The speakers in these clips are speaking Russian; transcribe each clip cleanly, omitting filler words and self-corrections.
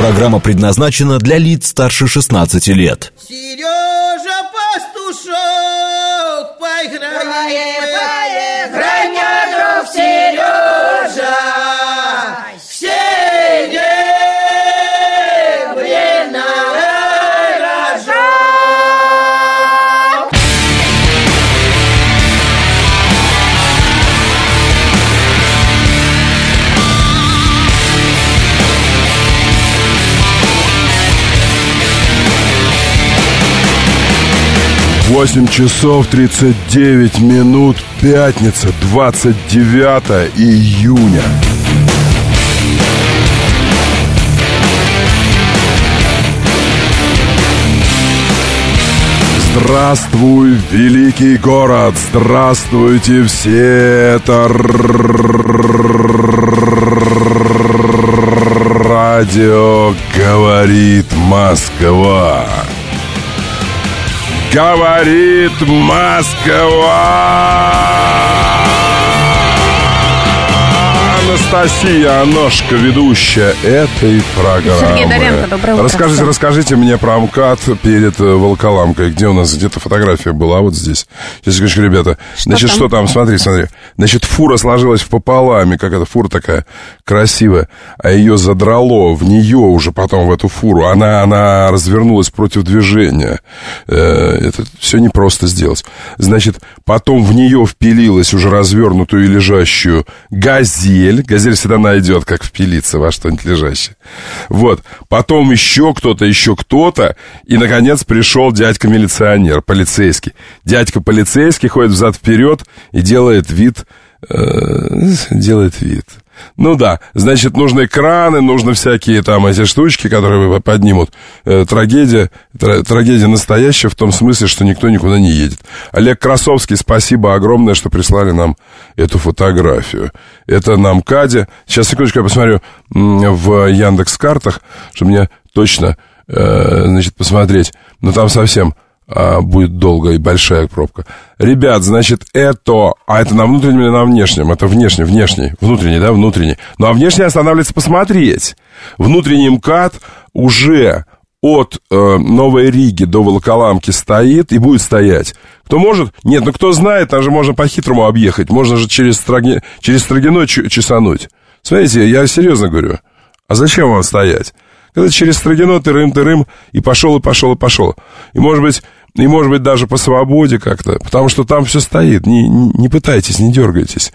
Программа предназначена для лиц старше 16 лет. Сережа Пастушок, поиграй, друг Сережа, все дебри на рожок. Восемь часов 39 минут, пятница, 29 июня. Здравствуй, великий город! Здравствуйте все! Это радио «Говорит Москва». Говорит Москва! Анастасия Аношка, ведущая этой программы. Сергей Доренко, доброе утро. Расскажите мне про МКАД перед Волоколамкой. Где у нас где-то фотография была? Вот здесь. Сейчас, секундочку, ребята. Значит, что там? Смотри. Значит, фура сложилась пополам. Как эта фура такая красивая. А ее задрало в нее уже потом, в эту фуру. Она развернулась против движения. Это все непросто сделать. Значит, потом в нее впилилась уже развернутую и лежащую газель. Газель всегда найдет, как впилиться во что-нибудь лежащее. Вот. Потом еще кто-то. И, наконец, пришел дядька-милиционер, полицейский. Дядька полицейский ходит взад-вперед и делает вид. Ну да, значит, нужны краны, нужны всякие там эти штучки, которые поднимут. Трагедия настоящая в том смысле, что никто никуда не едет. Олег Красовский, спасибо огромное, что прислали нам эту фотографию. Это на МКАДе. Сейчас, секундочку, я посмотрю в Яндекс.Картах, чтобы мне точно, посмотреть. Но там совсем... будет долгая и большая пробка. Ребят, значит, это на внутреннем или на внешнем? Это внутренний, да, внутренний. Ну, а внешний останавливается посмотреть. Внутренний МКАД уже от Новой Риги до Волоколамки стоит и будет стоять. Кто может? Нет, ну кто знает, там же можно по-хитрому объехать. Можно же через Строгино чесануть. Смотрите, я серьезно говорю. А зачем вам стоять? Когда через Строгино тырым, и пошел. И может быть, даже по свободе как-то, потому что там все стоит. Не пытайтесь, не дергайтесь.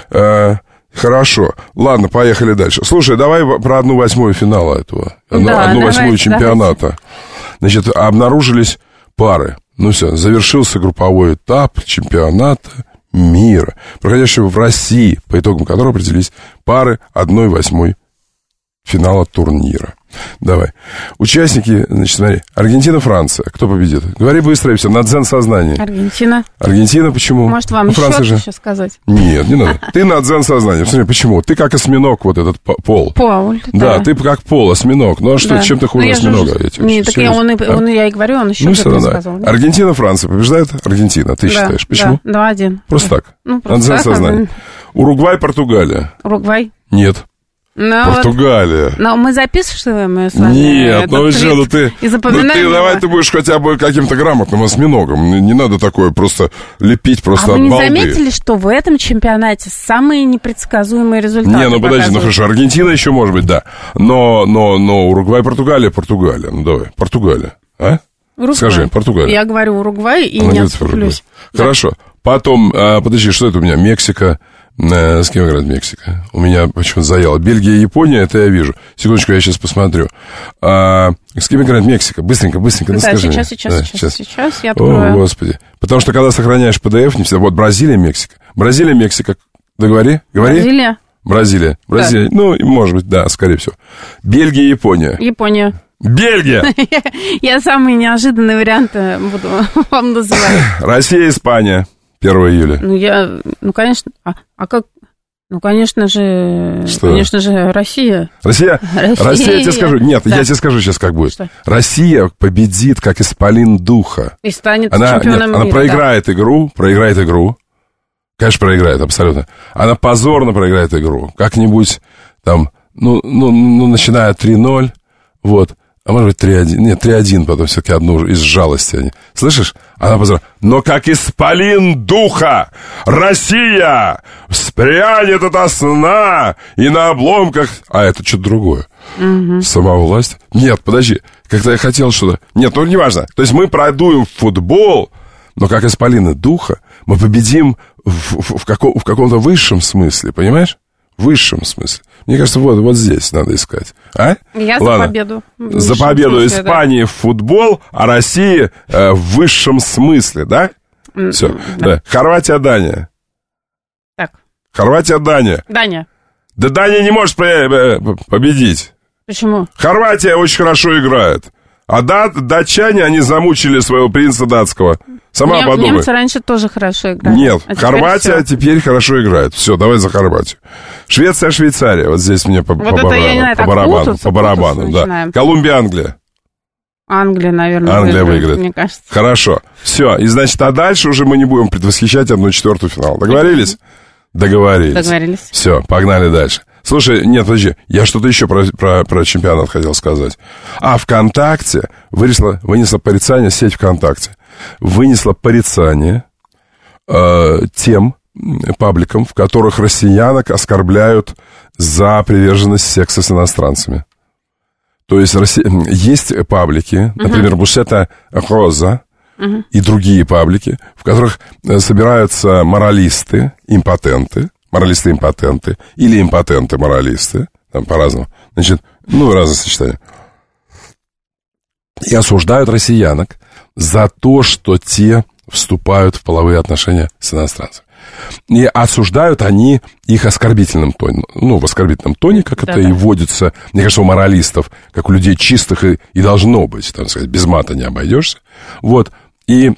Хорошо. Ладно, поехали дальше. Слушай, давай про 1/8 финала этого. 1/8 чемпионата. Значит, обнаружились пары. Ну все, завершился групповой этап чемпионата мира, проходящего в России, по итогам которого определились пары 1/8 финала турнира. Давай. Участники, значит, смотри. Аргентина, Франция. Кто победит? Говори быстро и все. На дзен-сознании. Аргентина, почему? Может, вам Франция еще еще сказать? Нет, не надо. Ты на дзен-сознании. Смотри, почему? Ты как осьминог, вот этот пол. Да, ты как пол, осьминог. Ну, а что, чем ты хуже осьминога? Нет, так я и говорю, он еще что-то сказал. Аргентина, Франция. Побеждает Аргентина, ты считаешь. Почему? 2-1. Просто так. На дзен-сознании. Уругвай, Португалия. Уругвай? Нет. Португалия. Но мы записываем ее с вами. Нет, ну что, ты давай ты будешь хотя бы каким-то грамотным осьминогом. Не надо такое просто лепить просто от балды. А вы не заметили, что в этом чемпионате самые непредсказуемые результаты? Не, ну подожди, ну хорошо, Аргентина еще может быть, да. Но Уругвай, Португалия. Ну давай, Португалия. А? Уругвай. Скажи, Португалия. Я говорю Уругвай и не отступлюсь. Хорошо. Потом, подожди, что это у меня? Мексика. С кем играет Мексика? У меня почему-то заело. Бельгия и Япония, это я вижу. Секундочку, я сейчас посмотрю. С кем играет Мексика? Быстренько, да, скажи мне. Сейчас я открою. О, Господи. Потому что, когда сохраняешь PDF, не всегда... Вот Бразилия, Мексика. Договори? Говори. Бразилия. Да. Ну, может быть, да, скорее всего. Бельгия, Япония. Бельгия! Я самые неожиданные варианты буду вам называть. Россия, Испания. 1 июля. Конечно. А как? Ну, конечно же, Россия. Россия, я тебе скажу. Нет, да. Я тебе скажу сейчас, как будет. Что? Россия победит, как исполин духа. И станет чемпионом мира. Она проиграет игру. Конечно, проиграет, абсолютно. Она позорно проиграет игру. Как-нибудь там, начиная от 3-0, Вот. А может быть 3-1. Нет, 3-1, потом все-таки одну из жалости они. Слышишь? Она позвала. Но как исполин духа Россия вспрянет ото сна и на обломках... А это что-то другое. Сама власть. Нет, подожди. Как-то я хотел что-то... Нет, ну неважно. То есть мы продуем футбол, но как исполины духа мы победим в каком-то высшем смысле, понимаешь? В высшем смысле. Мне кажется, вот здесь надо искать. А? Я Ладно. за победу. За победу смысле, Испании, да, в футбол, а России в высшем смысле, да? Все. Да. Хорватия, Дания. Так. Хорватия, Дания. Дания. Да Дания не может победить. Почему? Хорватия очень хорошо играет. А датчане, они замучили своего принца датского. Сама подумай. Немцы раньше тоже хорошо играли. Нет, Хорватия теперь хорошо играет. Все, давай за Хорватию. Швеция, Швейцария. Вот здесь мне по барабану. Да. Колумбия, Англия. Англия, наверное, Англия выиграет. Мне кажется. Хорошо. Все. И значит, а дальше уже мы не будем предвосхищать 1/4 финала. Договорились? Договорились. Все, погнали дальше. Слушай, нет, подожди, я что-то еще про чемпионат хотел сказать. ВКонтакте вынесла порицание, сеть ВКонтакте вынесла порицание тем пабликам, в которых россиянок оскорбляют за приверженность секса с иностранцами. То есть есть паблики, например, Бусета Роза и другие паблики, в которых собираются моралисты, импотенты или импотенты-моралисты, там по-разному, значит, разные сочетания, и осуждают россиянок за то, что те вступают в половые отношения с иностранцами. И осуждают они их оскорбительным тоне. В оскорбительном тоне, как это и водится, мне кажется, у моралистов, как у людей чистых и должно быть, там сказать, без мата не обойдешься. Вот, и...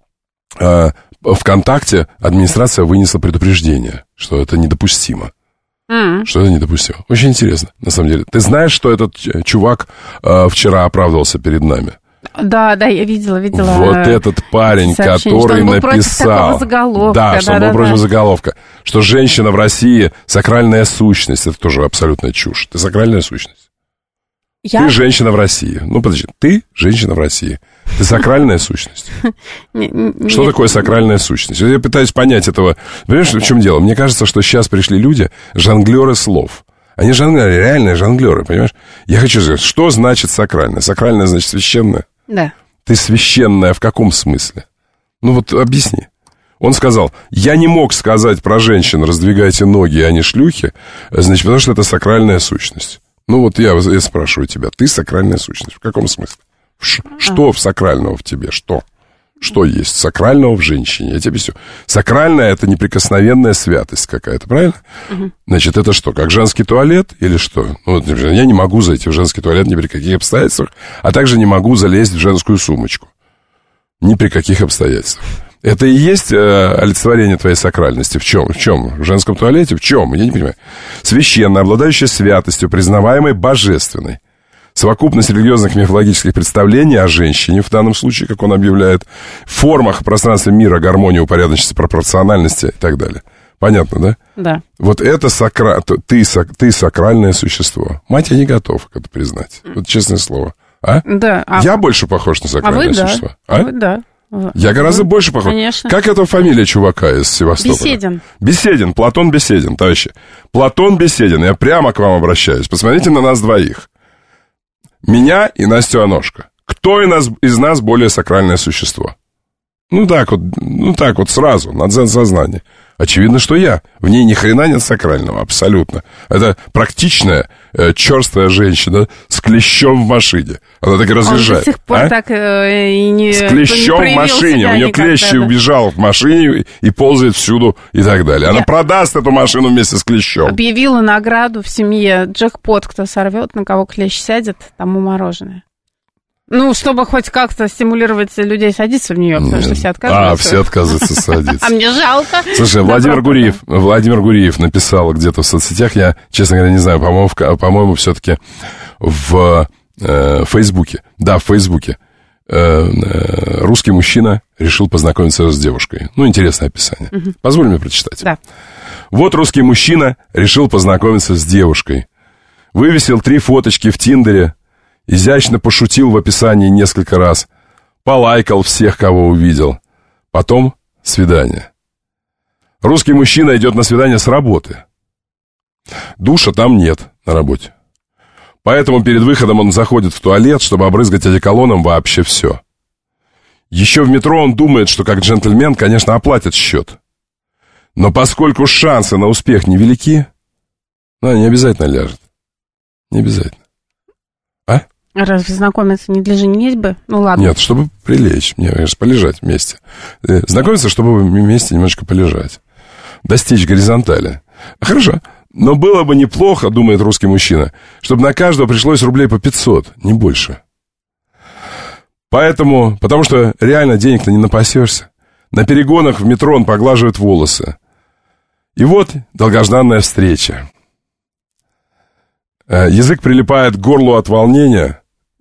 ВКонтакте администрация вынесла предупреждение, что это недопустимо. Что это недопустимо. Очень интересно, на самом деле. Ты знаешь, что этот чувак вчера оправдывался перед нами? Да, я видела. Вот этот парень, который написал... Заголовка, что он был против заголовка. Что женщина в России сакральная сущность. Это тоже абсолютная чушь. Ты сакральная сущность. Ты женщина в России. Подожди, ты женщина в России. Ты сакральная сущность. Что такое сакральная сущность? Я пытаюсь понять этого. Понимаешь, в чем дело? Мне кажется, что сейчас пришли люди, жонглеры слов. Они жонглеры, реальные жонглеры, понимаешь? Я хочу сказать, что значит сакральное? Сакральное значит священное? Да. Ты священная в каком смысле? Объясни. Он сказал, я не мог сказать про женщин, раздвигайте ноги, а не шлюхи, значит, потому что это сакральная сущность. Я спрашиваю тебя, ты сакральная сущность. В каком смысле? Что в сакрального в тебе? Что? Что есть сакрального в женщине? Я тебе объясню. Сакральная — это неприкосновенная святость какая-то, правильно? Значит, это что, как женский туалет или что? Например, я не могу зайти в женский туалет ни при каких обстоятельствах, а также не могу залезть в женскую сумочку. Ни при каких обстоятельствах. Это и есть олицетворение твоей сакральности. В чем? В женском туалете? В чем? Я не понимаю. Священная, обладающая святостью, признаваемой божественной. Совокупность религиозных мифологических представлений о женщине, в данном случае, как он объявляет, в формах пространства мира, гармонии, упорядоченности, пропорциональности и так далее. Понятно, да? Да. Вот это ты сакральное существо. Мать, я не готов это признать. Вот честное слово. А? Да. Я больше похож на сакральное существо. А вы, да. Я гораздо больше похож. Конечно. Как это фамилия чувака из Севастополя? Беседин. Платон Беседин, товарищи. Платон Беседин, я прямо к вам обращаюсь. Посмотрите на нас двоих. Меня и Настю Аношко. Кто из нас более сакральное существо? Так вот сразу, на дзен-сознание. Очевидно, что я. В ней ни хрена нет сакрального, абсолютно. Это практичная, черствая женщина с клещом в машине. Она так и разъезжает. Он до сих пор так и не с клещом в машине. У нее клещ убежал в машине и ползает всюду и так далее. Она продаст эту машину вместе с клещом. Объявила награду в семье джекпот. Кто сорвет, на кого клещ сядет, тому мороженое. Чтобы хоть как-то стимулировать людей садиться в нее, потому что все отказываются. Все отказываются садиться. А мне жалко. Слушай, Владимир Гуриев написал где-то в соцсетях, я, честно говоря, не знаю, по-моему, все-таки в Фейсбуке. Да, в Фейсбуке. Русский мужчина решил познакомиться с девушкой. Интересное описание. Позволь мне прочитать. Да. Вот русский мужчина решил познакомиться с девушкой. Вывесил 3 фоточки в Тиндере изящно пошутил в описании несколько раз, полайкал всех, кого увидел. Потом свидание. Русский мужчина идет на свидание с работы. Душа там нет на работе. Поэтому перед выходом он заходит в туалет, чтобы обрызгать одеколоном вообще все. Еще в метро он думает, что как джентльмен, конечно, оплатит счет. Но поскольку шансы на успех невелики, не обязательно ляжет. Не обязательно. А? Разве знакомиться не для женитьбы? Ну ладно. Нет, чтобы прилечь. Мне, конечно, полежать вместе. Знакомиться, чтобы вместе немножко полежать. Достичь горизонтали. Хорошо. Но было бы неплохо, думает русский мужчина, чтобы на каждого пришлось рублей по 500, не больше. Потому что реально денег-то не напасешься. На перегонах в метро он поглаживает волосы. И вот долгожданная встреча. Язык прилипает к горлу от волнения.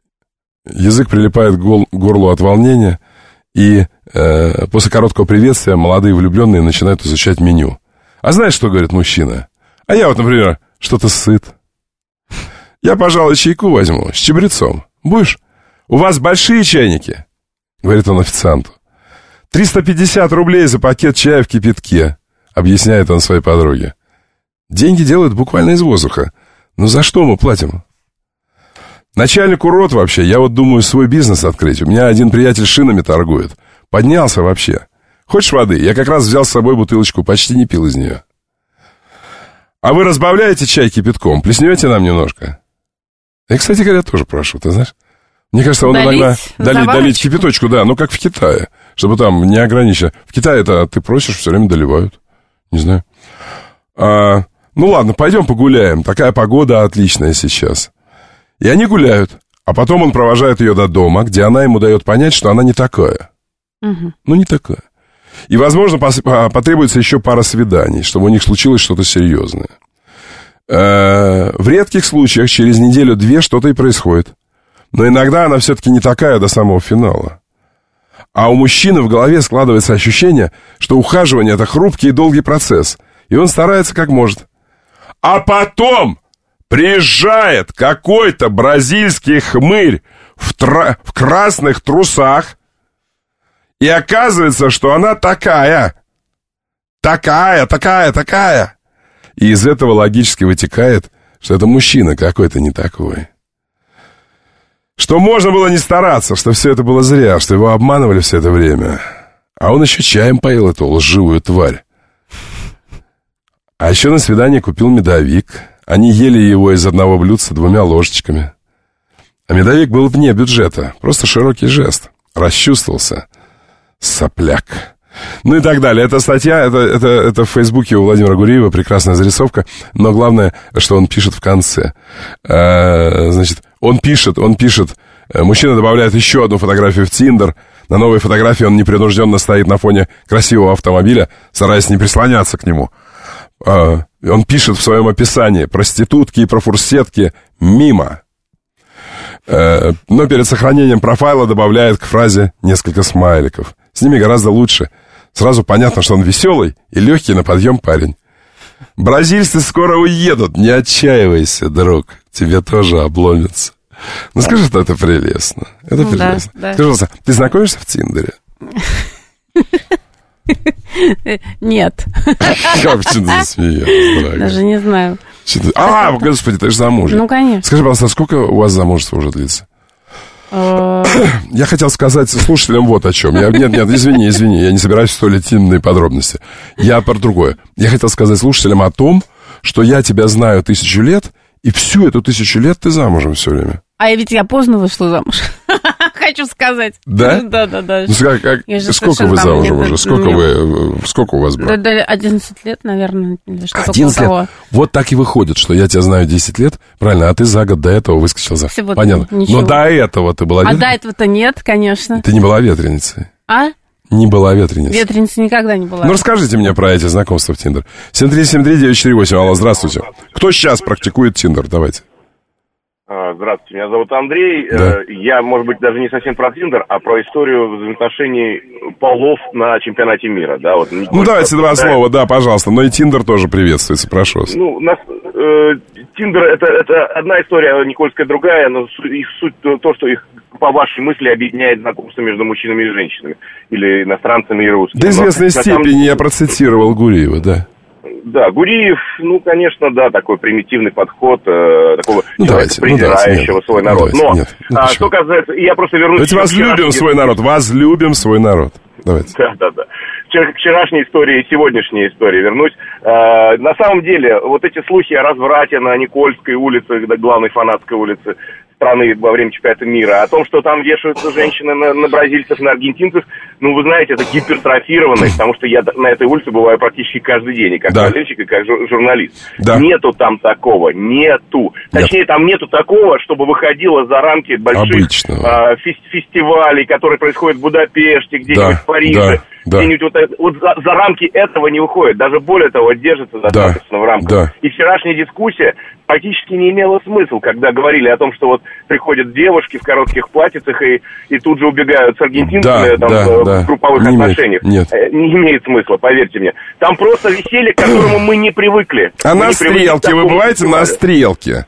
И после короткого приветствия молодые влюбленные начинают изучать меню. А знаешь, что говорит мужчина? А я вот, например, что-то сыт. Я, пожалуй, чайку возьму с чабрецом. Будешь? У вас большие чайники? Говорит он официанту. 350 рублей за пакет чая в кипятке, объясняет он своей подруге. Деньги делают буквально из воздуха. Но за что мы платим? Начальник урод вообще. Я вот думаю свой бизнес открыть. У меня один приятель шинами торгует. Поднялся вообще. Хочешь воды? Я как раз взял с собой бутылочку, почти не пил из нее. А вы разбавляете чай кипятком? Плеснете нам немножко? Я, кстати говоря, тоже прошу, ты знаешь. Мне кажется, он иногда долить кипяточку, да, как в Китае. Чтобы там не ограничить. В Китае-то ты просишь, все время доливают. Не знаю. Ладно, пойдем погуляем. Такая погода отличная сейчас. И они гуляют. А потом он провожает ее до дома, где она ему дает понять, что она не такая. Угу. Не такая. И, возможно, потребуется еще пара свиданий, чтобы у них случилось что-то серьезное. В редких случаях через неделю-две что-то и происходит. Но иногда она все-таки не такая до самого финала. А у мужчины в голове складывается ощущение, что ухаживание – это хрупкий и долгий процесс. И он старается как может. А потом приезжает какой-то бразильский хмырь в красных трусах, и оказывается, что она такая. И из этого логически вытекает, что это мужчина какой-то не такой. Что можно было не стараться, что все это было зря, что его обманывали все это время. А он еще чаем поил эту лживую тварь. А еще на свидание купил медовик. Они ели его из одного блюдца 2 ложечками. А медовик был вне бюджета. Просто широкий жест. Расчувствовался. Сопляк. И так далее. Эта статья, это в Фейсбуке у Владимира Гуриева, прекрасная зарисовка, но главное, что он пишет в конце. Он пишет, мужчина добавляет еще одну фотографию в Тиндер. На новой фотографии он непринужденно стоит на фоне красивого автомобиля, стараясь не прислоняться к нему. Он пишет в своем описании: проститутки и профурсетки мимо. Но перед сохранением профайла добавляет к фразе несколько смайликов. С ними гораздо лучше. Сразу понятно, что он веселый и легкий на подъем парень. Бразильцы скоро уедут, не отчаивайся, друг. Тебе тоже обломится. Скажи, что это прелестно. Это прелестно. Да. Скажи, пожалуйста, ты знакомишься в Тиндере? Нет. Как почему ты засмеялась? Даже не знаю. Господи, ты же замужем. Конечно. Скажи, пожалуйста, сколько у вас замужество уже длится? Я хотел сказать слушателям вот о чем. Нет, извини, я не собираюсь в столь интимные подробности. Я про другое. Я хотел сказать слушателям о том, что я тебя знаю 1000 лет, и всю эту 1000 лет ты замужем все время. А ведь я поздно вышла замуж. Хочу сказать. Да? Да. Сколько вы замужем уже? Сколько у вас было? 11 лет, наверное. 11 лет? Вот так и выходит, что я тебя знаю 10 лет, правильно, а ты за год до этого выскочил за... Понятно. Но до этого ты была ветреницей? А до этого-то нет, конечно. Ты не была ветреницей? А? Не была ветреницей. Ветреницей никогда не была. Расскажите мне про эти знакомства в Тиндер. 7373948, алло, здравствуйте. Кто сейчас практикует Тиндер? Давайте. Здравствуйте, меня зовут Андрей. Да. Я, может быть, даже не совсем про Тиндер, а про историю взаимоотношений полов на чемпионате мира. Да, давайте 2 слова, да, пожалуйста. Но и Тиндер тоже приветствуется, прошу вас. Тиндер это одна история, а Никольская другая, но их суть то, что их, по вашей мысли, объединяет знакомство между мужчинами и женщинами, или иностранцами и русскими. До известной степени я процитировал Гуриева, да. Да, Гуриев, конечно, да, такой примитивный подход, такого человека, презирающего свой народ. Но, что касается, я просто вернусь... Давайте возлюбим свой народ, возлюбим свой народ. Давайте. Да. К вчерашней истории и сегодняшней истории вернусь. На самом деле, вот эти слухи о разврате на Никольской улице, главной фанатской улице страны во время чемпионата мира, о том, что там вешаются женщины на бразильцев, на аргентинцев, вы знаете, это гипертрофированность, потому что я на этой улице бываю практически каждый день, и как болельщик, и как журналист. Да. Нету там такого, нету. Точнее, там нету такого, чтобы выходило за рамки больших фестивалей, которые происходят в Будапеште, где-нибудь в Париже. Где-нибудь вот за рамки этого не выходит. Даже более того, держится достаточно в рамках. И вчерашняя дискуссия практически не имела смысла, когда говорили о том, что вот приходят девушки в коротких платьицах и тут же убегают с аргентинцами в групповых отношениях. Не имеет смысла, поверьте мне. Там просто веселье, к которому мы не привыкли. А на Стрелке вы бываете? На Стрелке?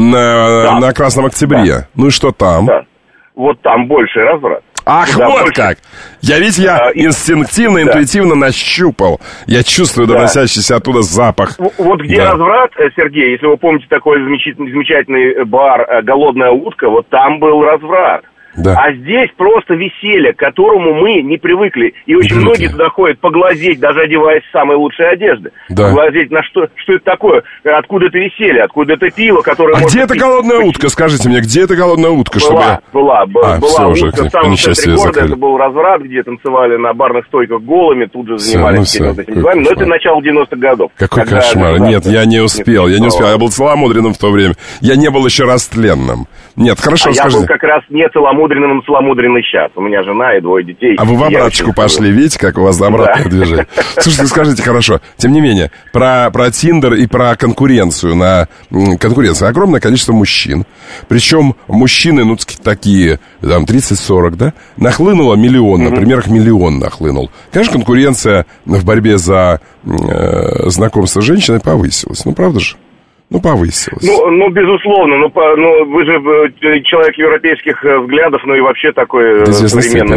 На Красном Октябре? Ну и что там? Да. Вот там больший разврат. Ах, вот больше. Как! Я инстинктивно, интуитивно нащупал. Я чувствую доносящийся оттуда запах. Вот где разврат, Сергей, если вы помните такой замечательный бар «Голодная утка», вот там был разврат. Да. А здесь просто веселье, к которому мы не привыкли. И очень многие туда ходят поглазеть, даже одеваясь в самые лучшие одежды. Да. Поглазеть на что это такое, откуда это веселье, откуда это пиво, которое... А где эта голодная утка, скажите мне, где эта голодная утка? Была утка в самом центре города, это был разврат, где танцевали на барных стойках голыми, тут же занимались этими делами. Но это начало 90-х годов. Какой кошмар. Нет, я не успел, я был целомудренным в то время. Я не был еще растленным. Нет, хорошо, скажите. Я был как раз не целомудренным, целомудренный сейчас. У меня жена и 2 детей. А вы в обраточку пошли, видите, как у вас обратное движение. Слушайте, скажите, хорошо, тем не менее, про Тиндер и про конкуренцию. Конкуренция. Огромное количество мужчин. Причем мужчины, такие, там, 30-40, да? Нахлынуло миллион, например, их миллион нахлынул. Конечно, конкуренция в борьбе за знакомство с женщиной повысилась. Правда же? Повысилось. Безусловно. Вы же человек европейских взглядов, и вообще такой современный.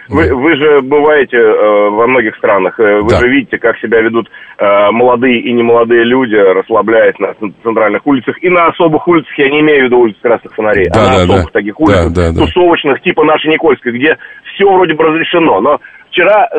Вы же бываете во многих странах. Вы же видите, как себя ведут молодые и немолодые люди, расслабляясь на центральных улицах. И на особых улицах, я не имею в виду улиц красных фонарей, а на особых таких улицах, тусовочных, типа нашей Никольской, где все вроде бы разрешено. Но вчера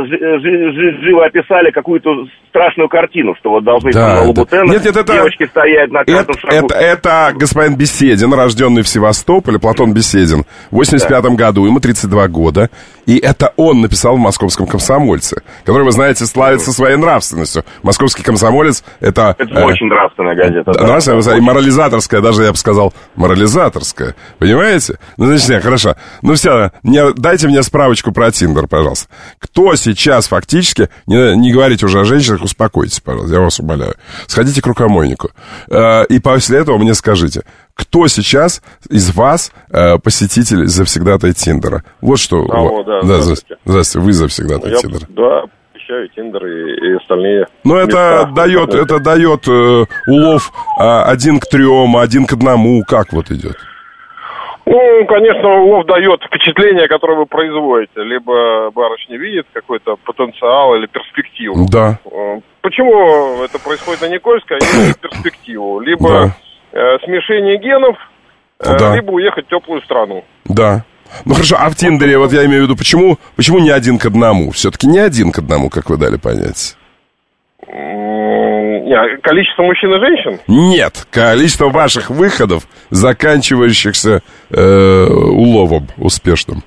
живо описали какую-то страшную картину, что вот должны на Лабутенах девочки стоять на каждом шагу. Это господин Беседин, рожденный в Севастополе, Платон Беседин, в 85-м году, ему 32 года. И это он написал в «Московском комсомольце», который, вы знаете, славится своей нравственностью. «Московский комсомолец» — это очень нравственная газета. Нравственная, и морализаторская, даже я бы сказал, морализаторская. Понимаете? Значит, хорошо. Все, дайте мне справочку про Тиндер, пожалуйста. Кто сейчас фактически, не говорите уже о женщинах, успокойтесь, пожалуйста, я вас умоляю. Сходите к рукомойнику. И после этого мне скажите, кто сейчас из вас посетитель завсегдатай Тиндера? Вот что. Здравствуйте, вы завсегдатай Тиндера. Да, посещаю Тиндер и остальные. Это дает улов 1 к 3, 1 к 1, как вот идет? Конечно, улов дает впечатление, которое вы производите. Либо барышня видит какой-то потенциал или перспективу. Да. Почему это происходит на Никольской, они видят перспективу. Либо смешение генов, либо уехать в теплую страну. Да. Хорошо, а в Тиндере, вот я имею в виду, почему не 1 к 1? Все-таки не 1 к 1, как вы дали понять. Количество мужчин и женщин? Нет, количество ваших выходов, заканчивающихся уловом успешным.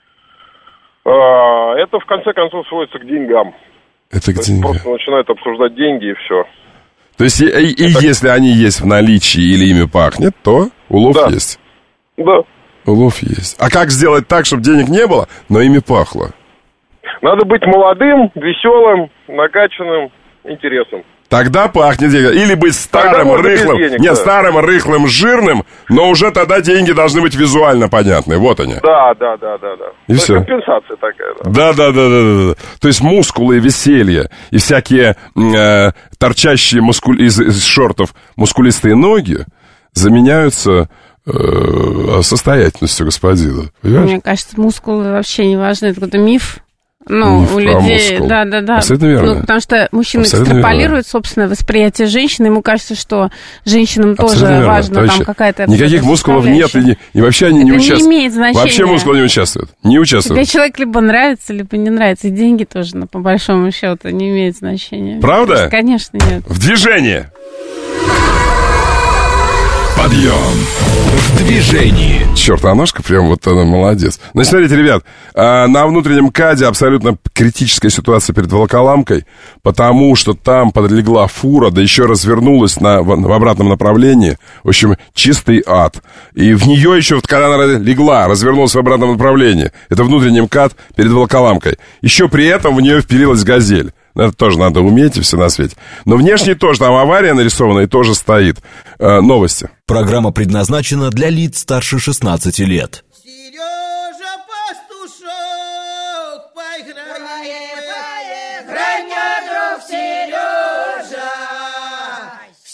Это в конце концов сводится к деньгам. Это к деньгам. Просто начинают обсуждать деньги и все. То есть если они есть в наличии или ими пахнет, то улов есть? Да. Улов есть. А как сделать так, чтобы денег не было, но ими пахло? Надо быть молодым, веселым, накачанным, интересным. Тогда пахнет деньги. Или быть старым, рыхлым. Нет, старым, рыхлым, жирным, но уже тогда деньги должны быть визуально понятны. Вот они. Да. И все. Компенсация такая. Да. То есть мускулы, веселье и всякие торчащие из шортов мускулистые ноги, заменяются состоятельностью господина. Понимаешь? Мне кажется, мускулы вообще не важны. Это какой-то миф. Ну, Миф у людей, да. Абсолютно верно. Ну, потому что мужчина экстраполирует собственное восприятие женщины, ему кажется, что женщинам тоже важно там какая-то... Никаких мускулов нет, и вообще они не участвуют. Это не имеет значения. Вообще мускулы не участвуют. Не участвуют. Тебе человек либо нравится, либо не нравится. И деньги тоже, по большому счету, не имеют значения. Правда? Есть, конечно, нет. В движении. Подъем. В движении. Черт, а ножка прям вот она молодец. Значит, смотрите, ребят, на внутреннем КАДе абсолютно критическая ситуация перед Волоколамкой, потому что там подлегла фура, да еще развернулась в обратном направлении. В общем, чистый ад. И в нее еще, вот, когда она легла, развернулась в обратном направлении. Это внутренний МКАД перед Волоколамкой. Еще при этом в нее впилилась «Газель». Это тоже надо уметь, и все на свете. Но внешне тоже, там авария нарисована и тоже стоит. Новости. Программа предназначена для лиц старше 16 лет. Сережа Пастушок, поиграем, играй мне, друг Сережа, в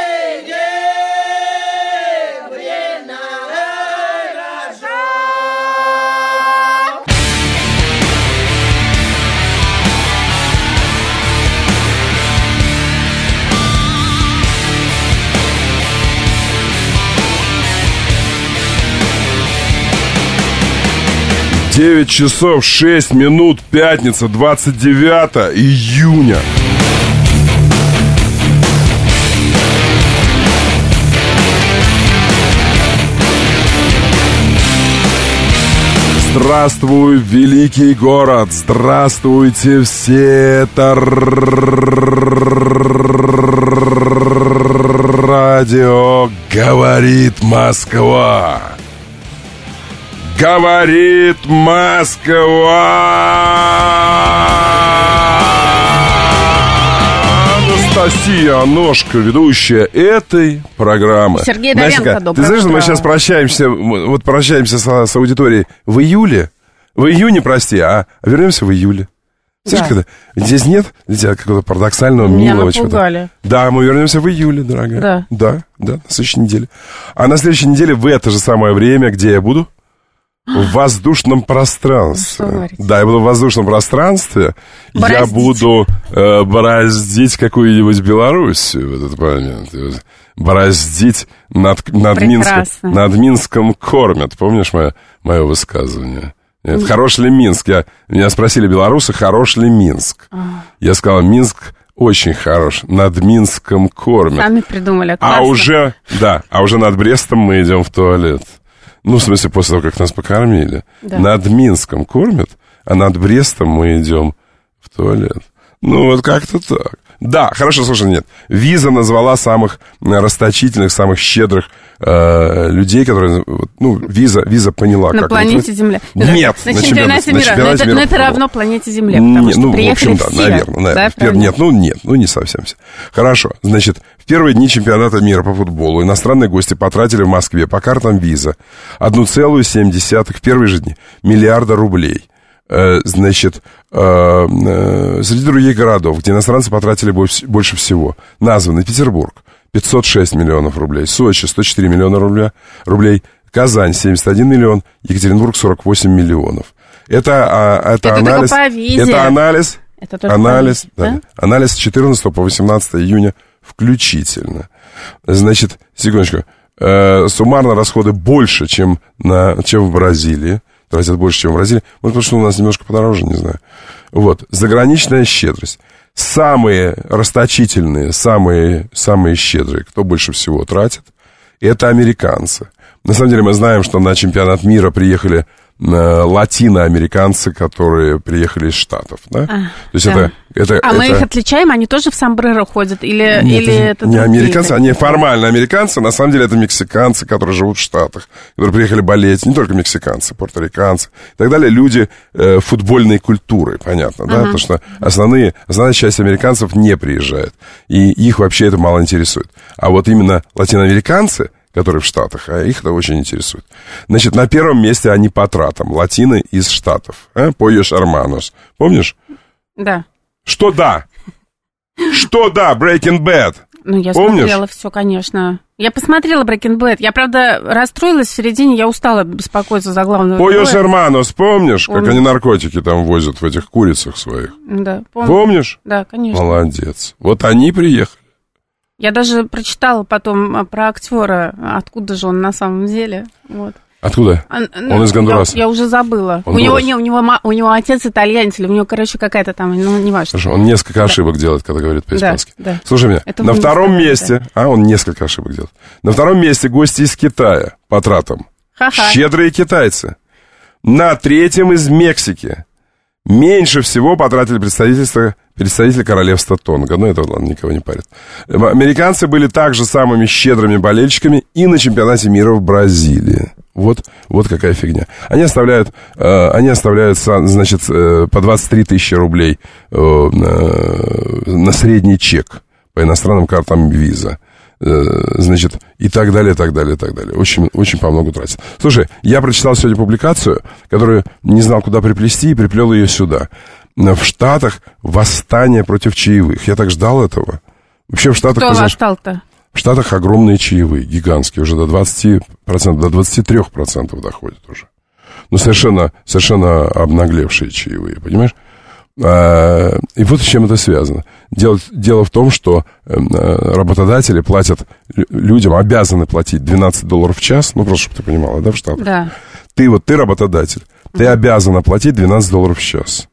серебряный рожок. Девять часов 6 минут, пятница, 29 июня. Здравствуй, великий город! Здравствуйте все! Это радио «Говорит Москва». Говорит Москва! Анастасия Ножка, ведущая этой программы. Сергей Довенко, доброе Ты знаешь, что мы утро. сейчас прощаемся с аудиторией в июле? В июне, прости, а вернемся в июле. Слышишь, когда здесь нет какого-то парадоксального, Меня милого чего-то. напугали. Да, мы вернемся в июле, дорогая. Да, на следующей неделе. А на следующей неделе в это же самое время, где я буду? В воздушном пространстве. Да, я буду в воздушном пространстве. Бороздить. Я буду бороздить какую-нибудь Белоруссию в этот момент. Бороздить над Минском кормят. Помнишь мое высказывание? Нет, хорош ли Минск? Меня спросили белорусы, хорош ли Минск? Я сказал, Минск очень хорош. Над Минском кормят. Сами придумали, классно. А уже над Брестом мы идем в туалет. Ну, в смысле, после того, как нас покормили. Да. Над Минском кормят, а над Брестом мы идем в туалет. Ну, вот как-то так. Да, хорошо, слушай, нет. Виза назвала самых расточительных, самых щедрых людей, которые... Ну, Виза поняла, на как... планете Земля. Нет, на чемпионате мира. Но это равно планете Земля, потому что приехали все. Наверное. Нет, не совсем все. Хорошо, значит, в первые дни чемпионата мира по футболу иностранные гости потратили в Москве по картам Виза 1,7 в первые же дни миллиарда рублей. Значит, среди других городов, где иностранцы потратили больше всего, названы Петербург 506 миллионов рублей, Сочи 104 миллиона рублей, Казань 71 миллион, Екатеринбург 48 миллионов. Это анализ. Это анализ. Да? Анализ с 14 по 18 июня включительно. Значит, секундочку. Суммарно расходы больше, чем в Бразилии. Тратят больше, чем в Бразилии. Может, потому что у нас немножко подороже, не знаю. Вот. Заграничная щедрость. Самые расточительные, самые щедрые, кто больше всего тратит, это американцы. На самом деле мы знаем, что на чемпионат мира приехали латиноамериканцы, которые приехали из Штатов, да? То есть да. Мы их отличаем, они тоже в сомбреро ходят? Или это не американцы, они формально американцы, на самом деле это мексиканцы, которые живут в Штатах, которые приехали болеть, не только мексиканцы, пуэрториканцы и так далее, люди футбольной культуры, понятно, да? Потому что основная часть американцев не приезжает, и их вообще это мало интересует. А вот именно латиноамериканцы, которые в Штатах, а их это очень интересует. Значит, на первом месте они по тратам. Латины из Штатов. Пойешь Арманос. Помнишь? Да. Что да? Что да? Breaking Bad. Ну, я Помнишь? смотрела все, конечно. Я посмотрела Breaking Bad. Я, правда, расстроилась в середине, я устала беспокоиться за главного героя. Пойос Эрманос, помнишь, Помню. как они наркотики там возят в этих курицах своих? Да, помню. Помнишь? Да, конечно. Молодец. Вот они приехали. Я даже прочитала потом про актера, откуда же он на самом деле. Вот. Откуда? Он из Гондураса. Я уже забыла. У него отец итальянец, или у него, короче, какая-то там, ну, не важно. Хорошо, он несколько ошибок делает, когда говорит по-испански. Да. Слушай меня, Это на вы не втором сказали, месте... он несколько ошибок делает. На втором месте гости из Китая по тратам. Ха-ха. Щедрые китайцы. На третьем из Мексики. Меньше всего потратили представители королевства Тонга. Ну, это, ладно, никого не парит. Американцы были также самыми щедрыми болельщиками и на чемпионате мира в Бразилии. Вот какая фигня. Они оставляют, значит, по 23 тысячи рублей на средний чек по иностранным картам виза. Значит, и так далее, так далее, так далее. Очень, очень по много тратят. Слушай, я прочитал сегодня публикацию, которую не знал, куда приплести, и приплел ее сюда. В Штатах восстание против чаевых. Я так ждал этого. Вообще в Штатах... Кто восстал-то? В Штатах огромные чаевые, гигантские, уже до 20%, до 23% доходят уже. Ну, совершенно обнаглевшие чаевые, понимаешь? И вот с чем это связано. Дело в том, что работодатели платят людям, обязаны платить $12 в час, ну, просто, чтобы ты понимала, да, в Штатах? Да. Ты работодатель, ты обязана платить $12 в час.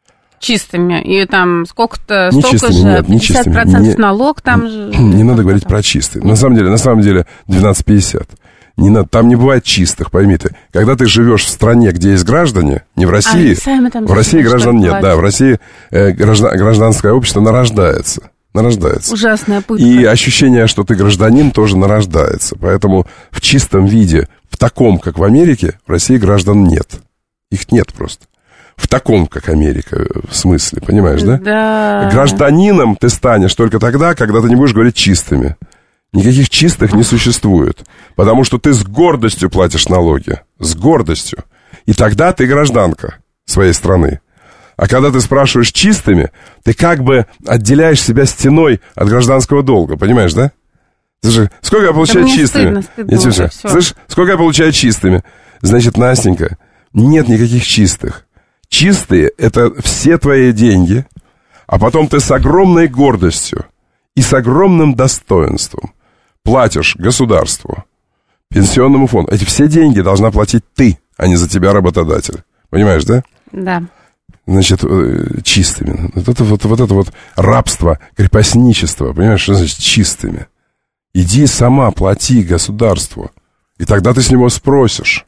Чистыми. И там сколько-то, Не столько чистыми, же, нет, не 50% чистыми. налог там же. Не надо говорить про чистые. На самом деле 12,50. Не надо, там не бывает чистых, пойми ты. Когда ты живешь в стране, где есть граждане, не в России, в России граждан нет, да, в России гражданское общество нарождается. Ужасная пытка. И ощущение, что ты гражданин, тоже нарождается. Поэтому в чистом виде, в таком, как в Америке, в России граждан нет. Их нет просто. В таком, как Америка, в смысле, понимаешь, да? Да. Гражданином ты станешь только тогда, когда ты не будешь говорить чистыми. Никаких чистых не существует. Потому что ты с гордостью платишь налоги. С гордостью. И тогда ты гражданка своей страны. А когда ты спрашиваешь чистыми, ты как бы отделяешь себя стеной от гражданского долга. Понимаешь, да? Слушай, сколько я получаю чистыми? Слышь, сколько я получаю чистыми? Значит, Настенька, нет никаких чистых. Чистые — это все твои деньги, а потом ты с огромной гордостью и с огромным достоинством платишь государству, пенсионному фонду. Эти все деньги должна платить ты, а не за тебя работодатель. Понимаешь, да? Да. Значит, чистыми. Вот это рабство, крепостничество. Понимаешь, что значит чистыми? Иди сама плати государству, и тогда ты с него спросишь.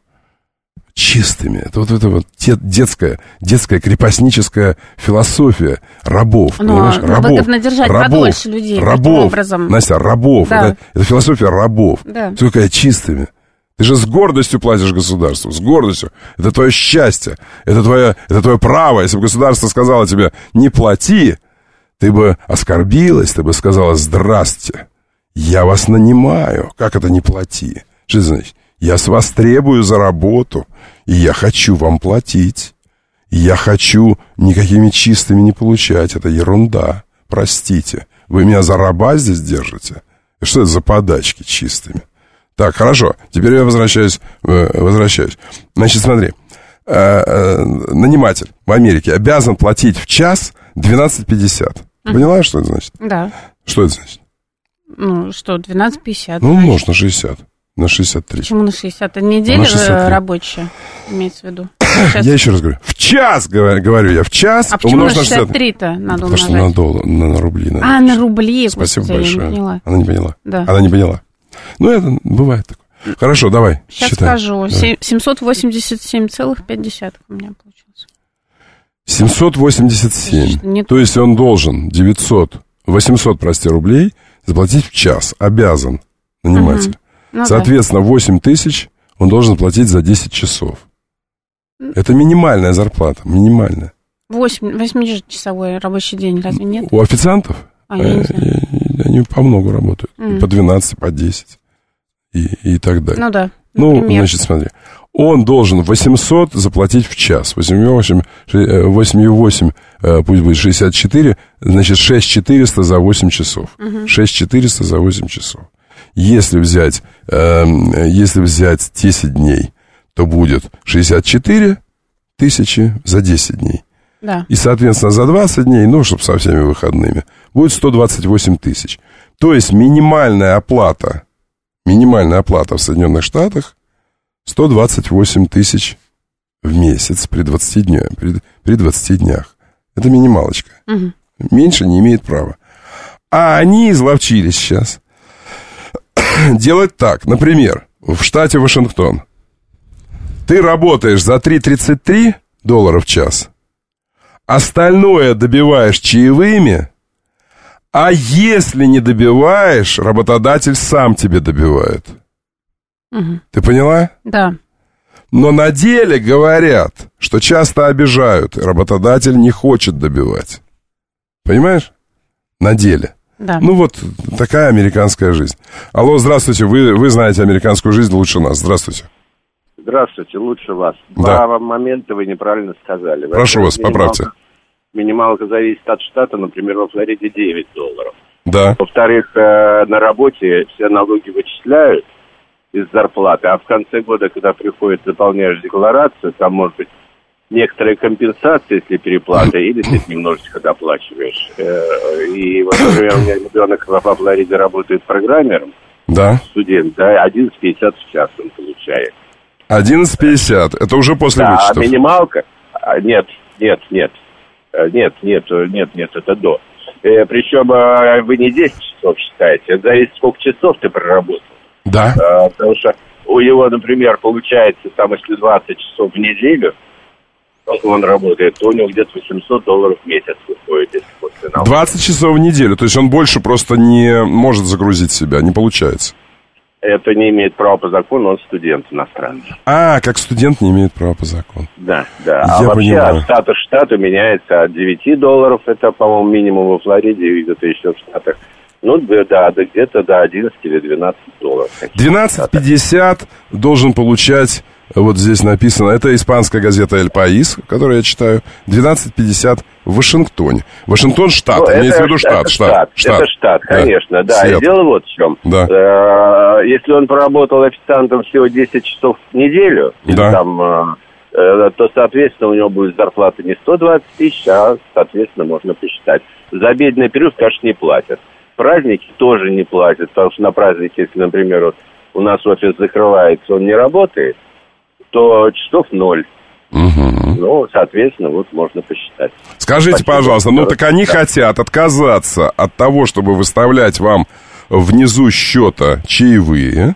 Чистыми. Это детская крепостническая философия рабов. Понимаешь? Рабов. Выгодно держать подольше людей. Рабов. Настя, рабов. Да. Это философия рабов. Да. Ты какая чистыми. Ты же с гордостью платишь государству. С гордостью. Это твое счастье. Это твое право. Если бы государство сказало тебе не плати, ты бы оскорбилась, ты бы сказала: здрасте, я вас нанимаю. Как это не плати? Что это значит? Я с вас требую за работу, и я хочу вам платить. И я хочу никакими чистыми не получать. Это ерунда. Простите. Вы меня за раба здесь держите? Что это за подачки чистыми? Так, хорошо. Теперь я возвращаюсь. Значит, смотри. Наниматель в Америке обязан платить в час $12.50. Поняла, что это значит? Да. Что это значит? Ну, что, 12.50. Ну, умножь на 60. На 63. Почему на 60? Это неделя рабочая, имеется в виду. Сейчас... Я еще раз говорю. В час, говорю я, в час. А почему на 63-то надо умножать? Потому что на рубли. На рубли. Спасибо большое. Я не поняла. Она не поняла. Да. Она не поняла. Ну, это бывает такое. Хорошо, давай, сейчас считай. скажу. 787,5 у меня получилось. 787. То есть он должен 800 рублей заплатить в час. Обязан наниматель. Ну, соответственно, 8 тысяч он должен платить за 10 часов. Это минимальная зарплата, минимальная. 8-часовой рабочий день, разве нет? У официантов я не знаю. они по много работают. По 12, по 10 и так далее. Ну да. Ну, например. значит, смотри. он должен 800 заплатить в час. 8,8, пусть будет 64, значит, 6400 за 8 часов. 6400 за 8 часов. Если взять 10 дней, то будет 64 тысячи за 10 дней. Да. И, соответственно, за 20 дней, ну, чтобы со всеми выходными, будет 128 тысяч. То есть минимальная оплата в Соединенных Штатах 128 тысяч в месяц при 20 днях. Это минималочка. Угу. Меньше не имеет права. А они изловчились сейчас делать так. Например, в штате Вашингтон ты работаешь за $3.33 в час, остальное добиваешь чаевыми, а если не добиваешь, работодатель сам тебе добивает. Угу. Ты поняла? Да. Но на деле говорят, что часто обижают, и работодатель не хочет добивать. Понимаешь? На деле. Да. Ну вот такая американская жизнь. Алло, здравствуйте, вы знаете американскую жизнь лучше нас. Здравствуйте. Здравствуйте, лучше вас. Да. Два момента вы неправильно сказали. Прошу вас, поправьте. Минималка зависит от штата, например, во Флориде $9. Да. Во-вторых, на работе все налоги вычисляют из зарплаты, а в конце года, когда приходит, заполняешь декларацию, там может быть некоторая компенсация, если переплата, или ты немножечко доплачиваешь. И вот, например, у меня ребенок во Флориде работает программером, да. Студент, да, 11.50 в час он получает. 11.50, это уже после вычетов. А минималка? Нет, это до. Причем вы не 10 часов считаете, это зависит, сколько часов ты проработал. Да. Потому что у него, например, получается, там, если 20 часов в неделю, он работает, то у него где-то $800 в месяц выходит, если после налога. 20 часов в неделю, то есть он больше просто не может загрузить себя, не получается. Это не имеет права по закону, он студент иностранный. Как студент не имеет права по закону. Да. Я вообще понимаю. от штата к штату меняется от $9, это, по-моему, минимум во Флориде, и где-то еще в Штатах. Ну, да, где-то до 11 или $12. 12.50 должен получать, вот здесь написано, это испанская газета «Эль Паис», которую я читаю, 12.50 в Вашингтоне. Вашингтон штат, имеется в виду штат. Это штат, конечно, да. Свет. И дело вот в чем. Да. Если он проработал официантом всего 10 часов в неделю, или да. там, то, соответственно, у него будет зарплата не 120 тысяч, а, соответственно, можно посчитать. За обеденный период, конечно, не платят. Праздники тоже не платят, потому что на празднике, если, например, вот у нас офис закрывается, он не работает, то часов 0. Угу. Ну, соответственно, вот можно посчитать. Скажите, Спасибо. пожалуйста, так они хотят отказаться от того, чтобы выставлять вам внизу счета чаевые,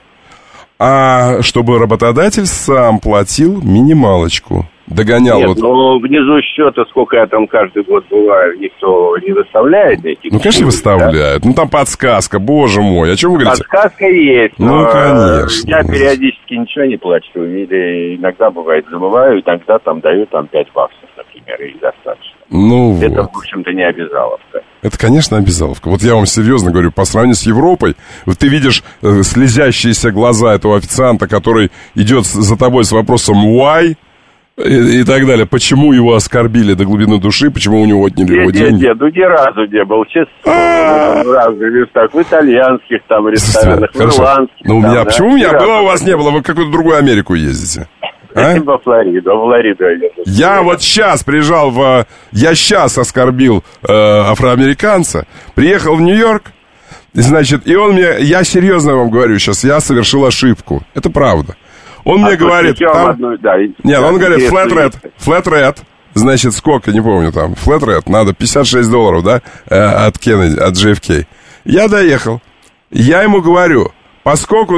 а чтобы работодатель сам платил минималочку. Догонял. Нет, ну внизу счета, сколько я там каждый год бываю, никто не выставляет этих. Ну, конечно, выставляют. Да? Ну, там подсказка, боже мой. О чем вы говорите? Подсказка есть. Ну, конечно. Я периодически ничего не плачу. Или иногда, бывает, забываю, иногда там даю там $5, например, и достаточно. Ну, это, вот. в общем-то, не обязаловка. Это, конечно, обязаловка. Вот я вам серьезно говорю, по сравнению с Европой, вот ты видишь слезящиеся глаза этого официанта, который идет за тобой с вопросом «why?» и так далее. Почему его оскорбили до глубины души, почему у него отняли его деньги? Нет, ни разу не был, честно. В разных местах, в итальянских там ресторанах, в ирландских. Ну, почему у меня было, у вас не было? Вы в какую-то другую Америку ездите? Во Флориду, я вот сейчас приезжал я сейчас оскорбил афроамериканца, приехал в Нью-Йорк, значит, и он мне, я серьезно вам говорю сейчас, я совершил ошибку. Это правда. Он мне говорит, там... Нет, он говорит, flat red, значит, сколько, не помню там, flat red, надо $56, да, от Кеннеди, от JFK. Я доехал, я ему говорю, поскольку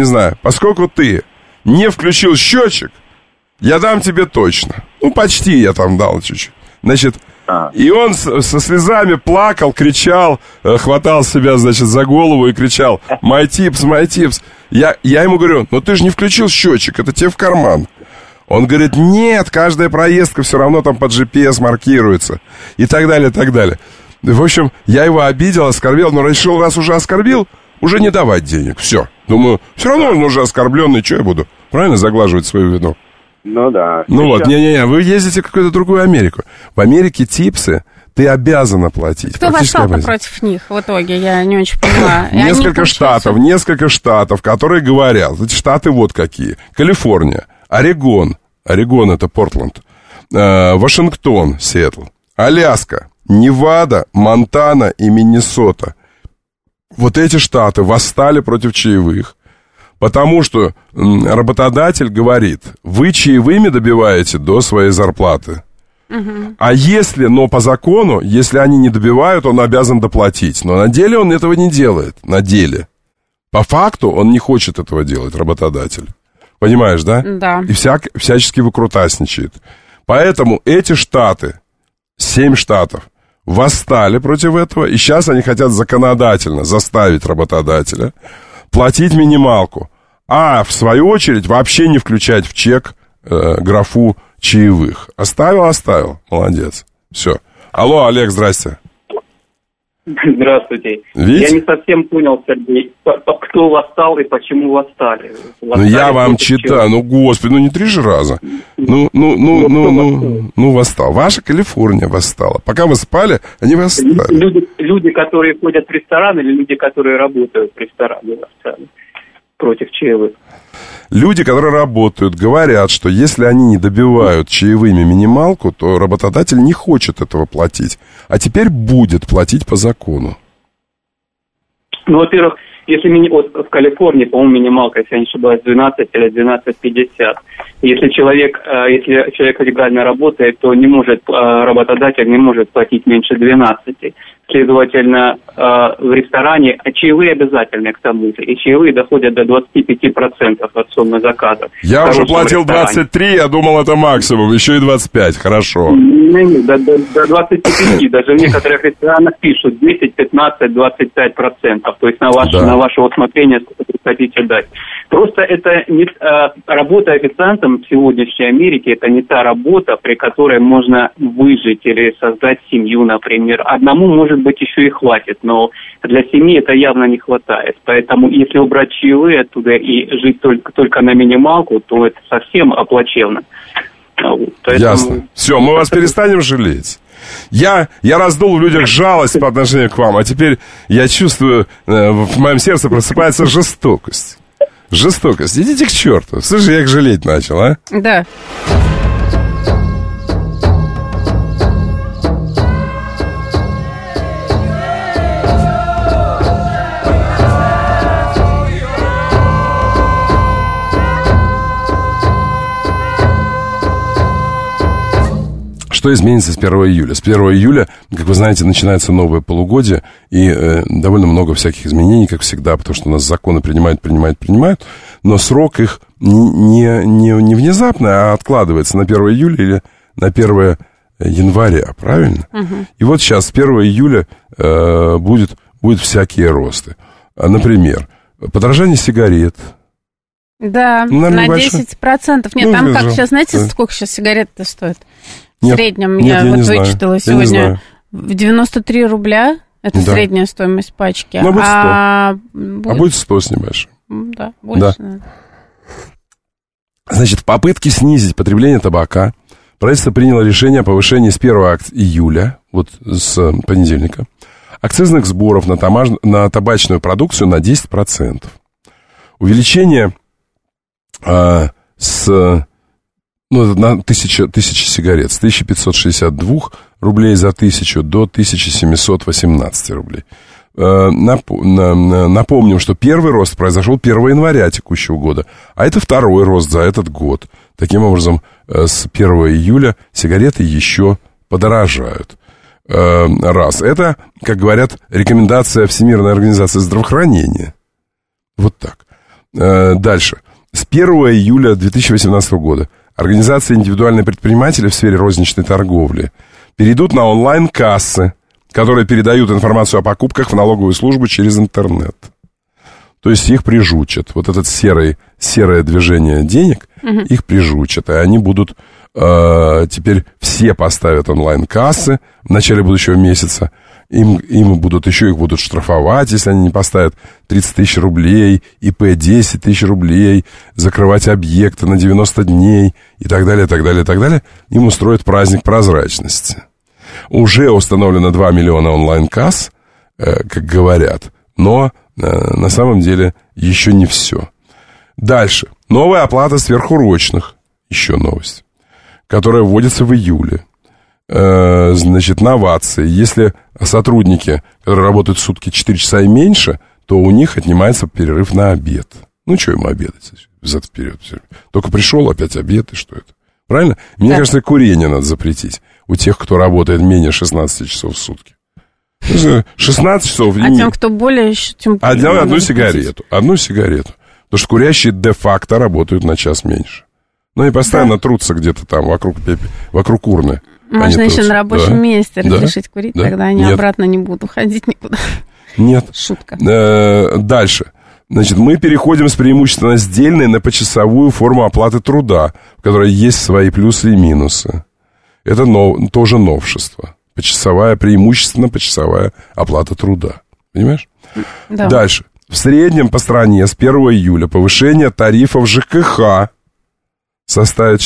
ты не включил счетчик, я дам тебе точно. Ну, почти я там дал чуть-чуть. Значит, и он со слезами плакал, кричал, хватал себя, значит, за голову и кричал, my tips. Я ему говорю, но ты же не включил счетчик, это тебе в карман. Он говорит, нет, каждая проездка все равно там под GPS маркируется. И так далее, и так далее. В общем, я его обидел, оскорбил, но раз уже оскорбил, уже не давать денег, все. Думаю, все равно он уже оскорбленный, что я буду правильно, заглаживать свою вину? Ну да. Ну вот, не-не-не, вы ездите в какую-то другую Америку. В Америке типсы ты обязан оплатить. Кто восстал-то против них в итоге? Я не очень понимаю. Несколько штатов, которые говорят, эти штаты вот какие. Калифорния, Орегон это Портленд, Вашингтон, Сиэтл, Аляска, Невада, Монтана и Миннесота. Вот эти штаты восстали против чаевых, потому что работодатель говорит, вы чаевыми добиваете до своей зарплаты. А если, но по закону, если они не добивают, он обязан доплатить. Но на деле он этого не делает. На деле. По факту он не хочет этого делать, работодатель. Понимаешь, да? Да. И всячески выкрутасничает. Поэтому эти штаты, 7 штатов, восстали против этого. И сейчас они хотят законодательно заставить работодателя платить минималку. А в свою очередь вообще не включать в чек графу чаевых. Оставил. Молодец. Все. Алло, Олег, здрасте. Здравствуйте. Видите? Я не совсем понял, Сергей, кто восстал и почему восстали. Ну, я вам читаю. Ну, господи, ну не 3 же раза. Ну, восстал. Ваша Калифорния восстала. Пока вы спали, они восстали. Люди, которые ходят в ресторан, или люди, которые работают в ресторане, восстали против чаевых? Люди, которые работают, говорят, что если они не добивают чаевыми минималку, то работодатель не хочет этого платить. А теперь будет платить по закону. Ну, во-первых, если вот в Калифорнии, по-моему, минималка, если я не ошибаюсь, 12 или 12.50. Если человек легально работает, то работодатель не может платить меньше 12. Следовательно, в ресторане чаевые обязательны к тому же. И чаевые доходят до 25% от суммы заказа. Я уже платил 23, я думал, это максимум. Еще и 25, хорошо. Нет, до 25. Даже в некоторых ресторанах пишут 10, 15, 25%. То есть на ваше усмотрение, сколько вы хотите дать. Просто это не работа официантом в сегодняшней Америке, это не та работа, при которой можно выжить или создать семью, например. Одному, может быть, еще и хватит, но для семьи это явно не хватает. Поэтому если убрать чаевые оттуда и жить только на минималку, то это совсем плачевно. Поэтому... Ясно. Все, мы вас перестанем жалеть. Я раздул в людях жалость по отношению к вам, а теперь я чувствую, в моем сердце просыпается жестокость. Жестокость. Идите к черту. Слушай, я их жалеть начал, а? Да. Что изменится с 1 июля? С 1 июля, как вы знаете, начинается новое полугодие, и довольно много всяких изменений, как всегда, потому что у нас законы принимают, но срок их не внезапно, а откладывается на 1 июля или на 1 января, правильно? Угу. И вот сейчас, с 1 июля будут всякие росты. Например, подорожание сигарет. Да, на 10%. Нет, там как сейчас, знаете, сколько сейчас сигарет-то стоит? В среднем, я вот вычитала сегодня, в 93 рубля, это средняя стоимость пачки. Ну, будет 100 с небольшим. Да, больше. Да. Значит, в попытке снизить потребление табака правительство приняло решение о повышении с 1 июля, вот с понедельника, акцизных сборов на табачную продукцию на 10%. Увеличение на 1000 сигарет с 1562 рублей за 1000 до 1718 рублей. Напомним, что первый рост произошел 1 января текущего года, а это второй рост за этот год. Таким образом, с 1 июля сигареты еще подорожают. Раз. Это, как говорят, рекомендация Всемирной организации здравоохранения. Вот так. Дальше. С 1 июля 2018 года организации индивидуальные предприниматели в сфере розничной торговли перейдут на онлайн-кассы, которые передают информацию о покупках в налоговую службу через интернет. То есть их прижучат. Вот это серое движение денег, их прижучат. И они будут теперь все поставят онлайн-кассы в начале будущего месяца, Им будут еще их будут штрафовать, если они не поставят 30 тысяч рублей, ИП 10 тысяч рублей, закрывать объекты на 90 дней и так далее, так далее, так далее. Им устроят праздник прозрачности. Уже установлено 2 миллиона онлайн-касс, как говорят, но на самом деле еще не все. Дальше. Новая оплата сверхурочных. Еще новость. Которая вводится в июле. Значит, новации. Если сотрудники, которые работают в сутки 4 часа и меньше, то у них отнимается перерыв на обед. Ну, что им обедать? Взад вперед. Только пришел, опять обед, и что это? Правильно? Мне кажется, курение надо запретить у тех, кто работает менее 16 часов в сутки. 16 часов. А тем, кто более, тем более. Одну сигарету. Потому что курящие де-факто работают на час меньше. Ну, они постоянно трутся где-то там вокруг урны. Можно еще на рабочем месте разрешить курить, тогда они обратно не будут ходить никуда. Нет. Шутка. Дальше. Значит, мы переходим с преимущественно сдельной на почасовую форму оплаты труда, в которой есть свои плюсы и минусы. Это тоже новшество. Преимущественно почасовая оплата труда. Понимаешь? Да. Дальше. В среднем по стране с 1 июля повышение тарифов ЖКХ составит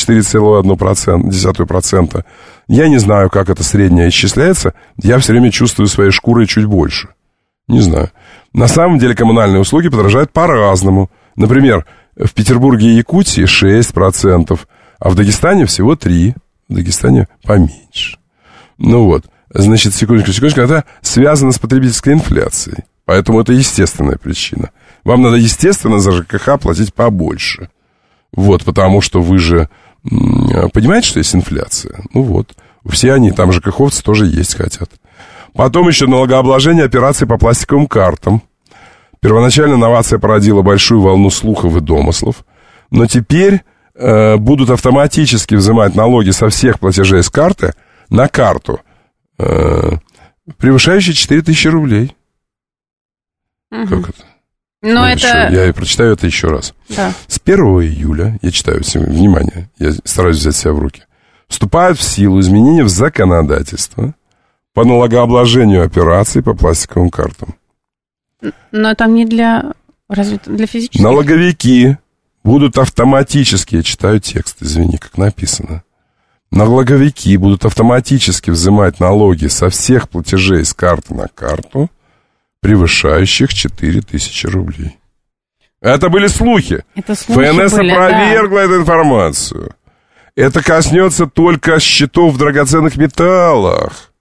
4,1%. Я не знаю, как это среднее исчисляется. Я все время чувствую своей шкурой чуть больше. Не знаю. На самом деле коммунальные услуги подорожают по-разному. Например, в Петербурге и Якутии 6%, а в Дагестане всего 3%. В Дагестане поменьше. Ну вот. Значит, секундочку. Это связано с потребительской инфляцией. Поэтому это естественная причина. Вам надо, естественно, за ЖКХ платить побольше. Вот, потому что вы же понимаете, что есть инфляция? Ну вот. Все они, там ЖКХовцы тоже есть хотят. Потом еще налогообложение операций по пластиковым картам. Первоначально новация породила большую волну слухов и домыслов. Но теперь будут автоматически взимать налоги со всех платежей с карты на карту, превышающие 4000 рублей. Угу. Как это? Но это... Я прочитаю это еще раз. Да. С 1 июля, я читаю, внимание, я стараюсь взять себя в руки, вступают в силу изменения в законодательство по налогообложению операций по пластиковым картам. Но там не для... Разве для физических? Налоговики будут автоматически, я читаю текст, извини, как написано. Налоговики будут автоматически взимать налоги со всех платежей с карты на карту, превышающих 4000 рублей. Это были слухи. ФНС опровергла эту информацию. Это коснется только счетов в драгоценных металлах.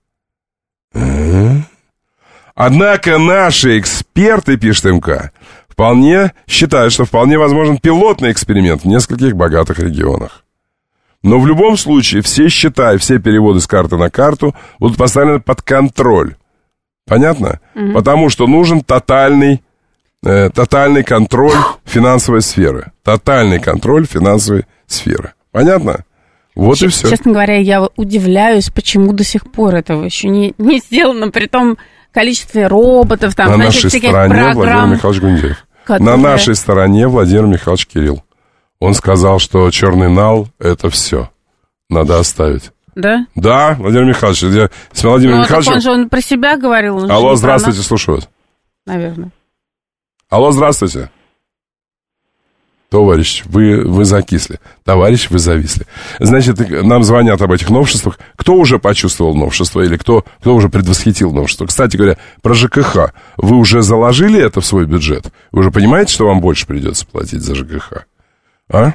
Однако наши эксперты, пишет МК, вполне считают, что вполне возможен пилотный эксперимент в нескольких богатых регионах. Но в любом случае все счета и все переводы с карты на карту будут поставлены под контроль. Понятно? Mm-hmm. Потому что нужен тотальный контроль финансовой сферы. Тотальный контроль финансовой сферы. Понятно? Вот и все. Честно говоря, я удивляюсь, почему до сих пор этого еще не сделано, при том количестве роботов, там, на нашей стороне Владимир Михайлович Гундяев. На нашей стороне Владимир Михайлович Кирилл. Он сказал, что черный нал – это все. Надо оставить. Да? Да, Владимир Михайлович. Я с Владимиром Михайловичем... Он про себя говорил. Алло, здравствуйте, слушаю вас. Наверное. Алло, здравствуйте. Товарищ, вы закисли. Товарищ, вы зависли. Значит, нам звонят об этих новшествах. Кто уже почувствовал новшество или кто уже предвосхитил новшество? Кстати говоря, про ЖКХ. Вы уже заложили это в свой бюджет? Вы уже понимаете, что вам больше придется платить за ЖКХ? А?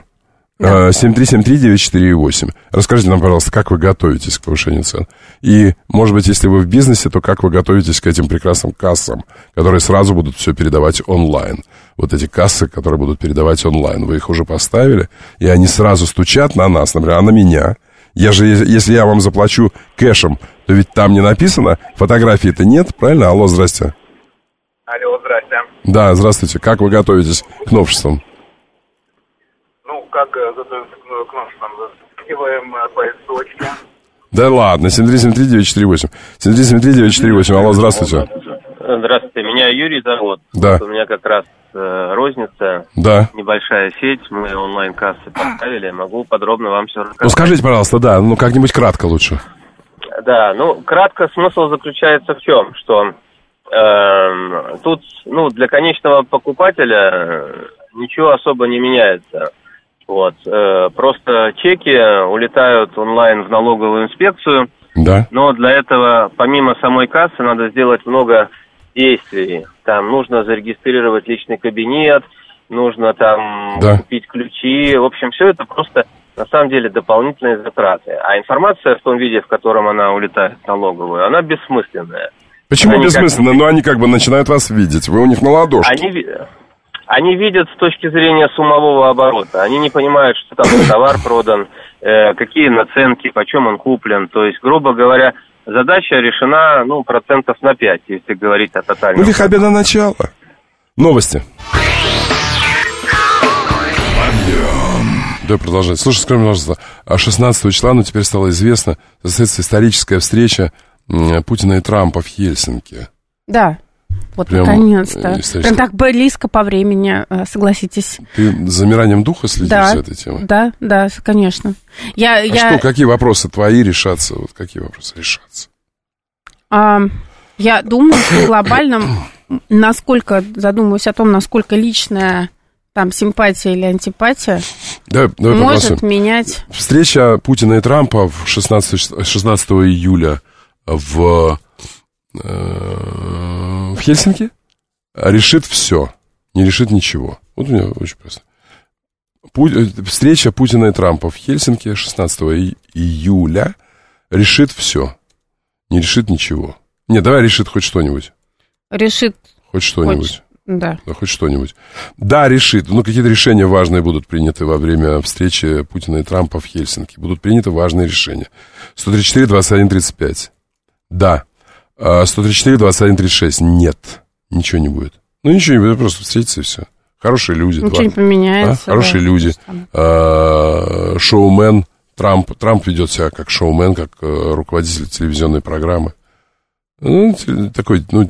7373948. Расскажите нам, пожалуйста, как вы готовитесь к повышению цен? И, может быть, если вы в бизнесе, то как вы готовитесь к этим прекрасным кассам, которые сразу будут все передавать онлайн? Вот эти кассы, которые будут передавать онлайн. Вы их уже поставили, и они сразу стучат на нас, например, а на меня. Если я вам заплачу кэшем, то ведь там не написано, фотографии-то нет, правильно? Алло, здрасте. Алло, здрасте. Да, здравствуйте. Как вы готовитесь к новшествам? Как готовимся к новшествам? Заскакиваем по точке. Да ладно, 7373948. 7373948, алло, здравствуйте. Здравствуйте, меня Юрий зовут. Да. У меня как раз розница, да. Небольшая сеть, мы онлайн-кассы поставили, могу подробно вам все рассказать. Ну, скажите, пожалуйста, да, как-нибудь кратко лучше. Да, ну, кратко смысл заключается в чем, что тут, ну, для конечного покупателя ничего особо не меняется. Вот, просто чеки улетают онлайн в налоговую инспекцию, да. Но для этого, помимо самой кассы, надо сделать много действий. Там нужно зарегистрировать личный кабинет, нужно там купить ключи. В общем, все это просто, на самом деле, дополнительные затраты. А информация в том виде, в котором она улетает в налоговую, она бессмысленная. Почему бессмысленно? Ну, они как бы начинают вас видеть. Вы у них на ладошке. Они видят с точки зрения суммового оборота. Они не понимают, что там товар продан, какие наценки, почем он куплен. То есть, грубо говоря, задача решена, ну, 5%, если говорить о тотальном. Ну, лихобеда начало. Новости. Да, продолжать. Слушай, скажи, пожалуйста, 16 числа, ну, теперь стало известно, состоится историческая встреча Путина и Трампа в Хельсинки. Да. Вот, прям, наконец-то. Прям так близко по времени, согласитесь. Ты с замиранием духа следишь за этой темой? Да, конечно. Что, какие вопросы твои решатся? Вот какие вопросы решатся? Я думаю, что глобально, задумываюсь о том, насколько личная там симпатия или антипатия может менять... Встреча Путина и Трампа 16 июля в Хельсинки решит все, не решит ничего. Вот у меня очень просто. Встреча Путина и Трампа в Хельсинки 16 июля решит все, не решит ничего. Не, давай решит хоть что-нибудь. Решит. Хоть что-нибудь. Да, хоть что-нибудь. Да, решит. Ну, какие-то решения важные будут приняты во время встречи Путина и Трампа в Хельсинки. Будут приняты важные решения. 134-21-35. Да. 134-21-36. Нет. Ничего не будет. Ну, ничего не будет, просто встретиться и все. Хорошие люди. Ничего не поменяется. Хорошие люди. Шоумен. Трамп ведет себя как шоумен, как руководитель телевизионной программы. Ну, такой, ну,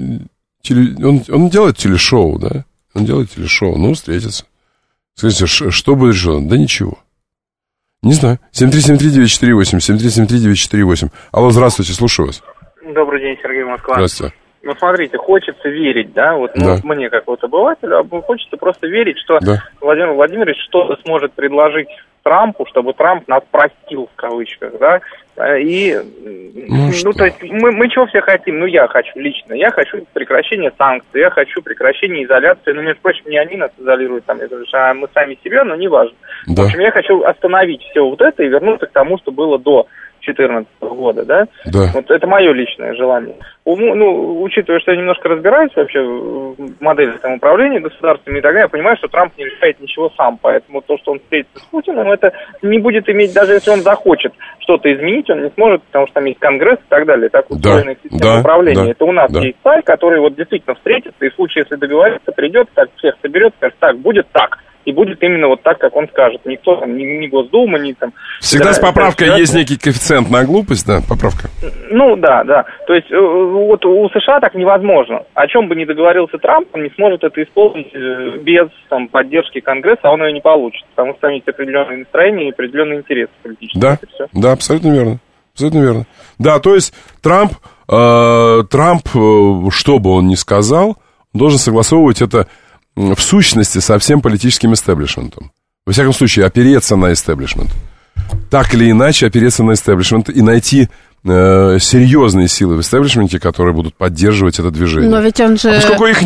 он делает телешоу, да? Он делает телешоу. Ну, встретятся. Скажите, что будет решено? Да ничего. Не знаю. 7373948, 7373948. Алло, здравствуйте, слушаю вас. Добрый день, Сергей, Москва. Здравствуйте. Ну, смотрите, хочется верить, да, вот мне, как вот обывателю, хочется просто верить, что Владимир Владимирович что-то сможет предложить Трампу, чтобы Трамп нас простил, в кавычках, да, и, то есть, мы чего все хотим? Ну, я хочу лично, я хочу прекращения санкций, я хочу прекращения изоляции, ну, между прочим, не они нас изолируют, там, а мы сами себя, но неважно. В общем, я хочу остановить все вот это и вернуться к тому, что было до 2014 года, да? Вот это мое личное желание. Ну, учитывая, что я немножко разбираюсь вообще в модели управления государствами и так далее, я понимаю, что Трамп не решает ничего сам, поэтому то, что он встретится с Путиным, это не будет иметь, даже если он захочет что-то изменить, он не сможет, потому что там есть Конгресс и так далее, так устроена система управления. Это у нас есть царь, который вот действительно встретится, и в случае, если договорится, придет, так всех соберет, скажет, так, будет так. И будет именно вот так, как он скажет. Никто там, ни Госдума, ни там... Всегда с поправкой есть некий коэффициент на глупость, да, поправка? Ну, да. То есть, вот у США так невозможно. О чем бы ни договорился Трамп, он не сможет это исполнить без там, поддержки Конгресса, а он ее не получит. Потому что там есть определенные настроения и определенные интересы политические. Да, абсолютно верно. Абсолютно верно. Да, то есть Трамп, что бы он ни сказал, должен согласовывать это в сущности со всем политическим истеблишментом. Во всяком случае, опереться на истеблишмент. Так или иначе, опереться на истеблишмент и найти серьезные силы в истеблишменте, которые будут поддерживать это движение. Но ведь он же... поскольку их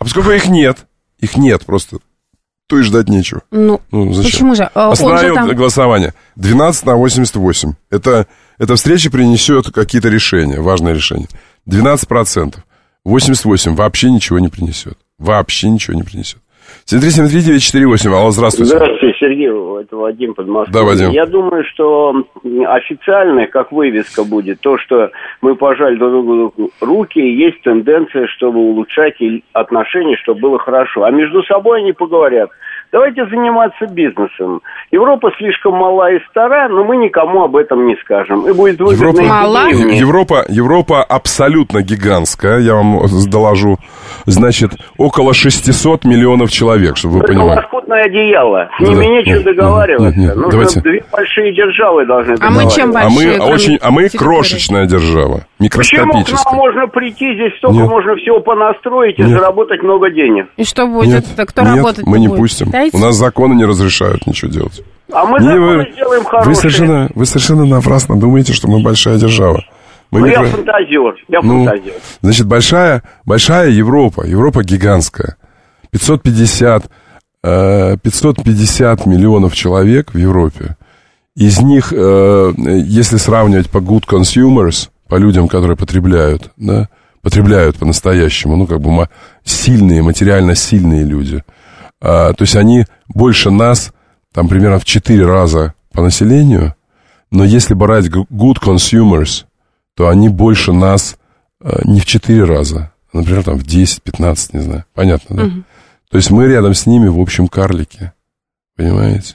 нет просто, то и ждать нечего. Ну зачем? Почему же? Остановил голосование. 12-88. Эта встреча принесет какие-то решения, важные решения. 12%. 88% вообще ничего не принесет. Вообще ничего не принесет. 7373948. Алло, здравствуйте. Здравствуйте, Сергей. Это Вадим Подмосковье. Да, Вадим. Я думаю, что официально, как вывеска будет, то, что мы пожали друг другу руки, есть тенденция, чтобы улучшать отношения, чтобы было хорошо. А между собой они поговорят. Давайте заниматься бизнесом. Европа слишком мала и стара, но мы никому об этом не скажем. И будет Европа абсолютно гигантская, я вам доложу. Значит, около 600 миллионов человек, чтобы вы понимали. Это лоскутное одеяло. С ними нечего договариваться. Нужно две большие державы должны договариваться. А мы чем большие? Мы крошечная держава, микроскопическая. Почему к нам можно прийти, здесь столько можно всего понастроить и заработать много денег? И что будет? Кто работать мы не пустим. У нас законы не разрешают ничего делать. А мы законы сделаем хорошие. Вы совершенно напрасно думаете, что мы большая держава. Я фантазер. Значит, большая Европа гигантская. 550 миллионов человек в Европе. Из них, если сравнивать по good consumers, по людям, которые потребляют, да, потребляют по-настоящему, сильные, материально сильные люди. То есть они больше нас, там примерно в 4 раза по населению, но если брать good consumers, то они больше нас не в 4 раза, например, там в 10-15, не знаю. Понятно, да? То есть мы рядом с ними, в общем, карлики. Понимаете?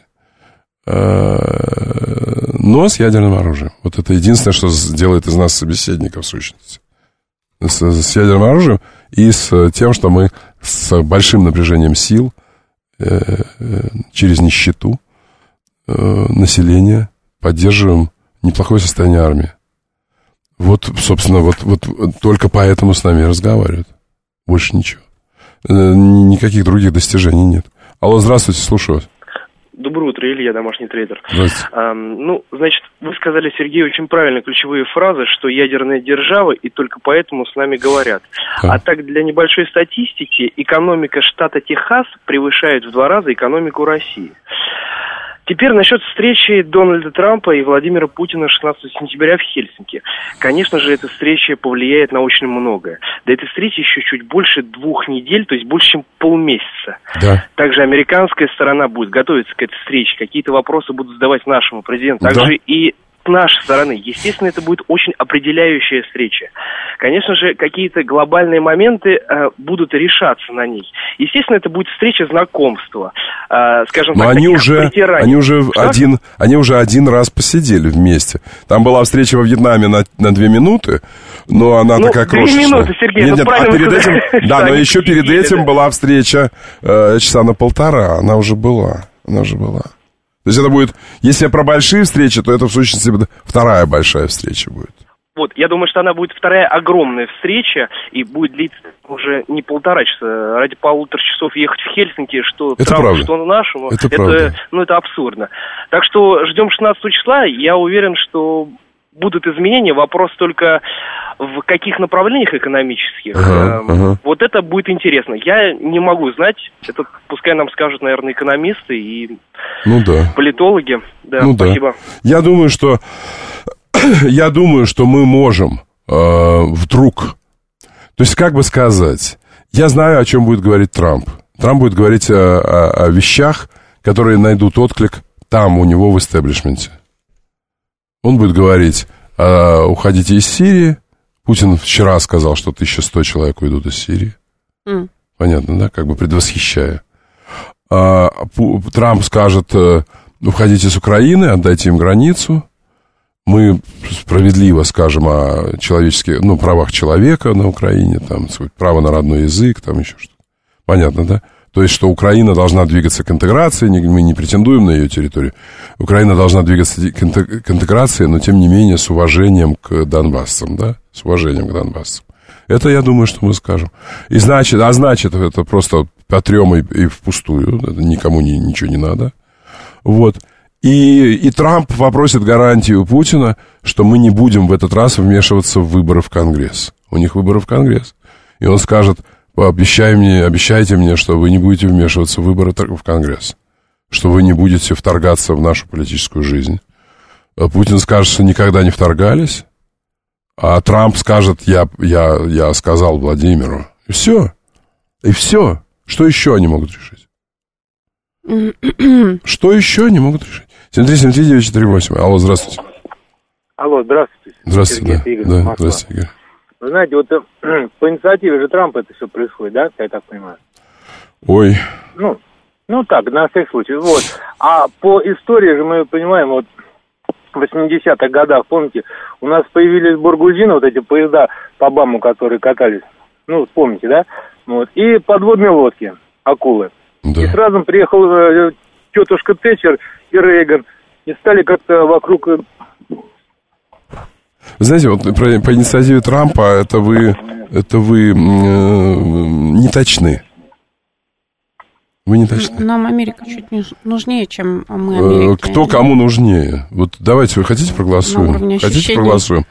Но с ядерным оружием. Вот это единственное, что делает из нас собеседников в сущности. С ядерным оружием и с тем, что мы с большим напряжением сил через нищету населения поддерживаем неплохое состояние армии. Вот, собственно, вот только поэтому с нами и разговаривают. Больше ничего. Никаких других достижений нет. Алло, здравствуйте, слушаю вас. Доброе утро, Илья, домашний трейдер. Здравствуйте. Значит, вы сказали, Сергей, очень правильно ключевые фразы, что ядерная держава, и только поэтому с нами говорят. А так, для небольшой статистики, экономика штата Техас превышает в 2 раза экономику России. Теперь насчет встречи Дональда Трампа и Владимира Путина 16 сентября в Хельсинки. Конечно же, эта встреча повлияет на очень многое. До этой встречи еще чуть больше 2 недель, то есть больше, чем полмесяца. Да. Также американская сторона будет готовиться к этой встрече. Какие-то вопросы будут задавать нашему президенту. Также и с нашей стороны. Естественно, это будет очень определяющая встреча. Конечно же, какие-то глобальные моменты будут решаться на ней. Естественно, это будет встреча знакомства. Скажем так, они уже один раз посидели вместе. Там была встреча во Вьетнаме на 2 минуты, но она такая крошечная. 2 минуты, Сергей, перед этим, да, но еще перед этим была встреча часа на 1,5. Она уже была. То есть это будет, если про большие встречи, то это в сущности 2-я большая встреча будет. Вот, я думаю, что она будет 2-я огромная встреча, и будет длиться уже не 1,5 часа. Ради 1,5 часов ехать в Хельсинки, что Трампу, что нашему, это абсурдно. Так что ждем 16 числа, я уверен, что будут изменения, вопрос только в каких направлениях экономических. Вот это будет интересно. Я не могу знать, это пускай нам скажут, наверное, экономисты и политологи. Да, спасибо. Да. Я думаю, что мы можем вдруг... То есть, как бы сказать, я знаю, о чем будет говорить Трамп. Трамп будет говорить о вещах, которые найдут отклик там, у него в истеблишменте. Он будет говорить, уходите из Сирии. Путин вчера сказал, что 1100 человек уйдут из Сирии. Понятно, да? Как бы предвосхищая. Трамп скажет, уходите с Украины, отдайте им границу. Мы справедливо скажем о правах человека на Украине, там, право на родной язык, там еще что-то. Понятно, да? То есть, что Украина должна двигаться к интеграции, мы не претендуем на ее территорию. Украина должна двигаться к интеграции, но, тем не менее, с уважением к донбассцам, да? С уважением к донбассцам. Это, я думаю, что мы скажем. И значит, это просто потрем и впустую, это никому ничего не надо. Вот. И Трамп попросит гарантию Путина, что мы не будем в этот раз вмешиваться в выборы в Конгресс. У них выборы в Конгресс. И он скажет, обещайте мне, что вы не будете вмешиваться в выборы в Конгресс. Что вы не будете вторгаться в нашу политическую жизнь. Путин скажет, что никогда не вторгались. А Трамп скажет, я сказал Владимиру. И все. Что еще они могут решить? Что еще они могут решить? 7373948. Алло, здравствуйте. Алло, здравствуйте. Здравствуйте, Сергей, да. Здравствуйте, Игорь. Вы знаете, вот по инициативе же Трампа это все происходит, да, я так понимаю? Ой. Ну так, на всякий случай. Вот. А по истории же мы понимаем, вот в 80-х годах, помните, у нас появились бургузины, вот эти поезда по БАМу, которые катались. Ну, помните, да? Вот. И подводные лодки, акулы. Да. И сразу приехал тетушка Тэтчер и Рейган. И стали как-то вокруг... Знаете, вот по инициативе Трампа это вы не точны. Вы не точны. Нам Америка чуть нужнее, чем мы Америке. Кто кому нужнее? Вот давайте, вы хотите проголосуем? Хотите проголосуем?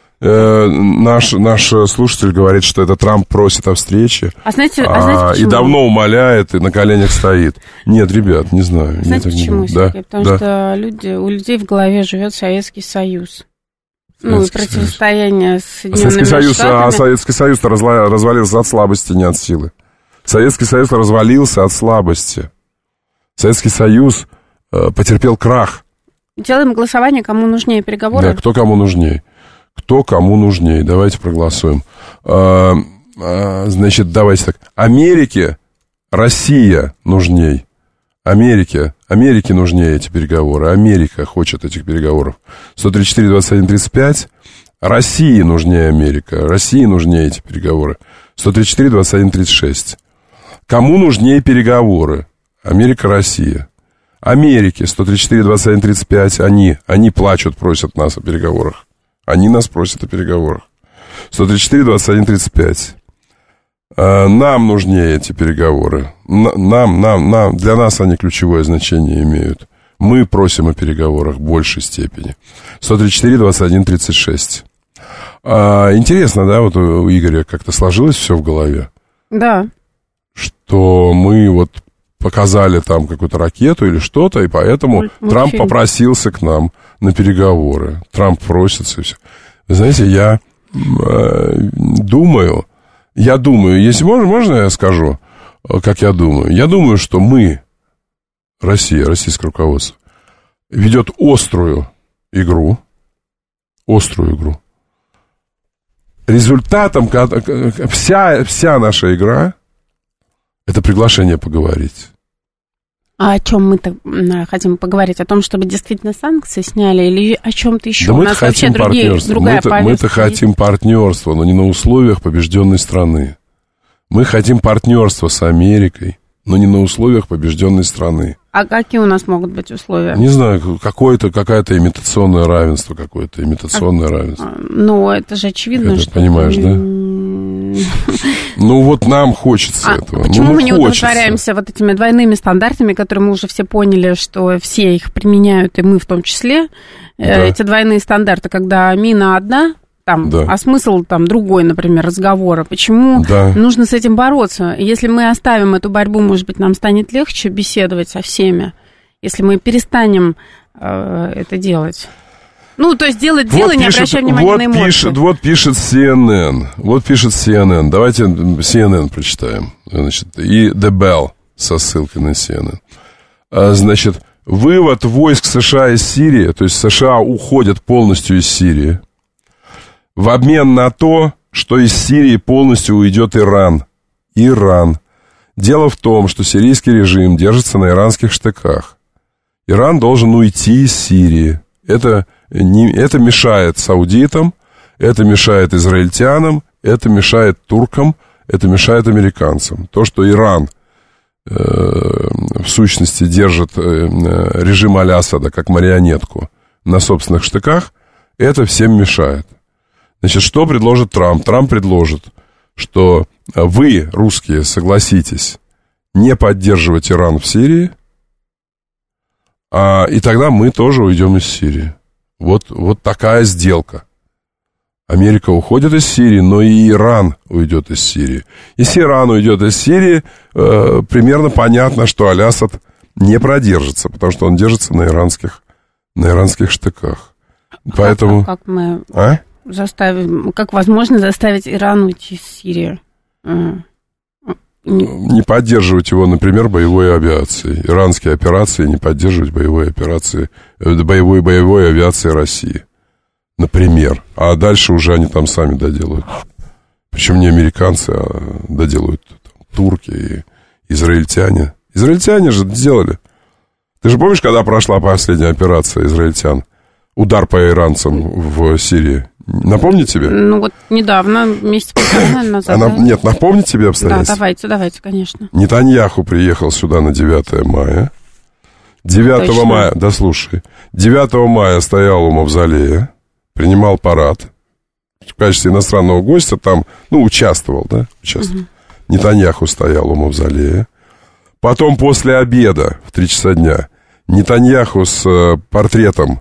Наш слушатель говорит, что это Трамп просит о встрече. Знаете, и давно умоляет, и на коленях стоит. Нет, ребят, не знаю. Знаете почему, Сергей? Потому что у людей в голове живет Советский Союз. И противостояние с Соединенными Штатами. Советский Союз развалился от слабости, не от силы. Советский Союз развалился от слабости. Советский Союз потерпел крах. Делаем голосование, кому нужнее переговоры. Да, кто кому нужнее. Кто кому нужнее. Давайте проголосуем. Значит, давайте так. Америке Россия нужней. Америке нужнее эти переговоры. Америка хочет этих переговоров. 134-21-35. России нужнее Америка. России нужнее эти переговоры. 134-21-36. Кому нужнее переговоры? Америка, Россия. Америке 134-21-35. Они плачут, просят нас о переговорах. Они нас просят о переговорах. 134-21-35. Нам нужнее эти переговоры. Нам. Для нас они ключевое значение имеют. Мы просим о переговорах в большей степени. 134-21-36. Интересно, да, вот у Игоря как-то сложилось все в голове? Да. Что мы вот показали там какую-то ракету или что-то, и поэтому Трамп попросился к нам на переговоры. Трамп просится и все. Вы знаете, я думаю, если можно я скажу, как я думаю? Я думаю, что мы, Россия, российское руководство, ведет острую игру. Результатом вся наша игра — это приглашение поговорить. А о чем мы хотим поговорить? О том, чтобы действительно санкции сняли, или о чем-то еще? Да мы хотим партнерства. Мы-то хотим партнерства, но не на условиях побежденной страны. Мы хотим партнерства с Америкой, но не на условиях побежденной страны. А какие у нас могут быть условия? Не знаю, какое-то имитационное равенство, Ну, это же очевидно, что... Понимаешь, да? Ну, вот нам хочется этого. Почему мы не удовлетворяемся вот этими двойными стандартами, которые мы уже все поняли, что все их применяют, и мы в том числе? Да. Эти двойные стандарты, когда мина одна, а смысл другой, например, разговора. Почему нужно с этим бороться? Если мы оставим эту борьбу, может быть, нам станет легче беседовать со всеми, если мы перестанем это делать. Ну, то есть дело, не обращая внимания на эмоции. Вот пишет CNN. Давайте CNN прочитаем. Значит, и The Bell со ссылкой на CNN. Значит, вывод войск США из Сирии, то есть США уходят полностью из Сирии, в обмен на то, что из Сирии полностью уйдет Иран. Дело в том, что сирийский режим держится на иранских штыках. Иран должен уйти из Сирии. Это мешает саудитам, это мешает израильтянам, это мешает туркам, это мешает американцам. То, что Иран в сущности держит режим Аль-Асада как марионетку на собственных штыках, это всем мешает. Значит, что предложит Трамп? Трамп предложит, что вы, русские, согласитесь не поддерживать Иран в Сирии, и тогда мы тоже уйдем из Сирии. Вот такая сделка. Америка уходит из Сирии, но и Иран уйдет из Сирии. Если Иран уйдет из Сирии, примерно понятно, что Аль-Асад не продержится, потому что он держится на иранских штыках. Поэтому... Как мы как возможно заставить Иран уйти из Сирии? Не поддерживать его, например, боевой авиацией. Иранские операции не поддерживать боевой авиацией России. Например. А дальше уже они там сами доделают. Причем не американцы, а доделают турки и израильтяне. Израильтяне же сделали. Ты же помнишь, когда прошла последняя операция израильтян? Удар по иранцам в Сирии. Напомнить тебе? Ну, вот недавно, месяц назад. Нет, напомнить тебе обстоятельства? Да, давайте, конечно. Нетаньяху приехал сюда на 9 мая. 9 мая, да слушай, 9 мая стоял у мавзолея, принимал парад. В качестве иностранного гостя там, участвовал, да? Участвовал. Нетаньяху стоял у мавзолея. Потом после обеда в 3 часа дня Нетаньяху с портретом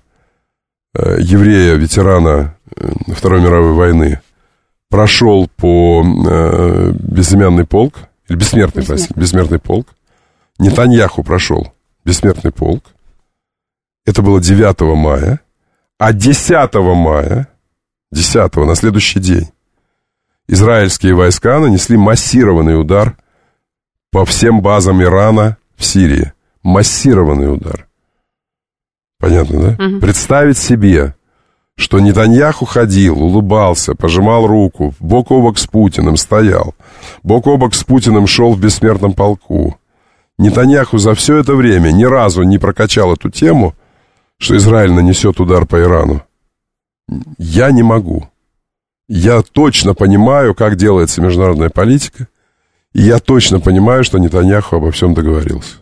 еврея, ветерана Второй мировой войны, прошел по безымянный полк, или бессмертный полк. Нетаньяху прошел бессмертный полк. Это было 9 мая. А 10 мая, на следующий день, израильские войска нанесли массированный удар по всем базам Ирана в Сирии. Массированный удар. Понятно, да? Представить себе, что Нетаньяху ходил, улыбался, пожимал руку, бок о бок с Путиным стоял, бок о бок с Путиным шел в бессмертном полку. Нетаньяху за все это время ни разу не прокачал эту тему, что Израиль нанесет удар по Ирану. Я не могу. Я точно понимаю, как делается международная политика, и я точно понимаю, что Нетаньяху обо всем договорился.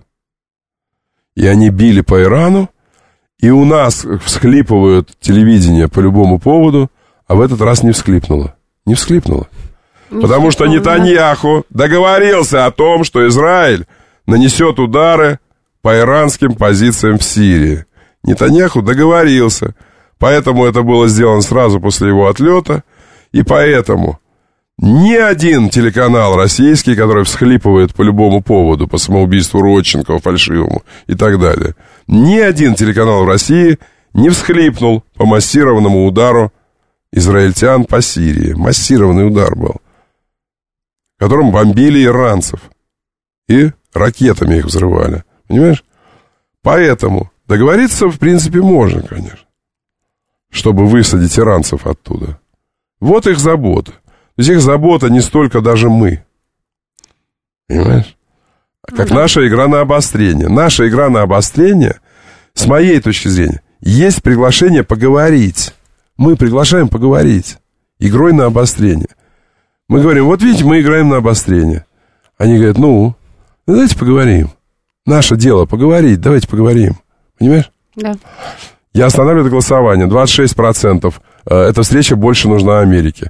И они били по Ирану, и у нас всхлипывают телевидение по любому поводу, а в этот раз не всхлипнуло. Не всхлипнуло. Потому что Нетаньяху договорился о том, что Израиль нанесет удары по иранским позициям в Сирии. Нетаньяху договорился. Поэтому это было сделано сразу после его отлета. И поэтому ни один телеканал российский, который всхлипывает по любому поводу, по самоубийству Родченкова фальшивому и так далее, ни один телеканал в России не всхлипнул по массированному удару израильтян по Сирии. Массированный удар был, которым бомбили иранцев и ракетами их взрывали. Понимаешь? Поэтому договориться, в принципе, можно, конечно, чтобы высадить иранцев оттуда. Вот их забота. То есть их забота не столько даже мы. Понимаешь? Как наша игра на обострение. Наша игра на обострение, с моей точки зрения, есть приглашение поговорить. Мы приглашаем поговорить. Игрой на обострение. Мы говорим, вот видите, мы играем на обострение. Они говорят, давайте поговорим. Наше дело поговорить, давайте поговорим. Понимаешь? Да. Я останавливаю голосование. 26%. Эта встреча больше нужна Америке.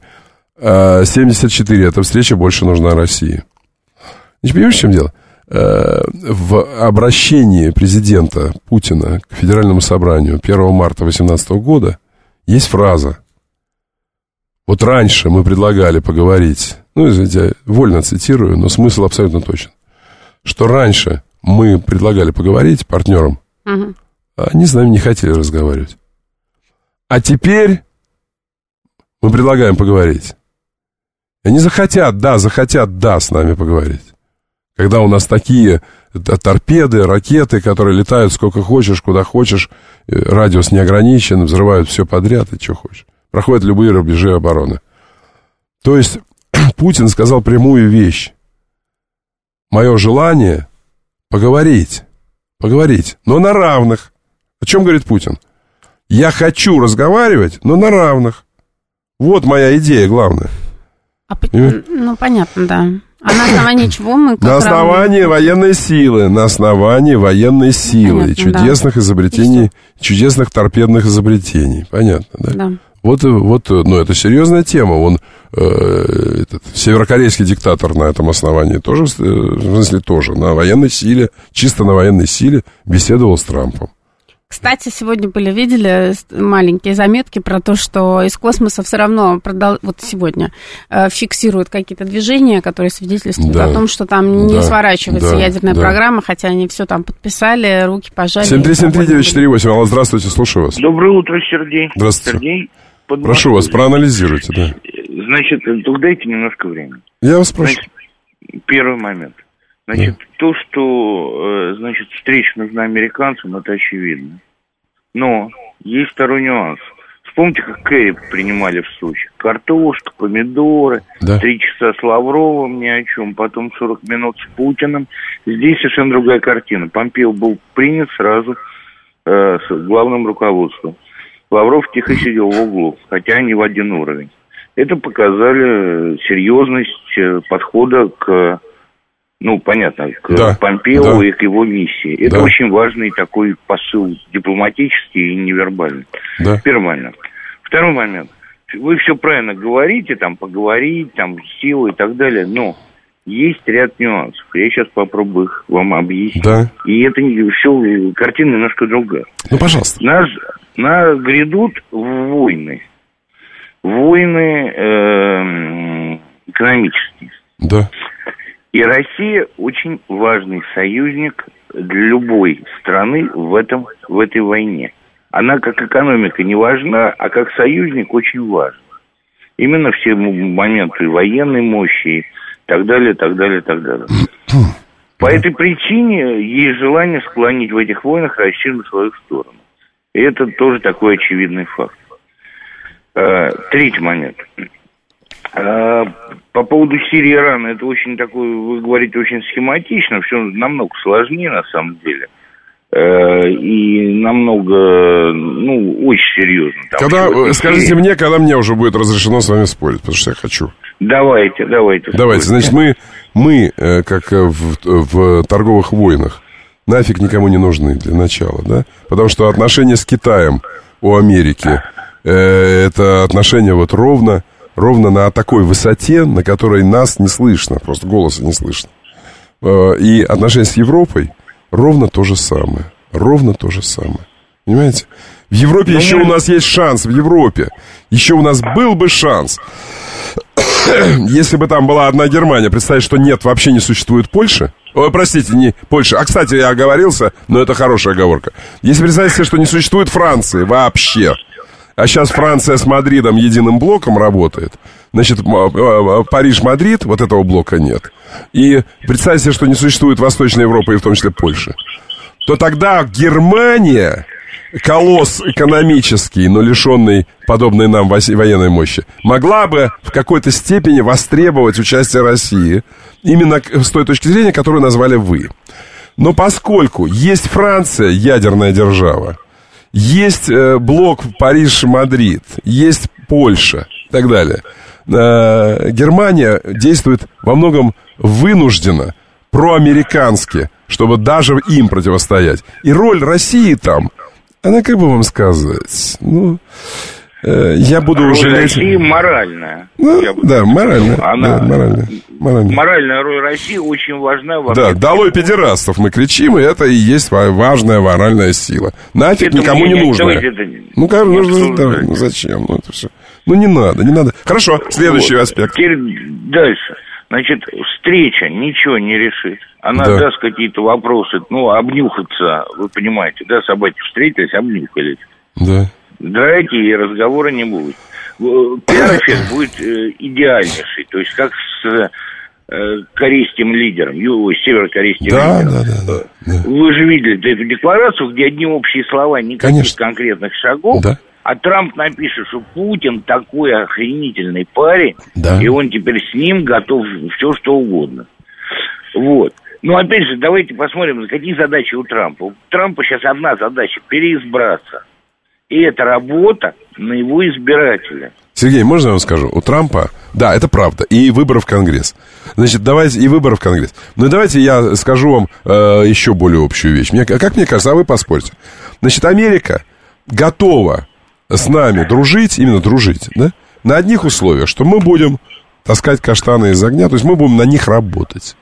74%. Эта встреча больше нужна России. Значит, понимаешь, в чем дело? В обращении президента Путина к Федеральному собранию 1 марта 2018 года есть фраза. Вот раньше мы предлагали поговорить, извините, я вольно цитирую, но смысл абсолютно точен, что раньше мы предлагали поговорить партнерам, а они с нами не хотели разговаривать. А теперь мы предлагаем поговорить. И они захотят, с нами поговорить. Когда у нас такие торпеды, ракеты, которые летают сколько хочешь, куда хочешь, радиус не ограничен, взрывают все подряд и что хочешь. Проходят любые рубежи обороны. То есть Путин сказал прямую вещь. Мое желание поговорить, но на равных. О чем говорит Путин? Я хочу разговаривать, но на равных. Вот моя идея главная. Понятно, да. А на основании чего мы... На основании военной силы. На основании военной силы. Понятно, и чудесных изобретений, чудесных торпедных изобретений. Понятно, да? Да. Вот, это серьезная тема. Северокорейский диктатор на этом основании тоже, на военной силе, чисто на военной силе беседовал с Трампом. Кстати, сегодня видели маленькие заметки про то, что из космоса все равно сегодня фиксируют какие-то движения, которые свидетельствуют о том, что там не сворачивается ядерная программа, хотя они все там подписали, руки пожали. 7373948. Алло, здравствуйте, слушаю вас. Доброе утро, Сергей. Здравствуйте. Сергей, прошу вас, проанализируйте, да. Значит, дайте немножко времени. Я вас прошу. Первый момент. Значит, то, что, встреча нужна американцам, это очевидно. Но есть второй нюанс. Вспомните, как Керри принимали в Сочи. Картошка, помидоры, 3 часа с Лавровым, ни о чем, потом 40 минут с Путиным. Здесь совершенно другая картина. Помпео был принят сразу с главным руководством. Лавров тихо сидел в углу, хотя они в один уровень. Это показали серьезность подхода к, понятно, к Помпео и к его миссии. Это очень важный такой посыл дипломатический и невербальный. Первый момент. Второй момент. Вы все правильно говорите, поговорить, силы и так далее, но есть ряд нюансов. Я сейчас попробую их вам объяснить. И это все, картина немножко другая. Пожалуйста. Нас грядут войны. Войны экономические. И Россия очень важный союзник для любой страны в этой войне. Она как экономика не важна, а как союзник очень важна. Именно все моменты военной мощи и так далее, так далее, так далее. По этой причине есть желание склонить в этих войнах Россию на свою сторону. И это тоже такой очевидный факт. Третий момент. По поводу Сирии и Ирана, это очень такой, вы говорите, очень схематично, все намного сложнее на самом деле. И намного, очень серьезно. Скажите мне, когда мне уже будет разрешено с вами спорить, потому что я хочу. Давайте. Значит, мы как в торговых войнах, нафиг никому не нужны для начала, да? Потому что отношения с Китаем у Америки, это отношения ровно на такой высоте, на которой нас не слышно, просто голоса не слышно. И отношения с Европой ровно то же самое. Понимаете? В Европе еще у нас есть шанс, еще у нас был бы шанс. Если бы там была одна Германия, представить, что нет, вообще не существует Польши. Не Польша. Кстати, я оговорился, но это хорошая оговорка. Если представить себе, что не существует Франции вообще, а сейчас Франция с Мадридом единым блоком работает, значит, Париж-Мадрид, вот этого блока нет. И представьте себе, что не существует Восточной Европы, и в том числе Польши, то тогда Германия, колосс экономический, но лишенный подобной нам военной мощи, могла бы в какой-то степени востребовать участие России именно с той точки зрения, которую назвали вы. Но поскольку есть Франция, ядерная держава, есть блок Париж-Мадрид, есть Польша и так далее, Германия действует во многом вынужденно, проамерикански, чтобы даже им противостоять. И роль России там, она, как бы вам сказать, я буду уже... Роль России моральная. Моральная. Моральная роль России очень важна. Долой педерастов мы кричим, и это и есть важная моральная сила. Нафиг это никому не нужно. Зачем? Это все. Не надо. Хорошо, следующий аспект. Теперь дальше. Значит, встреча ничего не решит. Она даст какие-то вопросы, обнюхаться, вы понимаете, собаки встретились, обнюхались. Драйки и разговора не будет. Пиар-эффект будет идеальнейший, то есть как с корейским лидером, северокорейским лидером. Вы же видели эту декларацию, где одни общие слова, никаких конкретных шагов. А Трамп напишет, что Путин такой охренительный парень, и он теперь с ним готов все, что угодно. Вот. Опять же, давайте посмотрим, какие задачи у Трампа. У Трампа сейчас одна задача – переизбраться. И это работа на его избирателя. Сергей, можно я вам скажу? У Трампа, это правда, и выборы в Конгресс. Значит, давайте, и выборы в Конгресс. Давайте я скажу вам еще более общую вещь. Как мне кажется, а вы поспорьте. Значит, Америка готова с нами дружить, на одних условиях, что мы будем таскать каштаны из огня, то есть мы будем на них работать.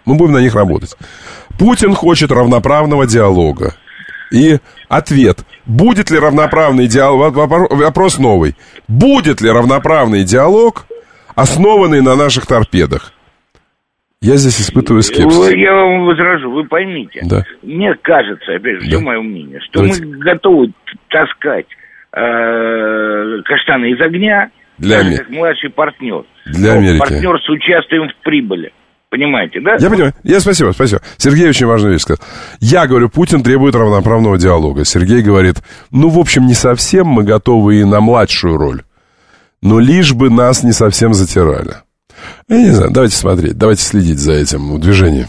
Путин хочет равноправного диалога. И ответ, будет ли равноправный диалог, вопрос новый, будет ли равноправный диалог, основанный на наших торпедах? Я здесь испытываю скепсис. Я вам возражу, вы поймите. Мне кажется, опять же, все мое мнение, что мы готовы таскать каштаны из огня, как младший партнер. Для Америки. Партнер с участием в прибыли. Понимаете, да? Я понимаю. Спасибо. Сергей очень важную вещь сказал. Я говорю, Путин требует равноправного диалога. Сергей говорит, в общем, не совсем, мы готовы и на младшую роль. Но лишь бы нас не совсем затирали. Я не знаю, давайте смотреть, давайте следить за этим движением.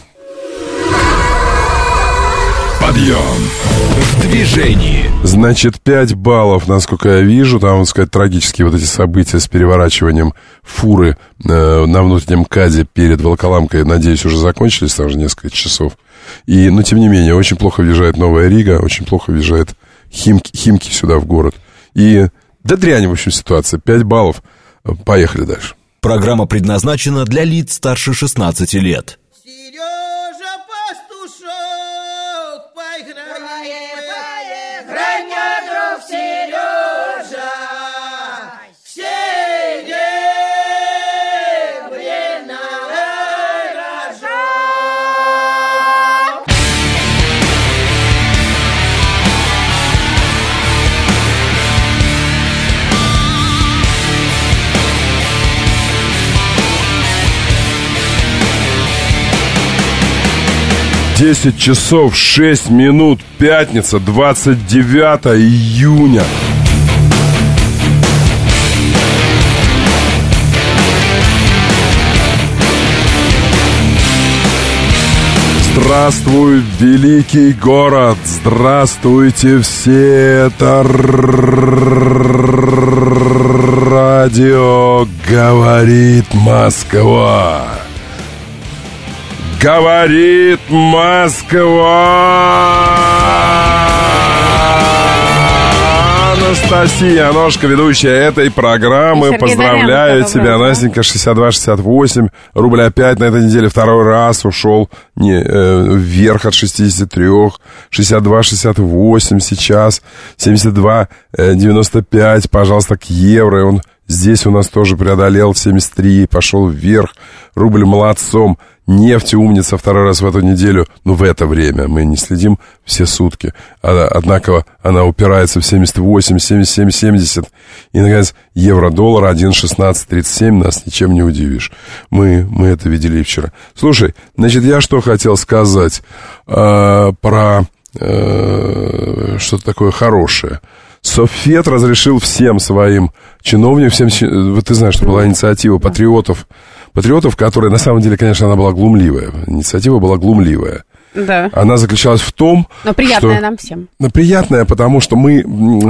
Подъем в движении. Значит, 5 баллов, насколько я вижу. Там, так сказать, трагические вот эти события с переворачиванием фуры на внутреннем КАДе перед Волоколамкой, надеюсь, уже закончились, там уже несколько часов. Но, тем не менее, очень плохо въезжает Новая Рига, очень плохо въезжает Химки сюда в город. Да дрянь, в общем, ситуация. 5 баллов. Поехали дальше. Программа предназначена для лиц старше 16 лет. Сережа Пастушок, поиграй мне, друг Сережа, серебряный рожок. Десять часов 6 минут, пятница, 29 июня. Здравствуй, великий город! Здравствуйте все! Это радио «Говорит Москва». Говорит Москва! Анастасия Аношка, ведущая этой программы. Поздравляю тебя, Настенька, 62-68. Рубль опять на этой неделе второй раз ушел вверх от 63. 62-68 сейчас. 72-95, пожалуйста, к евро. Он здесь у нас тоже преодолел 73, пошел вверх. Рубль молодцом. Нефть умница второй раз в эту неделю. В это время мы не следим все сутки. Однако она упирается в 78, 77, 70. И, наконец, евро-доллар 1,1637. Нас ничем не удивишь. Мы это видели и вчера. Слушай, значит, я что хотел сказать про что-то такое хорошее. Совет разрешил всем своим чиновникам, вот ты знаешь, что была инициатива патриотов, которая, на самом деле, конечно, она была глумливая. Инициатива была глумливая. Да. Она заключалась в том, но приятная нам всем. Но приятная, потому что мы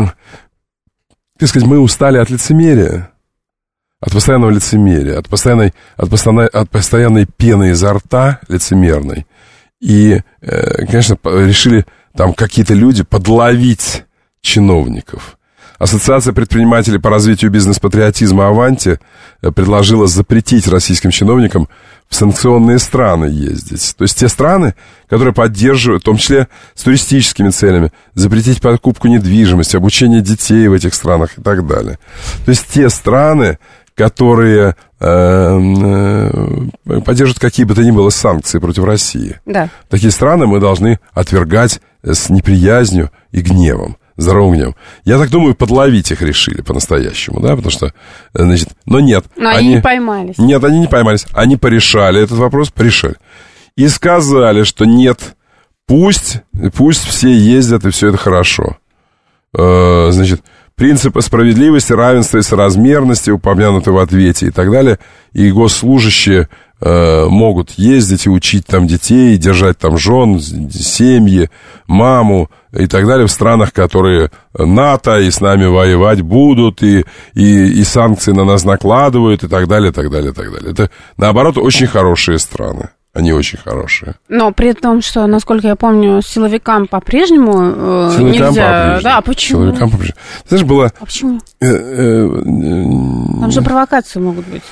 устали от лицемерия. От постоянного лицемерия, от постоянной пены изо рта лицемерной. И, конечно, решили там какие-то люди подловить чиновников. Ассоциация предпринимателей по развитию бизнес-патриотизма «Аванти» предложила запретить российским чиновникам в санкционные страны ездить. То есть те страны, которые поддерживают, в том числе с туристическими целями, запретить покупку недвижимости, обучение детей в этих странах и так далее. То есть те страны, которые поддерживают какие бы то ни было санкции против России. Да. Такие страны мы должны отвергать с неприязнью и гневом. Здоровым гневом. Я так думаю, подловить их решили по-настоящему, да, потому что, значит, но нет. Но они не поймались. Нет, они не поймались. Они порешали этот вопрос, порешали. И сказали, что нет, пусть все ездят, и все это хорошо. Значит, принципы справедливости, равенства и соразмерности, упомянуты в ответе и так далее, и госслужащие могут ездить и учить там детей, держать там жен, семьи, маму и так далее в странах, которые НАТО, и с нами воевать будут, и санкции на нас накладывают, и так далее, и так далее, и так далее. Это, наоборот, очень хорошие страны. Они очень хорошие. Но при том, что, насколько я помню, силовикам по-прежнему нельзя... По-прежнему. Да, почему? Силовикам по-прежнему. Знаешь, было... А почему? Там же провокации могут быть.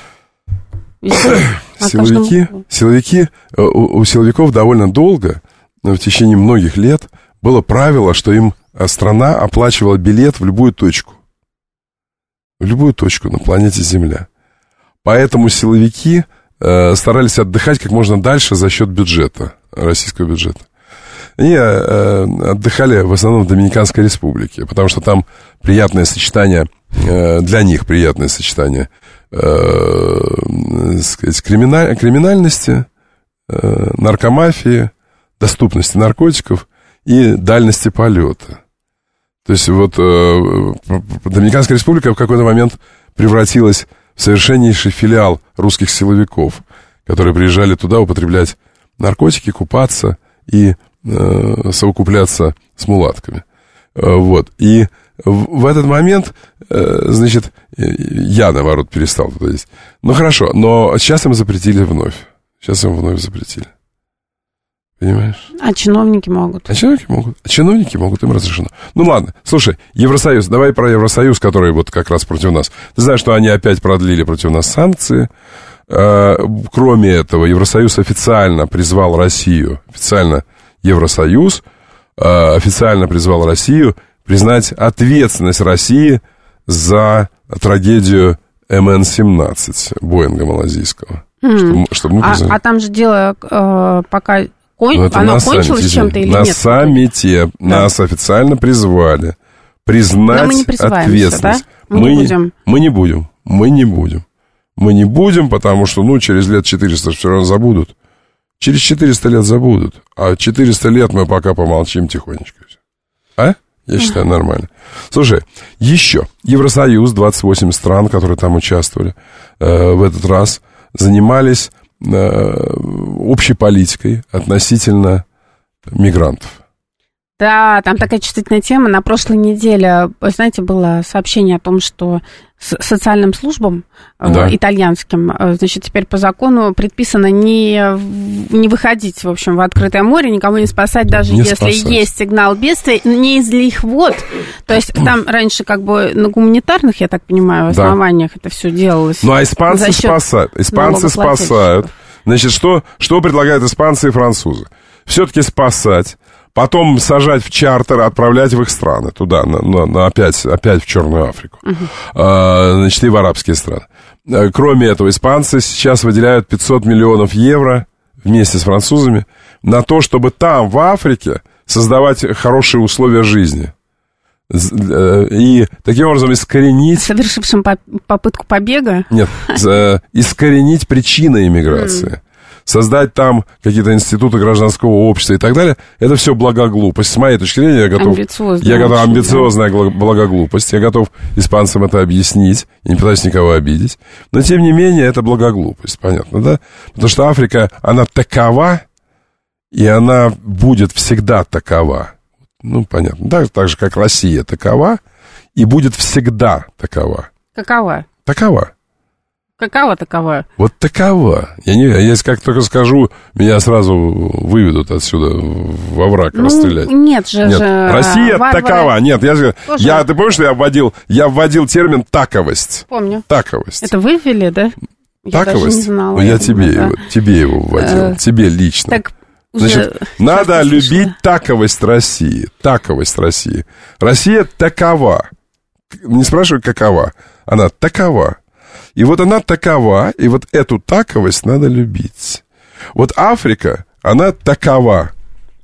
Силовики, у силовиков довольно долго, в течение многих лет, было правило, что им страна оплачивала билет в любую точку. В любую точку на планете Земля. Поэтому силовики старались отдыхать как можно дальше за счет бюджета, российского бюджета. Они отдыхали в основном в Доминиканской Республике, потому что там приятное сочетание, для них приятное сочетание, сказать, криминальности, наркомафии, доступности наркотиков и дальности полета. То есть вот Доминиканская республика в какой-то момент превратилась в совершеннейший филиал русских силовиков, которые приезжали туда употреблять наркотики, купаться и совокупляться с мулатками. Вот. И в этот момент, значит, я, наоборот, перестал туда ездить. Ну, хорошо, но сейчас им запретили вновь. Сейчас им вновь запретили. Понимаешь? А чиновники могут. А чиновники могут, им разрешено. Ну, ладно, слушай, Евросоюз, давай про Евросоюз, который вот как раз против нас. Ты знаешь, что они опять продлили против нас санкции. Кроме этого, Евросоюз официально призвал Россию, Евросоюз официально призвал Россию признать ответственность России за трагедию МН-17 Боинга малазийского. Чтобы мы признали. А там же дело пока... Оно кончилось чем-то или нет? На саммите нас официально призвали признать ответственность. Да? Мы не будем, потому что, через лет 400 все равно забудут. Через 400 лет забудут. А 400 лет мы пока помолчим тихонечко. А? Я считаю, нормально. Слушай, еще. Евросоюз, 28 стран, которые там участвовали в этот раз, занимались общей политикой относительно мигрантов. Да, там такая чувствительная тема. На прошлой неделе, вы знаете, было сообщение о том, что социальным службам итальянским, значит, теперь по закону предписано не выходить, в общем, в открытое море, никого не спасать, даже если есть сигнал бедствия, не из злых вод. То есть там раньше как бы на гуманитарных, я так понимаю, основаниях это все делалось. Ну, а испанцы спасают. Испанцы спасают. Значит, что предлагают испанцы и французы? Все-таки спасать. Потом сажать в чартер, отправлять в их страны, туда, опять в Черную Африку, значит, и в арабские страны. Кроме этого, испанцы сейчас выделяют 500 миллионов евро вместе с французами на то, чтобы там, в Африке, создавать хорошие условия жизни. И таким образом искоренить... Совершившим попытку побега? Нет, искоренить причины иммиграции. Создать там какие-то институты гражданского общества и так далее, это все благоглупость. С моей точки зрения, я готов амбициозная благоглупость, я готов испанцам это объяснить, я не пытаюсь никого обидеть, но тем не менее это благоглупость, понятно, да? Потому что Африка, она такова, и она будет всегда такова. Ну, понятно, так же, как Россия такова, и будет всегда такова. Какова? Такова. Какова такова? Вот такова. Я как только скажу, меня сразу выведут отсюда во враг расстрелять. Нет же. Россия такова. Нет, ты помнишь, что я вводил термин таковость? Помню. Таковость. Это вы ввели, да? Таковость? Я даже не знала. Ну, я тебе его вводил. Тебе лично. Так, значит, надо любить таковость России. Таковость России. Россия такова. Не спрашивай, какова. Она такова. И вот она такова, и вот эту таковость надо любить. Вот Африка, она такова.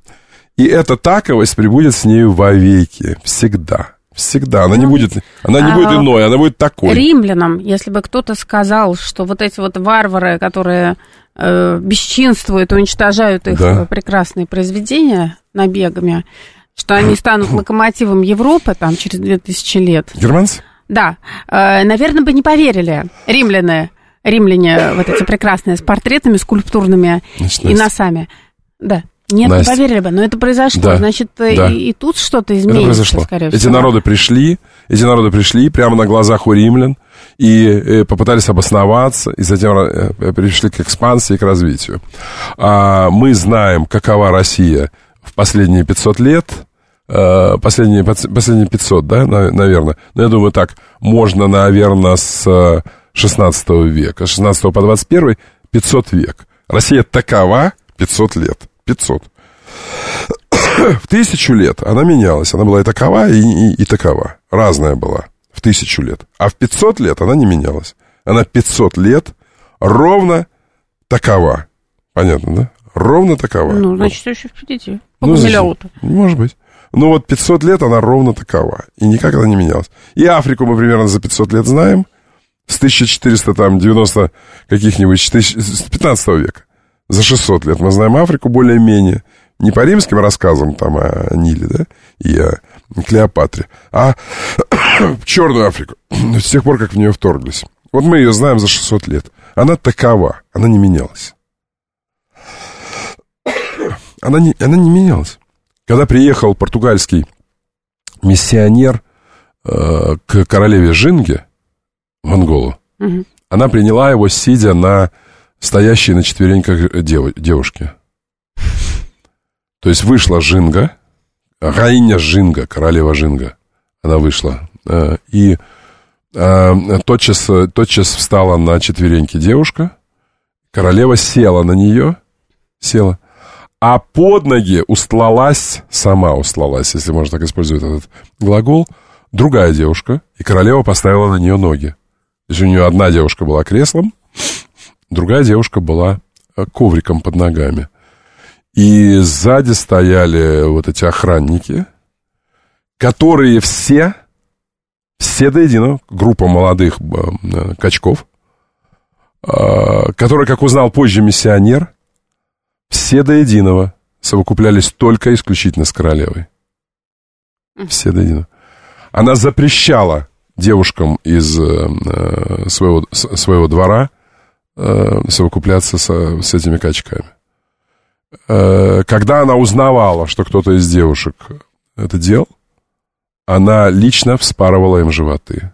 И эта таковость прибудет с нею вовеки. Всегда. Всегда. Она не будет иной, она будет такой. Римлянам, если бы кто-то сказал, что вот эти вот варвары, которые бесчинствуют, уничтожают их прекрасные произведения набегами, что они станут локомотивом Европы там, через 2000 лет. Германцы? Да, наверное, бы не поверили римляне, вот эти прекрасные, с портретами скульптурными и носами. Да, нет, Настя. Не поверили бы, но это произошло. Да. Значит, да. И тут что-то изменится, скорее всего. Эти народы пришли прямо на глазах у римлян и попытались обосноваться, и затем пришли к экспансии и к развитию. Мы знаем, какова Россия в последние 500 лет. Последние 500, да, наверное. Но я думаю, так, можно, наверное, с 16 века. С 16 по 21 500 век. Россия такова 500 лет. 500. В 1000 лет она менялась. Она была и такова, и такова. Разная была в 1000 лет. А в 500 лет она не менялась. Она 500 лет ровно такова. Понятно, да? Ровно такова. Ну, значит, вот. Еще впереди. Может быть. Ну, вот 500 лет она ровно такова. И никак она не менялась. И Африку мы примерно за 500 лет знаем. С 1490 каких-нибудь, с 15 века. За 600 лет мы знаем Африку более-менее. Не по римским рассказам там о Ниле, да, и о Клеопатре, а в Черную Африку, с тех пор, как в нее вторглись. Вот мы ее знаем за 600 лет. Она такова, она не менялась. Она не менялась. Когда приехал португальский миссионер к королеве Жинге в Анголу, она приняла его, сидя на стоящей на четвереньках девушке. То есть вышла Жинга, раиня Жинга, королева Жинга, она вышла, и тотчас встала на четвереньки девушка, королева села на нее, а под ноги сама устлалась, если можно так использовать этот глагол, другая девушка, и королева поставила на нее ноги. То есть у нее одна девушка была креслом, другая девушка была ковриком под ногами. И сзади стояли вот эти охранники, которые все до единого, группа молодых качков, которые, как узнал позже миссионер, все до единого совокуплялись только исключительно с королевой. Все до единого. Она запрещала девушкам из своего двора совокупляться с этими качками. Когда она узнавала, что кто-то из девушек это делал, она лично вспарывала им животы.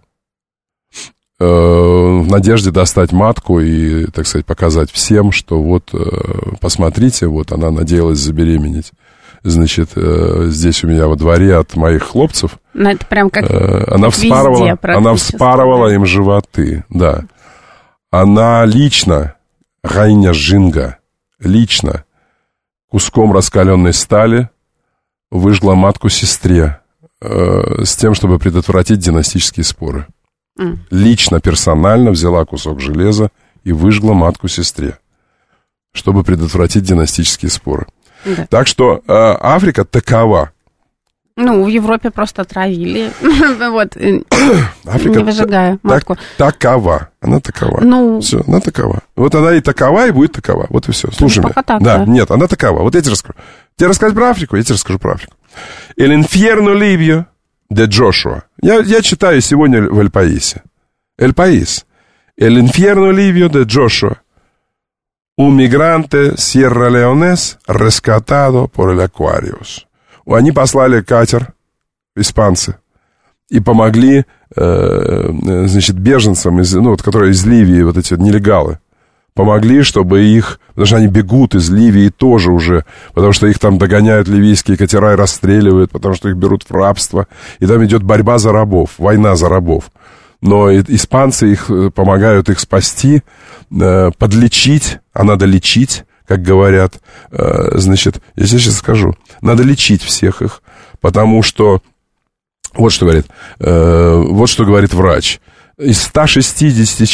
В надежде достать матку и, так сказать, показать всем, что вот, посмотрите, вот она надеялась забеременеть. Значит, здесь у меня во дворе от моих хлопцев. Ну, это прям как она вспарывала им животы, да. Она лично, раиня Жинга, лично куском раскаленной стали выжгла матку сестре с тем, чтобы предотвратить династические споры. Лично, персонально взяла кусок железа и выжгла матку сестре, чтобы предотвратить династические споры. Да. Так что Африка такова. Ну, в Европе просто отравили. Вот, Африка не выжигая матку. Такова. Она такова. Ну... Все, она такова. Вот она и такова, и будет такова. Вот и все. Слушай меня. Так, да, нет, она такова. Вот я тебе расскажу. Тебе рассказать про Африку? Я тебе расскажу про Африку. El infierno libio de Joshua. Я читаю сегодня в El País. El País. El infierno libio de Joshua. Un migrante sierraleonés rescatado por el Aquarius. Они послали катер, испанцы, и помогли, значит, беженцам, которые из Ливии, вот эти нелегалы, помогли, чтобы их, потому что они бегут из Ливии тоже уже, потому что их там догоняют ливийские катера и расстреливают, потому что их берут в рабство, и там идет борьба за рабов, война за рабов. Но испанцы их помогают их спасти, подлечить, а надо лечить, как говорят, значит, я тебе сейчас скажу, надо лечить всех их, потому что, вот что говорит врач, из 106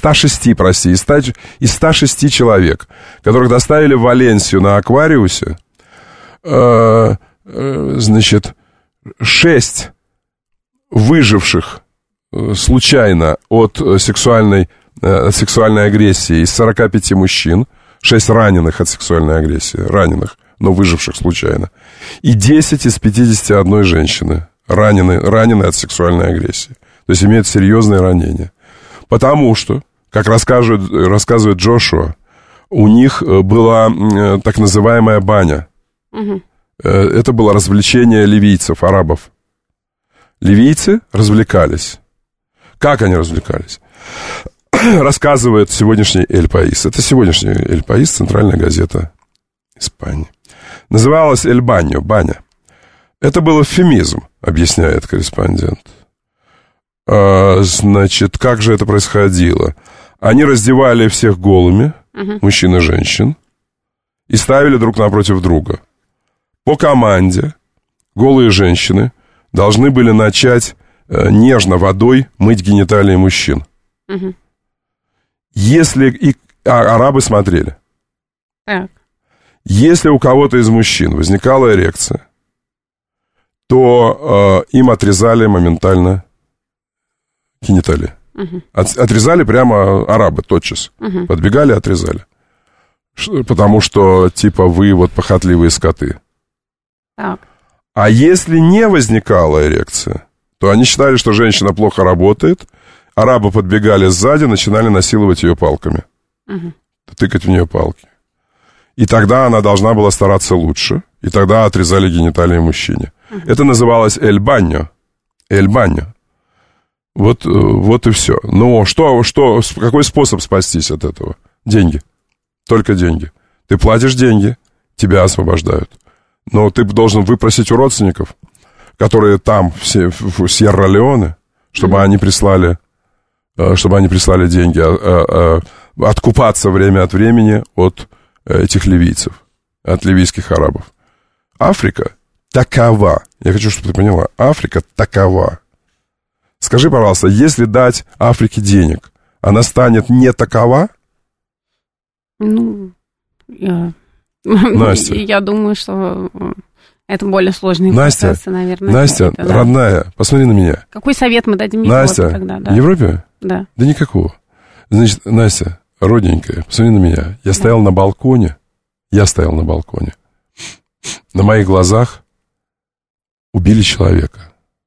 человек, которых доставили в Валенсию на Аквариусе, значит, 6 выживших случайно от сексуальной агрессии из 45 мужчин, 6 раненых от сексуальной агрессии, но выживших случайно, и 10 из 51 женщины ранены от сексуальной агрессии. То есть имеют серьезные ранения. Потому что, как рассказывает Джошуа, у них была так называемая баня. Это было развлечение ливийцев, арабов. Ливийцы развлекались. Как они развлекались? Рассказывает сегодняшний Эль Паис. Это сегодняшний Эль Паис, центральная газета Испании. Называлась Эль Баньо, баня. Это был эвфемизм, объясняет корреспондент. Значит, как же это происходило? Они раздевали всех голыми, мужчин и женщин, и ставили друг напротив друга. По команде голые женщины должны были начать нежно водой мыть гениталии мужчин. Если арабы смотрели. Так. Если у кого-то из мужчин возникала эрекция, то им отрезали моментально гениталии. Отрезали прямо арабы тотчас. Подбегали, отрезали. Потому что, типа, вы вот похотливые скоты. Так. А если не возникала эрекция, то они считали, что женщина плохо работает, арабы подбегали сзади, начинали насиловать ее палками. Угу. Тыкать в нее палки. И тогда она должна была стараться лучше, и тогда отрезали гениталии мужчине. Угу. Это называлось эль-баньо. Эль-баньо. Вот и все. Но какой способ спастись от этого? Деньги. Только деньги. Ты платишь деньги, тебя освобождают. Но ты должен выпросить у родственников, которые там, все в Сьерра-Леоне, чтобы они прислали деньги, откупаться время от времени от этих ливийцев, от ливийских арабов. Африка такова. Я хочу, чтобы ты поняла. Африка такова. Скажи, пожалуйста, если дать Африке денег, она станет не такова? Ну, Настя. Я думаю, что это более сложные процессы, наверное. Настя, родная, посмотри на меня. Какой совет мы дадим Европе Настя, тогда? Да. Европе? Да. Да никакого. Значит, Настя, родненькая, посмотри на меня. Я стоял на балконе. На моих глазах убили человека,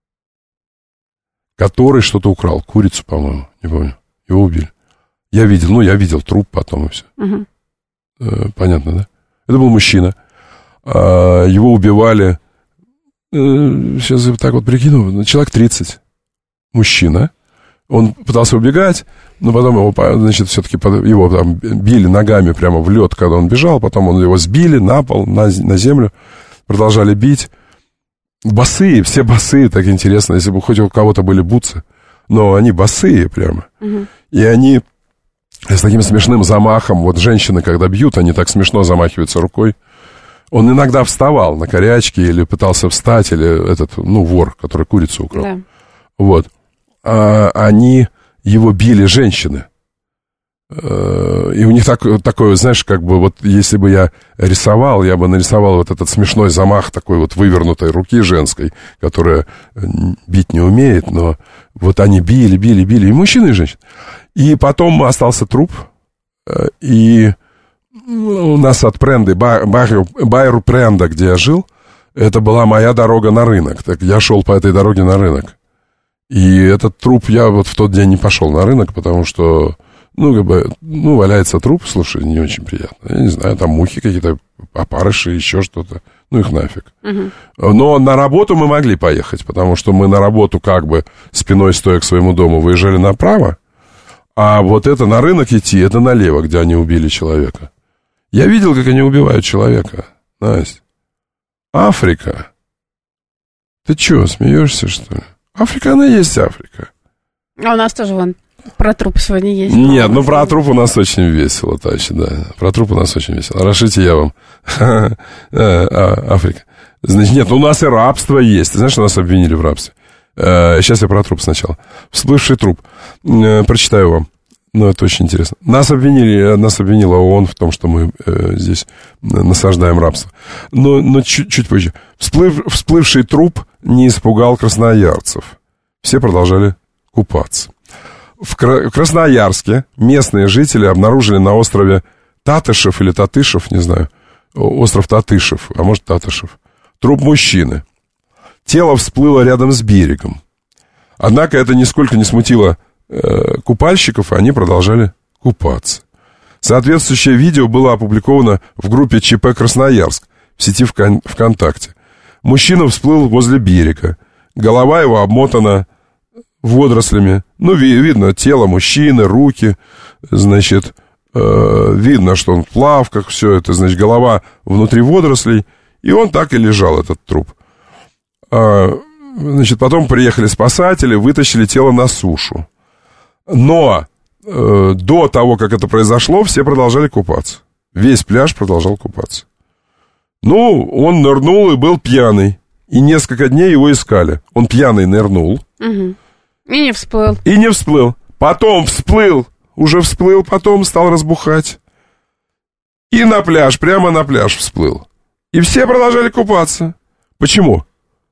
который что-то украл. Курицу, по-моему, не помню. Его убили. Я видел труп потом и все. Угу. Понятно, да? Это был мужчина. Его убивали, сейчас я так вот прикину, человек 30. Мужчина. Он пытался убегать, но потом его, значит, все-таки его там били ногами прямо в лед, когда он бежал. Потом его сбили на пол, на землю. Продолжали бить. Босые, все босые, так интересно, если бы хоть у кого-то были бутсы. Но они босые прямо. Угу. И они с таким смешным замахом, вот женщины, когда бьют, они так смешно замахиваются рукой. Он иногда вставал на корячки или пытался встать, или вор, который курицу украл. Да. Вот. Они его били, женщины. И у них такое, знаешь, как бы вот если бы я рисовал, я бы нарисовал вот этот смешной замах такой вот вывернутой руки женской, которая бить не умеет, но вот они били, и мужчины, и женщины. И потом остался труп, и у нас от Пренды, Байру Пренда, где я жил, это была моя дорога на рынок. Так я шел по этой дороге на рынок. И этот труп, я вот в тот день не пошел на рынок, потому что, валяется труп, слушай, не очень приятно. Я не знаю, там мухи какие-то, опарыши, еще что-то. Их нафиг. Угу. Но на работу мы могли поехать, потому что мы на работу как бы спиной стоя к своему дому выезжали направо, а вот это на рынок идти, это налево, где они убили человека. Я видел, как они убивают человека, Настя. Африка. Ты что, смеешься, что ли? Африка, она и есть Африка. А у нас тоже вон про труп сегодня есть. Нет, про труп у нас очень весело, товарищи, да. Про труп у нас очень весело. Разрешите я вам. Африка. Значит, нет, у нас и рабство есть. Ты знаешь, что нас обвинили в рабстве? Сейчас я про труп сначала. Всплывший труп. Прочитаю вам. Это очень интересно. Нас обвинила ООН в том, что мы здесь насаждаем рабство. Но чуть позже. Всплывший труп не испугал красноярцев. Все продолжали купаться. В Красноярске местные жители обнаружили на острове Татышев или Татышев, не знаю, остров Татышев, а может Татышев, труп мужчины. Тело всплыло рядом с берегом. Однако это нисколько не смутило купальщиков, и они продолжали купаться. Соответствующее видео было опубликовано в группе ЧП «Красноярск» в сети ВКонтакте. Мужчина всплыл возле берега. Голова его обмотана водорослями. Видно тело мужчины, руки. Значит, видно, что он в плавках, все это. Значит, голова внутри водорослей. И он так и лежал, этот труп. Значит, потом приехали спасатели, вытащили тело на сушу. Но до того, как это произошло, все продолжали купаться. Весь пляж продолжал купаться. Он нырнул и был пьяный. И несколько дней его искали. Он пьяный нырнул. Угу. И не всплыл. Потом всплыл. Уже всплыл, потом стал разбухать. И на пляж, прямо на пляж всплыл. И все продолжали купаться. Почему?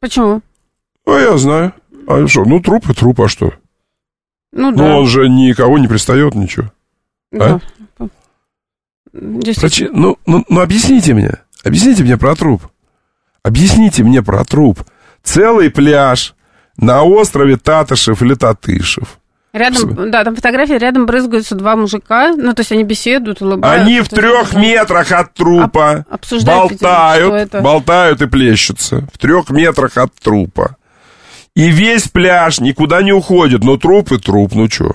Я знаю. А что? Труп и труп, а что? Да. Он же никого не пристает, ничего. Да. Ну, объясните мне про труп. Объясните мне про труп. Целый пляж на острове Татышев или Татышев. Рядом, да, там фотография, рядом брызгаются два мужика, ну, то есть они беседуют, улыбаются. Они в 3 метрах от трупа болтают и плещутся. В 3 метрах от трупа. И весь пляж никуда не уходит, но труп и труп, ну чё?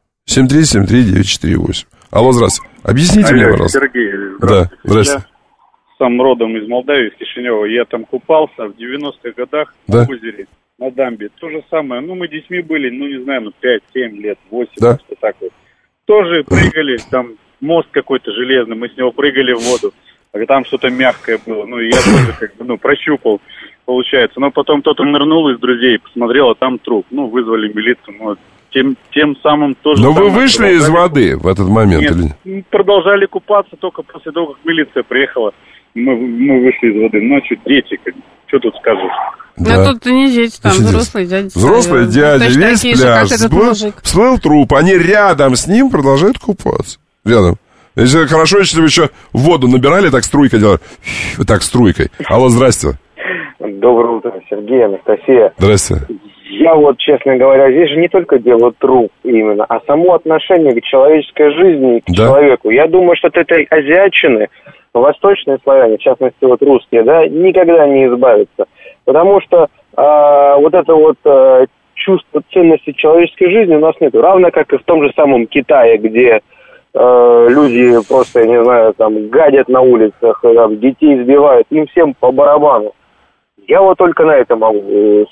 7373948. Алло, здравствуйте. Объясните мне, пожалуйста. Сергей, здравствуйте. Да, здравствуйте. Я сам родом из Молдавии, из Кишинева. Я там купался в 90-х годах в озере на дамбе. То же самое. Ну, мы детьми были, ну, не знаю, 5-7 лет, 8, что так вот. Тоже прыгали, там мост какой-то железный, мы с него прыгали в воду. А там что-то мягкое было. Ну, и я тоже как бы, прощупал, получается. Но потом кто-то нырнул из друзей, посмотрел, а там труп. Ну, вызвали милицию, ну, тем самым тоже... Но вы вышли из воды в этот момент? Нет, или... продолжали купаться только после того, как милиция приехала. Мы вышли из воды. Ну, что, дети, что тут скажешь? Да. Ну, тут не дети, там взрослые дяди. Взрослые дяди, весь пляж. Всплыл труп, они рядом с ним продолжают купаться. Рядом. Если хорошо, если вы еще воду набирали, так струйкой делали. Вот так, струйкой. Алло, здрасте. Доброе утро, Сергей, Анастасия. Здрасте. Я вот, честно говоря, здесь же не только дело труп именно, а само отношение к человеческой жизни и к человеку. Я думаю, что от этой азиатчины восточные славяне, в частности вот русские, да, никогда не избавятся. Потому что вот это вот чувство ценности человеческой жизни у нас нет. Равно как и в том же самом Китае, где люди просто, я не знаю, там гадят на улицах, там, детей избивают, им всем по барабану. Я вот только на это могу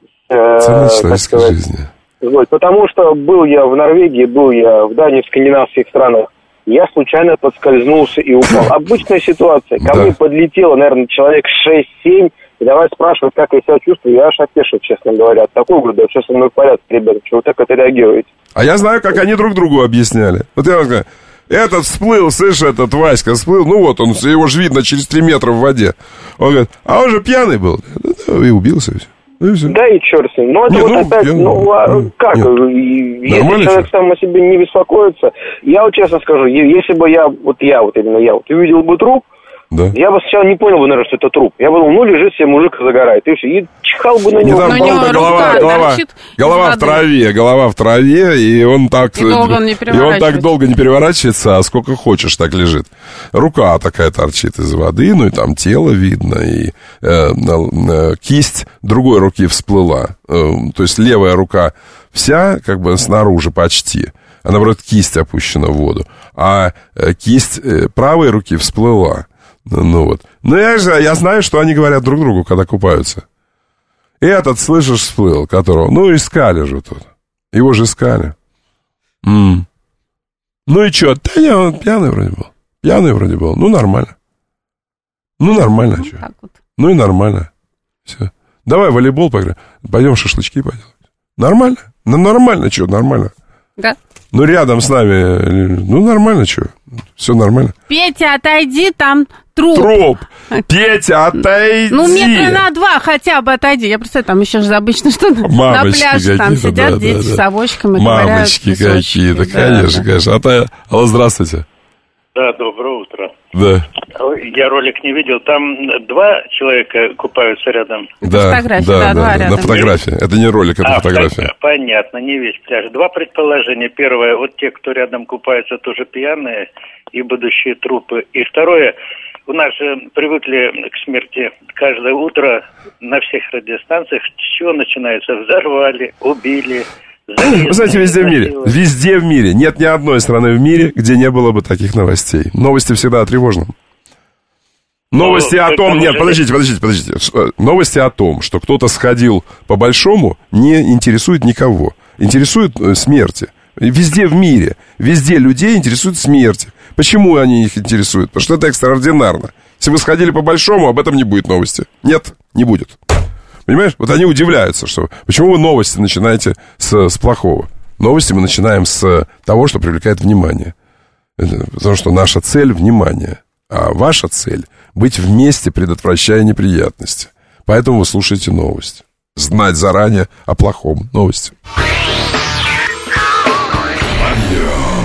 так сказать, потому что был я в Норвегии, был я в Дании, в скандинавских странах. Я случайно подскользнулся и упал. Обычная ситуация. Ко мне подлетело, наверное, человек 6-7. И давай спрашивать, как я себя чувствую. Я аж опешил, честно говоря. От такого говорю, да все со мной в порядке, ребята. Чего вы так это реагируете? А я знаю, как они друг другу объясняли. Вот я говорю, этот всплыл, слышь, этот Васька всплыл. Ну вот, его же видно через 3 метра в воде. Он говорит, а он же пьяный был. И убился все. Да и черт с ним. Ну, это вот опять, как? Если человек сам о себе не беспокоится, я вот честно скажу, если бы я увидел бы труп, я бы сначала не понял бы, наверное, что это труп. Я бы думал, лежит себе мужик и загорает, и все, и чихал бы на него. Голова в траве, и он так долго не переворачивается, а сколько хочешь так лежит. Рука такая торчит из воды, ну и там тело видно, и кисть другой руки всплыла. То есть левая рука вся как бы снаружи почти, а наоборот кисть опущена в воду, а кисть правой руки всплыла. Ну вот. Но я знаю, что они говорят друг другу, когда купаются. Этот, слышишь, всплыл, которого... Ну, искали же тут. Его же искали. Ну и что? Да не, он пьяный вроде был. Ну, нормально. Что? Вот. Ну и нормально. Все. Давай в волейбол поиграем. Пойдем шашлычки поделать. Нормально? Ну, нормально, что, нормально. Да. Ну, рядом с нами, ну, нормально, что, все нормально. Петя, отойди, там труп. Петя, отойди. Ну, метра на 2 хотя бы отойди. Я представляю, там еще же обычно что на пляже там сидят дети с совочками. Мамочки какие-то, конечно. Алло, здравствуйте. Да, доброе утро. Да. Я ролик не видел. Там 2 человека купаются рядом. Да, на фотографии. Это не ролик, это фотография. Понятно, не весь пляж. 2 предположения. Первое, вот те, кто рядом купаются, тоже пьяные и будущие трупы. И второе, у нас же привыкли к смерти каждое утро на всех радиостанциях. С чего начинается? Взорвали, убили. Вы знаете, везде в мире, нет ни одной страны в мире, где не было бы таких новостей. Новости всегда о тревожном. Новости о том... Нет, подождите. Новости о том, что кто-то сходил по большому, не интересует никого. Интересует смерти. Везде в мире, везде людей интересует смерти. Почему они их интересуют? Потому что это экстраординарно. Если вы сходили по большому, об этом не будет новости. Нет, не будет. Понимаешь? Вот они удивляются, что... Почему вы новости начинаете с плохого? Новости мы начинаем с того, что привлекает внимание. Потому что наша цель — внимание. А ваша цель — быть вместе, предотвращая неприятности. Поэтому вы слушаете новости. Знать заранее о плохом. Новости.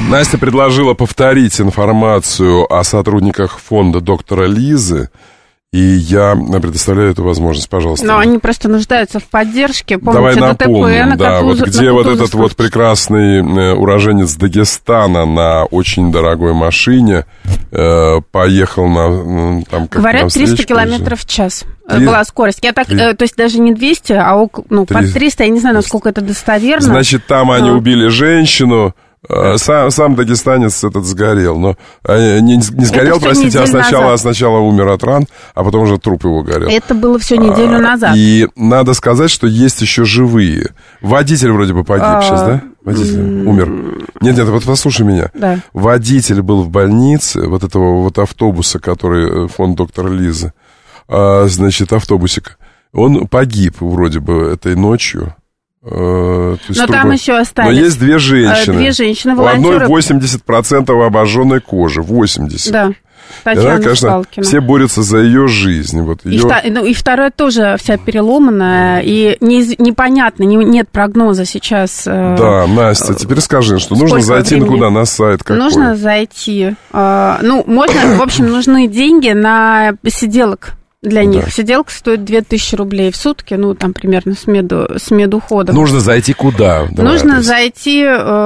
Настя предложила повторить информацию о сотрудниках фонда доктора Лизы. И я предоставляю эту возможность, пожалуйста. Но они просто нуждаются в поддержке. Помните, давай напомним, да, вот где вот этот вот прекрасный уроженец Дагестана на очень дорогой машине поехал на... Там, говорят, 300 километров в час была скорость. Я так, то есть даже не 200, а около, под 300, я не знаю, насколько это достоверно. Значит, там они убили женщину. Сам дагестанец этот сгорел, но не сгорел, простите, а сначала умер от ран, а потом уже труп его горел. Это было все неделю назад. И надо сказать, что есть еще живые. Водитель вроде бы погиб сейчас, да? Водитель умер. Нет, вот послушай меня. Да. Водитель был в больнице вот этого вот автобуса, который фонд доктора Лизы, значит, автобусик. Он погиб вроде бы этой ночью. Но там еще остались. Но есть две женщины. Две женщины, волонтеры. У одной 80% обожженной кожи. 80%. Да. Татьяна, конечно, Палкина. Все борются за ее жизнь. Вот ее... И вторая тоже вся переломанная. И непонятно, нет прогноза сейчас. Да, Настя, теперь скажи, что нужно зайти куда? На сайт какой? Нужно зайти. Можно, в общем, нужны деньги на сиделок. Для них сиделка стоит 2000 рублей в сутки, там примерно с медуходом. Нужно зайти куда? Нужно зайти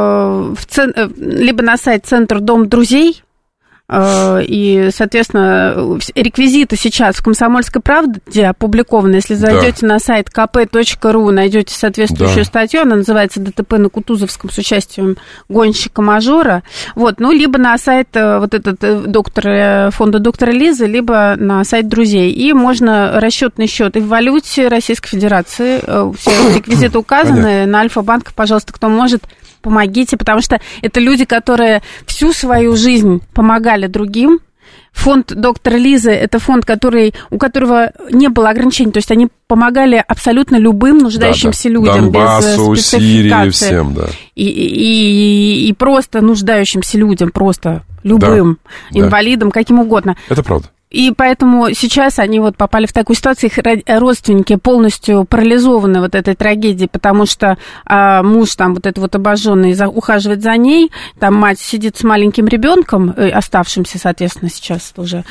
либо на сайт Центр Дом Друзей, и, соответственно, реквизиты сейчас в «Комсомольской правде» опубликованы. Если зайдете на сайт kp.ru, найдете соответствующую статью, она называется «ДТП на Кутузовском с участием гонщика-мажора». Либо на сайт фонда доктора Лизы, либо на сайт друзей. И можно расчетный счет и в валюте Российской Федерации. Все реквизиты указаны. На Альфа-банк, пожалуйста, кто может, помогите, потому что это люди, которые всю свою жизнь помогали другим. Фонд доктора Лизы – это фонд, у которого не было ограничений, то есть они помогали абсолютно любым нуждающимся людям. Донбассу, без Сирии, всем, да. И просто нуждающимся людям, просто любым, инвалидам, каким угодно. Это правда. И поэтому сейчас они попали в такую ситуацию, их родственники полностью парализованы этой трагедией, потому что муж там обожженный ухаживает за ней, там мать сидит с маленьким ребенком, оставшимся, соответственно, сейчас тоже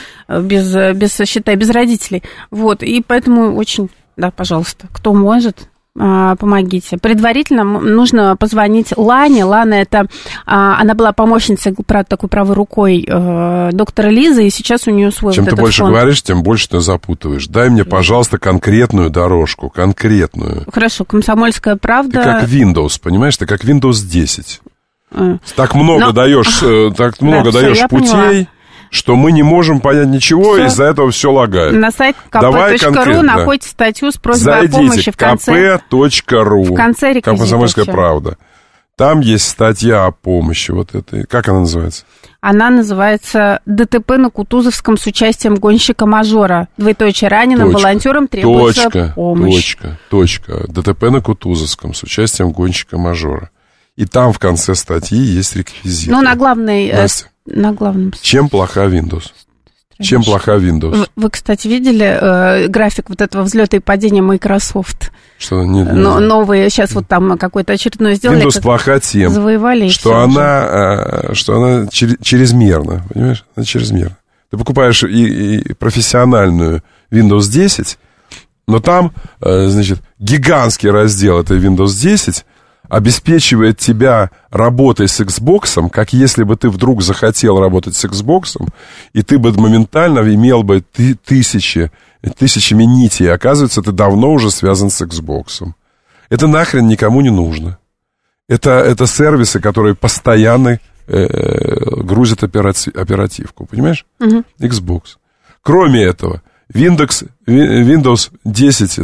без родителей. И поэтому очень, пожалуйста, кто может, помогите. Предварительно нужно позвонить Лане. Лана она была помощницей такой правой рукой доктора Лизы, и сейчас у нее свой Чем ты больше фонд. Говоришь, тем больше ты запутываешь. Дай мне, пожалуйста, конкретную дорожку, конкретную. Хорошо, «Комсомольская правда». Ты как Windows, понимаешь? Ты как Windows 10. Так много даешь путей. Поняла. Что мы не можем понять ничего, и из-за этого все лагает. На сайт kp.ru находите статью с просьбой о помощи в конце. kp.ru. В конце реквизита. «Комсомольская правда». Там есть статья о помощи вот этой. Как она называется? Она называется «ДТП на Кутузовском с участием гонщика-мажора. Раненым волонтерам требуется помощь». ДТП на Кутузовском с участием гонщика-мажора. И там в конце статьи есть реквизиты. На главной... На главном. Чем плоха Windows? Чем плоха Windows? Вы, кстати, видели график этого взлета и падения Microsoft? Что новые сейчас там какой-то очередной сделали. Windows плоха тем, завоевали, что она чрезмерна, понимаешь? Она чрезмерна. Ты покупаешь и профессиональную Windows 10, но там, гигантский раздел этой Windows 10 обеспечивает тебя работой с Xbox, как если бы ты вдруг захотел работать с Xbox, и ты бы моментально имел бы тысячами нитей. Оказывается, ты давно уже связан с Xbox. Это нахрен никому не нужно. Это сервисы, которые постоянно грузят оперативку, понимаешь? Xbox. Кроме этого, Windows 10,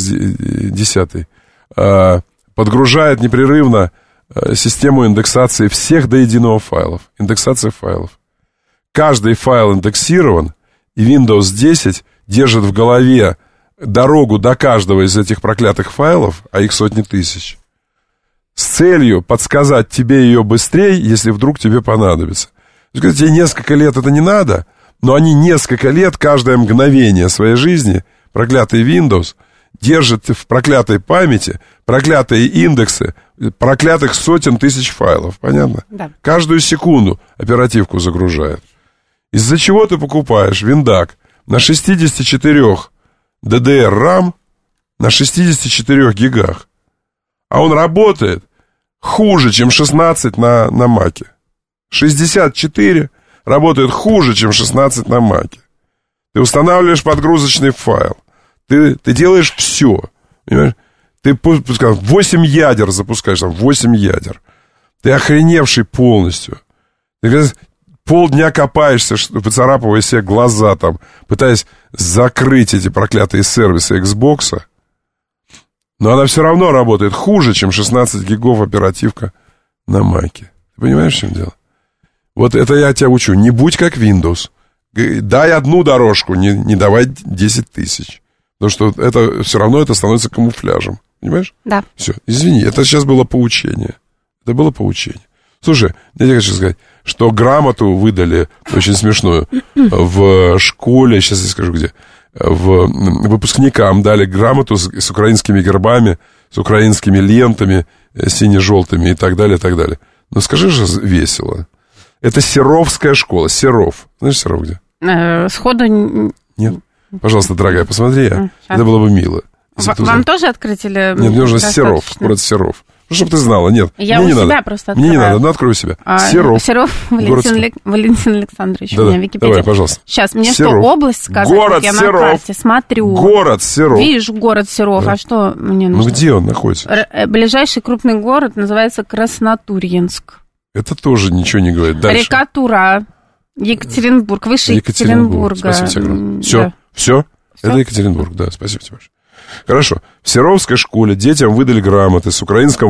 X10, подгружает непрерывно систему индексации всех до единого файлов. Индексация файлов. Каждый файл индексирован, и Windows 10 держит в голове дорогу до каждого из этих проклятых файлов, а их сотни тысяч, с целью подсказать тебе ее быстрее, если вдруг тебе понадобится. Тебе несколько лет это не надо, но они несколько лет, каждое мгновение своей жизни, проклятый Windows, держит в проклятой памяти проклятые индексы проклятых сотен тысяч файлов. Понятно? Да. Каждую секунду оперативку загружает. Из-за чего ты покупаешь виндак на 64 DDR RAM на 64 гигах, а он работает хуже, чем 16 на Маке. 64 работает хуже, чем 16 на Маке. Ты устанавливаешь подгрузочный файл. Ты делаешь все. Понимаешь? Ты 8 ядер запускаешь, там 8 ядер. Ты охреневший полностью. Ты полдня копаешься, поцарапывая себе глаза там, пытаясь закрыть эти проклятые сервисы Xbox'а. Но она все равно работает хуже, чем 16 гигов оперативка на Маке. Ты понимаешь, в чем дело? Вот это я тебя учу. Не будь как Windows. Дай одну дорожку, не давай 10 тысяч. Потому что это все равно это становится камуфляжем. Понимаешь? Да. Все, извини, это сейчас было поучение. Это было поучение. Слушай, я тебе хочу сказать, что грамоту выдали, очень смешную, в школе, сейчас я скажу где, выпускникам дали грамоту с украинскими гербами, с украинскими лентами, сине-желтыми и так далее, и так далее. Ну, скажи же, весело. Это Серовская школа. Серов. Знаешь, Серов где? Сходу... Нет? Пожалуйста, дорогая, посмотри. Это было бы мило. Вам тоже открыть или... Нет, мне нужно Серов, город Серов. Ну, чтобы ты знала, нет. Я мне у не себя надо. Просто открываю. Мне не надо, ну открой у себя. Серов. Валентин Александрович, да, у меня Википедия. Давай, пожалуйста. Сейчас, мне Серов. что, область сказать? Город я Серов. на карте смотрю. Город Серов. Вижу город Серов, да. А что мне нужно? Ну, где он находится? Ближайший крупный город называется Краснотурьинск. Это тоже ничего не говорит. Дальше. Река Тура. Екатеринбург, выше Екатеринбурга. Спасибо тебе огромное. Все, да. Все? Это Екатеринбург, да, спасибо тебе большое. Хорошо. В Серовской школе детям выдали грамоты с украинским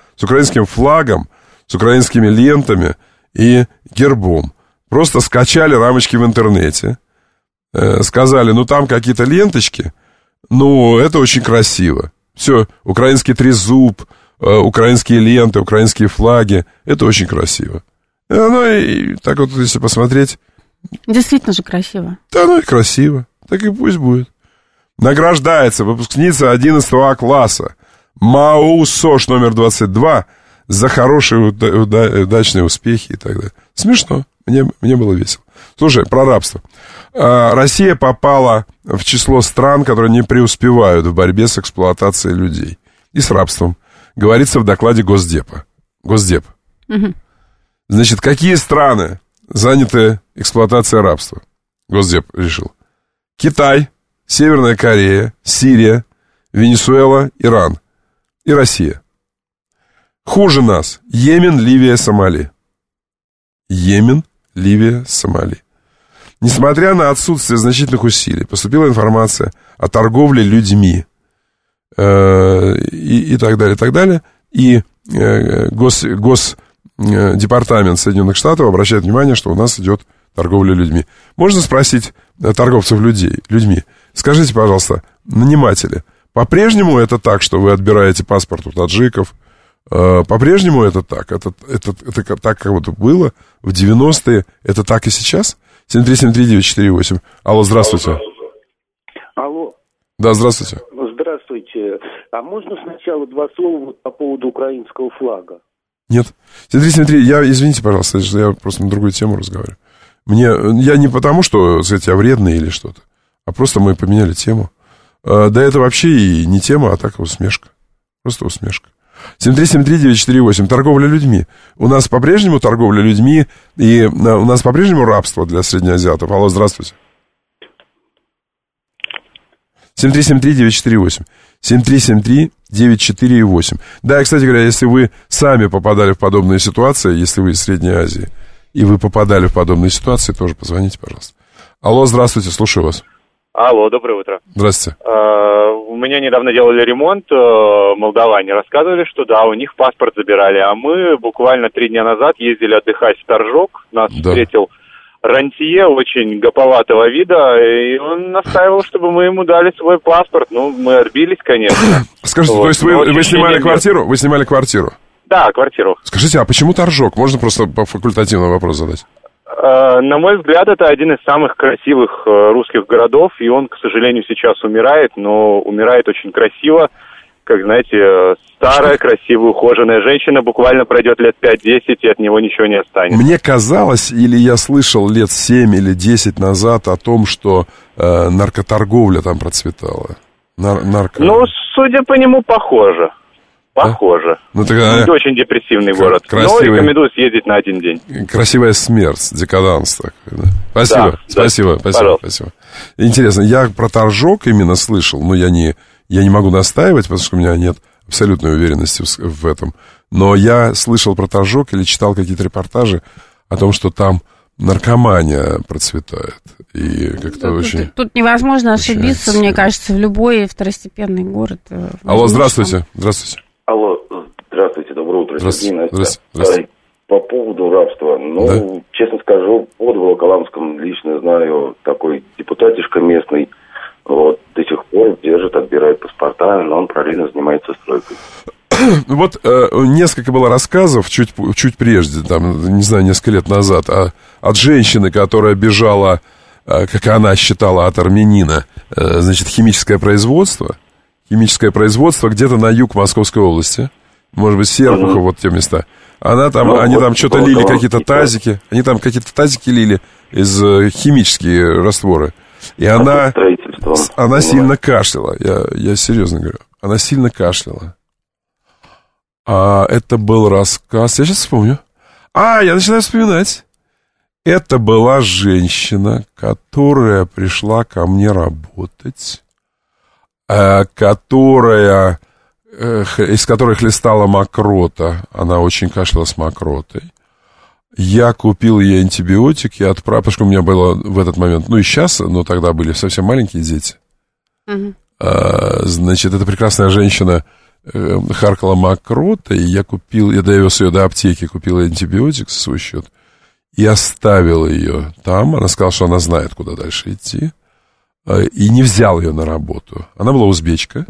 флагом, с украинскими лентами и гербом. Просто скачали рамочки в интернете. Сказали, ну там какие-то ленточки, ну это очень красиво. Все, украинский трезуб, украинские ленты, украинские флаги. Это очень красиво. Ну и так вот, если посмотреть... Действительно же красиво. Да, ну и красиво. Так и пусть будет. Награждается выпускница 11 класса МАУ СОЖ номер 22 за хорошие удачные успехи и так далее. Смешно. Мне было весело. Слушай, про рабство. Россия попала в число стран, которые не преуспевают в борьбе с эксплуатацией людей и с рабством. Говорится в докладе Госдепа. Госдеп. Угу. Значит, какие страны заняты эксплуатацией рабства? Госдеп решил. Китай, Северная Корея, Сирия, Венесуэла, Иран и Россия. Хуже нас Йемен, Ливия, Сомали. Йемен, Ливия, Сомали. Несмотря на отсутствие значительных усилий, поступила информация о торговле людьми и так далее, и так далее. И Госдепартамент Соединенных Штатов обращает внимание, что у нас идет торговля людьми. Можно спросить торговцев людьми, скажите, пожалуйста, наниматели, по-прежнему это так, что вы отбираете паспорт у таджиков? По-прежнему это так? Это так, как вот было в 90-е? Это так и сейчас? 7373948. Алло, здравствуйте. Алло. Да, здравствуйте. Здравствуйте. А можно сначала два слова по поводу украинского флага? Нет. 73739, извините, пожалуйста, я просто на другую тему разговариваю. Я не потому, что, сказать, я вредный или что-то, а просто мы поменяли тему. Да это вообще и не тема, а так усмешка. Просто усмешка. 7373948. Торговля людьми. У нас по-прежнему торговля людьми, и у нас по-прежнему рабство для среднеазиатов. Алло, здравствуйте. 7373948. 7373948. Да, и, кстати говоря, если вы сами попадали в подобные ситуации, если вы из Средней Азии, и вы попадали в подобные ситуации, тоже позвоните, пожалуйста. Алло, здравствуйте, слушаю вас. Алло, доброе утро. Здравствуйте. У меня недавно делали ремонт, молдаване рассказывали, что да, у них паспорт забирали, а мы буквально 3 дня назад ездили отдыхать в Торжок, нас встретил рантье очень гоповатого вида, и он настаивал, чтобы мы ему дали свой паспорт. Ну, мы отбились, конечно. Скажите, вот. То есть вы снимали квартиру? Вы снимали квартиру? Да, квартиру. Скажите, а почему Торжок? Можно просто по факультативному вопрос задать? На мой взгляд, это один из самых красивых русских городов, и он, к сожалению, сейчас умирает, но умирает очень красиво. Как, знаете, старая, красивая, ухоженная женщина буквально пройдет лет 5-10, и от него ничего не останется. Мне казалось, или я слышал лет 7 или 10 назад о том, что наркоторговля там процветала. Ну, судя по нему, похоже. Похоже. Ну, тогда... Это очень депрессивный город. Красивый... Но рекомендую съездить на один день. Красивая смерть, декаданс такой. Да? Спасибо, да, спасибо. Интересно, я про Торжок именно слышал, но я не могу настаивать, потому что у меня нет абсолютной уверенности в этом. Но я слышал про Торжок или читал какие-то репортажи о том, что там наркомания процветает. И как-то очень... Тут невозможно ошибиться, мне кажется, в любой второстепенный город. Алло, здравствуйте. Здравствуйте. Алло, здравствуйте, доброе утро. Здравствуйте. По поводу рабства. Ну, честно скажу, под Волоколамском лично знаю такой депутатишка местный. Вот, до сих пор держит, отбирает паспорта, но он параллельно занимается стройкой. Вот несколько было рассказов чуть прежде, там, не знаю, несколько лет назад, от женщины, которая бежала, как она считала, от армянина, значит, химическое производство где-то на юг Московской области, может быть, Серпухов, вот те места. Они там что-то лили, какие-то тазики, лили из химические растворы. И она сильно кашляла, я серьезно говорю, она сильно кашляла. А это был рассказ, я сейчас вспомню. Я начинаю вспоминать. Это была женщина, которая пришла ко мне работать, из которой хлестала мокрота. Она очень кашляла с мокротой. Я купил ей антибиотик, потому что у меня было в этот момент, ну и сейчас, но тогда были совсем маленькие дети. Значит, эта прекрасная женщина харкала мокротой, и я довез ее до аптеки, купил ей антибиотик за свой счет и оставил ее там. Она сказала, что она знает, куда дальше идти, и не взял ее на работу. Она была узбечка,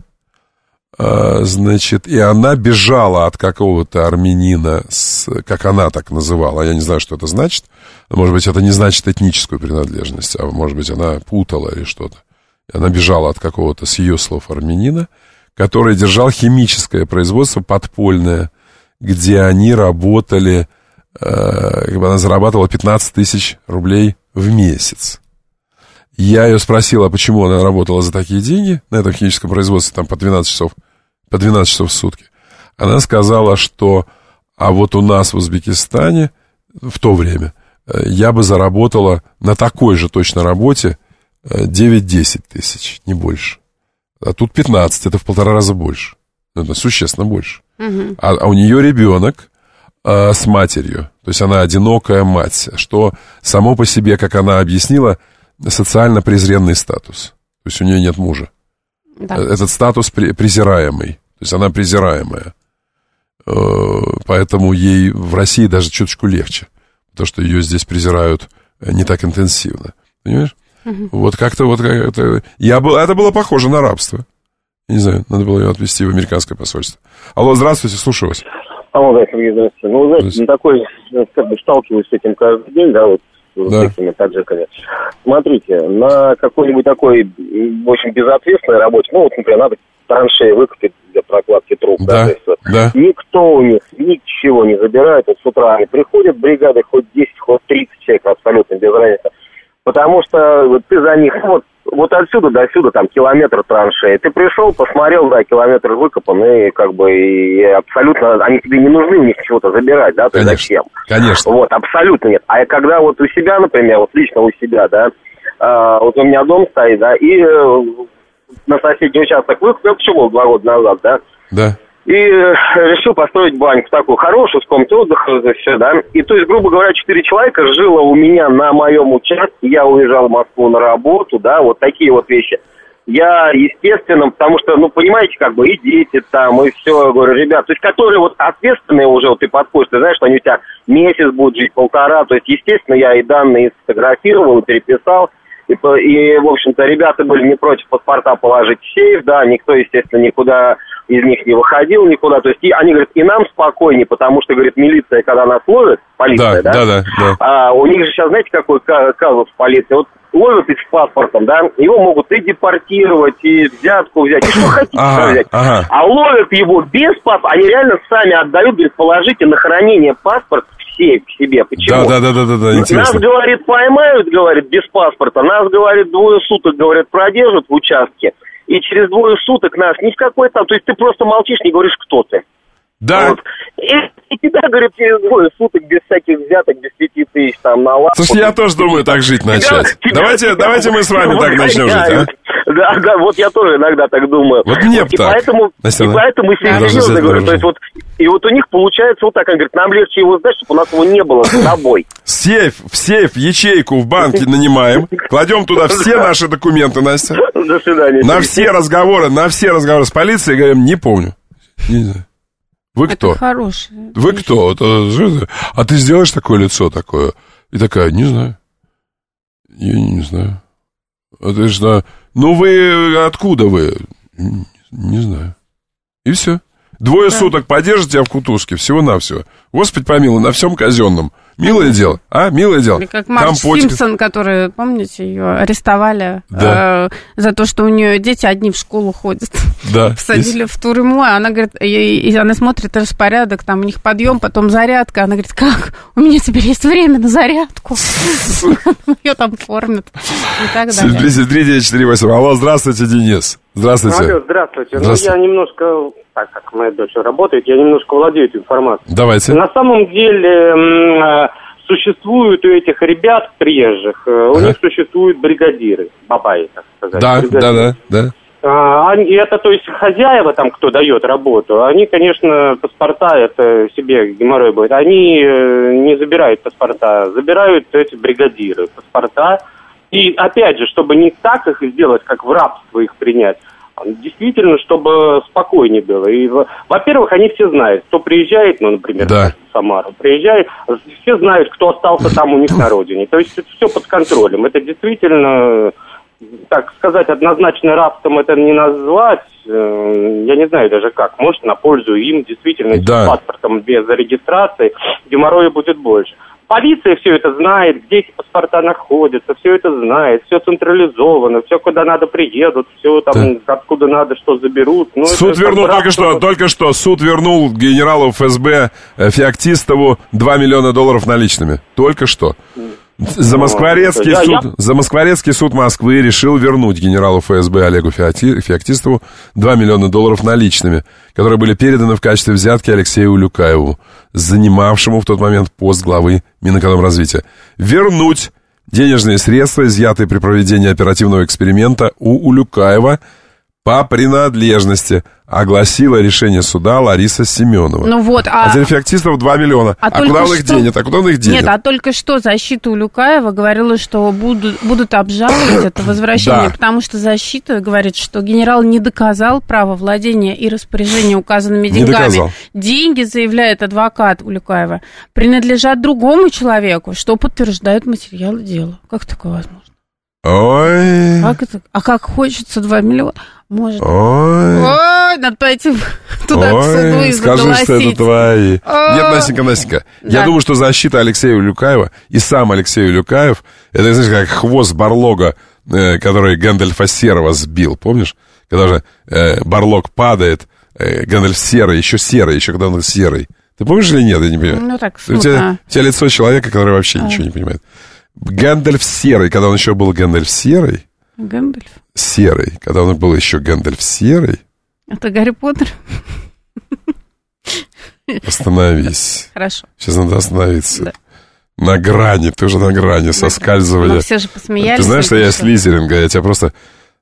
значит, и она бежала от какого-то армянина, как она так называла, я не знаю, что это значит, может быть, это не значит этническую принадлежность, а может быть, она путала или что-то. И она бежала от какого-то, с ее слов, армянина, который держал химическое производство подпольное, где они работали, она зарабатывала 15 тысяч рублей в месяц. Я ее спросил, а почему она работала за такие деньги на этом химическом производстве, там по 12 часов в сутки. Она сказала, что вот у нас в Узбекистане в то время я бы заработала на такой же точно работе 9-10 тысяч, не больше. А тут 15, это в 1,5 раза больше. Это существенно больше. А у нее ребенок с матерью. То есть она одинокая мать, что само по себе, как она объяснила, социально презренный статус. То есть у нее нет мужа. Да. Этот статус презираемый. То есть она презираемая. Поэтому ей в России даже чуточку легче. Потому что ее здесь презирают не так интенсивно. Понимаешь? Вот как-то. Это было похоже на рабство. Не знаю, надо было ее отвезти в американское посольство. Алло, здравствуйте, слушаю вас. Алло, да, Сергей, здравствуйте. Ну, знаете, такой, как бы сталкиваюсь с этим каждый день, да, вот с этими таджиками. Смотрите, на какой-нибудь такой, в общем, безответственной работе, ну, вот, например, надо траншеи выкопать для прокладки труб, да, то есть, вот, никто у них ничего не забирает, вот с утра они приходят, бригады хоть 10, хоть 30 человек, абсолютно без разницы, потому что вот, ты за них, вот отсюда до сюда, там, километр траншеи. Ты пришел, посмотрел, да, километр выкопан, и как бы и абсолютно, они тебе не нужны, у них чего-то забирать, да, ты зачем? Конечно. Вот, абсолютно нет. А когда вот у себя, например, вот лично у себя, да, вот у меня дом стоит, да, и на соседний участок выкопал, почему 2 года назад, да? Да. И решил построить баньку такую хорошую, с комнатой отдыха, все, да. И, то есть, грубо говоря, 4 человека жило у меня на моем участке. Я уезжал в Москву на работу, да, вот такие вот вещи. Я, естественно, потому что, ну, понимаете, как бы и дети там, и все, говорю, ребят, то есть, которые вот ответственные уже, вот ты подходишь, ты знаешь, что они у тебя месяц будут жить, 1,5, то есть, естественно, я и данные сфотографировал, и переписал. И, в общем-то, ребята были не против паспорта положить в сейф, да, никто, естественно, никуда из них не выходил никуда. То есть они говорят, и нам спокойнее, потому что, говорит, милиция, когда нас ловит, полиция, да? Да. У них же сейчас, знаете, какой казус в полиции? Вот ловят их с паспортом, да, его могут и депортировать, и взятку взять, и что хотите взять. А ловят его без паспорта, они реально сами отдают, говорят, положите на хранение паспорт в сейф к себе. Почему? Да, интересно. Нас, говорит, поймают, говорит, без паспорта, нас, говорит, 2 суток, говорят, продержат в участке, и через 2 суток нас ни в какой там, то есть ты просто молчишь, не говоришь, кто ты. Да. Вот. И тебя, говорит, через 2 суток без всяких взяток, без 5 тысяч там на лапу. Слушай, я тоже думаю так жить начать. Давайте мы с вами так начнем жить, а? Да, вот я тоже иногда так думаю. Вот мне бы так. Поэтому серьезно говорю, то есть вот, и вот у них получается вот так, он говорит, нам легче его сдать, чтобы у нас его не было с собой. В сейф, ячейку в банке нанимаем, кладем туда все наши документы, Настя. До свидания. На все разговоры с полицией говорим, не помню. Не знаю. Вы кто? Это хороший. Вы кто? А ты сделаешь такое лицо такое? И такая, не знаю. Я не знаю. А ты что? Ну вы откуда вы? Не знаю. И все. 2 суток подержите тебя в кутузке, всего-навсего. Господи помилуй, на всем казенном. Милое дело, а? Милое дело. Или как Марч Симпсон, который, помните, ее арестовали за то, что у нее дети одни в школу ходят. Да. Посадили в тюрьму, а она говорит, и она смотрит распорядок, там у них подъем, потом зарядка. Она говорит, как? У меня теперь есть время на зарядку. Ее там кормят. И так далее. 7373948. Алло, здравствуйте, Денис. Здравствуйте. Алло, здравствуйте. Ну, я немножко, так как моя дочь работает, я немножко владею этой информацией. Давайте. На самом деле существуют у этих ребят приезжих, у них существуют бригадиры, бабаи, так сказать. Да. И это, то есть, хозяева там, кто дает работу, они, конечно, паспорта, это себе геморрой будет, они не забирают паспорта, забирают эти бригадиры паспорта. И, опять же, чтобы не так их сделать, как в рабство их принять, действительно, чтобы спокойнее было. И, во-первых, они все знают, кто приезжает, ну, например, в Самару, приезжает, все знают, кто остался там у них на родине. То есть это все под контролем. Это действительно, так сказать, однозначно рабством это не назвать. Я не знаю даже как. Может, на пользу им действительно с паспортом без регистрации геморроя будет больше. Полиция все это знает, где эти паспорта находятся, все это знает, все централизовано, все куда надо приедут, все там откуда надо, что заберут. Ну, суд вернул только что суд вернул генералу ФСБ Феоктистову $2 миллиона наличными. Только что. За Москворецкий суд Москвы решил вернуть генералу ФСБ Олегу Феоктистову $2 миллиона наличными, которые были переданы в качестве взятки Алексею Улюкаеву, занимавшему в тот момент пост главы Минэкономразвития. Вернуть денежные средства, изъятые при проведении оперативного эксперимента у Улюкаева по принадлежности, огласила решение суда Лариса Семенова. Ну вот, а Феоктистов 2 миллиона. А куда он их денет? Нет, а только что защита Улюкаева говорила, что будут обжаловать это возвращение, потому что защита говорит, что генерал не доказал право владения и распоряжения указанными деньгами. Деньги, заявляет адвокат Улюкаева, принадлежат другому человеку, что подтверждают материалы дела. Как такое возможно? Ой. Как это? А как хочется 2 миллиона? Может. Ой, надо пойти туда к суду и скажи, что это твои. Нет, Настенька, я думаю, что защита Алексея Улюкаева и сам Алексей Улюкаев, это, знаешь, как хвост Барлога, который Гэндальфа Серого сбил, помнишь? Когда же Барлог падает, Гэндальф серый, еще когда он серый. Ты помнишь или нет? Я не понимаю. Ну, так у тебя лицо человека, который вообще ничего не понимает. Гэндальф Серый, когда он еще был Гэндальф Серый. Гэндальф? Серый, когда он был еще Гэндальф Серый. Это Гарри Поттер? Остановись. Хорошо. Сейчас надо остановиться. Да. На грани, ты уже на грани соскальзывали. Но все же посмеялись. Ты знаешь, что я Слизеринга, я тебя просто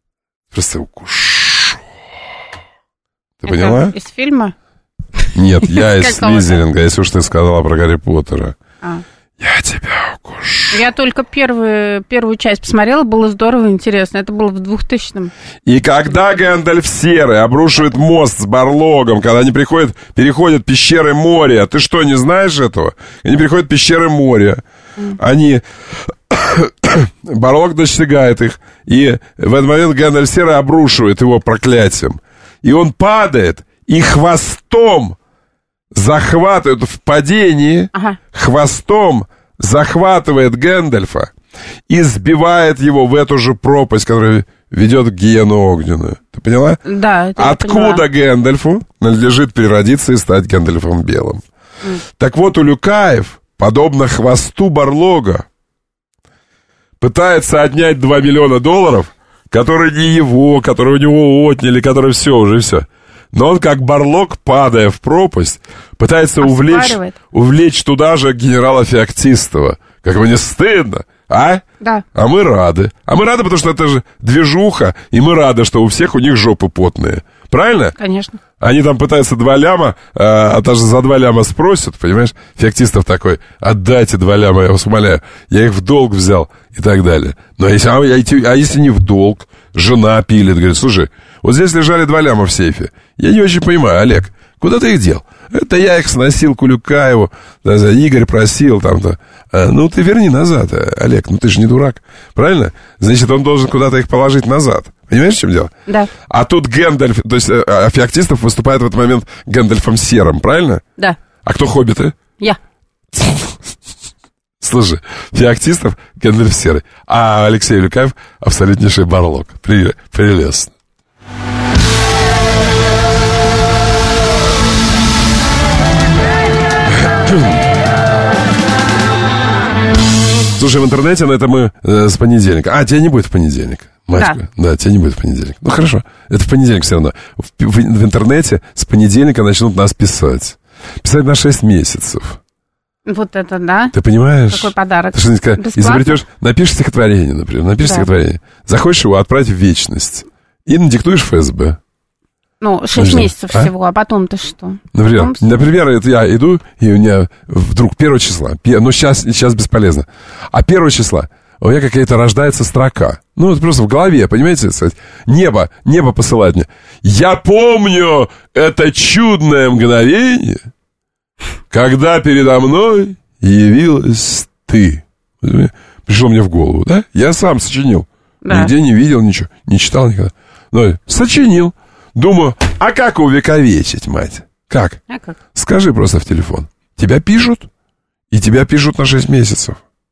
укушу. Ты поняла? Из фильма? Нет, я из Слизеринга, если уж ты сказала про Гарри Поттера. Я тебя укушу. Я только первую часть посмотрела, было здорово, интересно. Это было в 2000-м. И когда Гэндальф Серый обрушивает мост с Барлогом, когда они переходят пещеры моря, ты что, не знаешь этого? Они переходят пещеры моря, они Барлог достигает их, и в этот момент Гэндальф Серый обрушивает его проклятием. И он падает, и хвостом захватывает в падении, хвостом захватывает Гэндальфа и сбивает его в эту же пропасть, которая ведет к гиену огненную. Ты поняла? Да. Откуда Гэндальфу надлежит переродиться и стать Гэндальфом Белым? Так вот, Улюкаев, подобно хвосту Барлога, пытается отнять $2 миллиона, которые не его, которые у него отняли, которые уже все. Но он, как Барлог, падая в пропасть, пытается увлечь туда же генерала Феоктистова. Как бы не стыдно, а? Да. А мы рады. А мы рады, потому что это же движуха, и мы рады, что у всех у них жопы потные. Правильно? Конечно. Они там пытаются 2 ляма, а даже за 2 ляма спросят, понимаешь? Феоктистов такой: отдайте 2 ляма, я вас умоляю, я их в долг взял и так далее. Но если не в долг, жена пилит, говорит: слушай, вот здесь лежали 2 ляма в сейфе. Я не очень понимаю, Олег, куда ты их дел? Это я их сносил к Улюкаеву, Игорь просил там-то. Ну, ты верни назад, Олег, ну ты же не дурак, правильно? Значит, он должен куда-то их положить назад. Понимаешь, в чем дело? Да. А тут Гэндальф, то есть Феоктистов выступает в этот момент Гэндальфом Серым, правильно? Да. А кто хоббиты? Я. Слушай, Феоктистов Гэндальф Серый, а Алексей Улюкаев абсолютнейший Барлог. Прелестно. Слушай, в интернете, но это мы с понедельника. Тебя не будет в понедельник, Матька. Да, тебя не будет в понедельник. Ну, хорошо, это в понедельник все равно. В интернете с понедельника начнут нас писать. Писать на 6 месяцев. Вот это, да. Ты понимаешь? Какой подарок. Ты что-нибудь изобретешь, напишешь стихотворение, например, стихотворение. Захочешь его отправить в вечность. И надиктуешь ФСБ. Ну, 6 месяцев всего, а потом-то что? Например, это я иду, и у меня вдруг 1 числа, ну, сейчас бесполезно, а 1 числа у меня какая-то рождается строка. Ну, это просто в голове, понимаете? Небо посылает мне. Я помню это чудное мгновение, когда передо мной явилась ты. Пришло мне в голову, да? Я сам сочинил. Да. Нигде не видел ничего, не читал никогда. Но сочинил. Думаю, а как увековечить, мать? Как? А как? Скажи просто в телефон. Тебя пишут, и тебя пишут на 6 месяцев.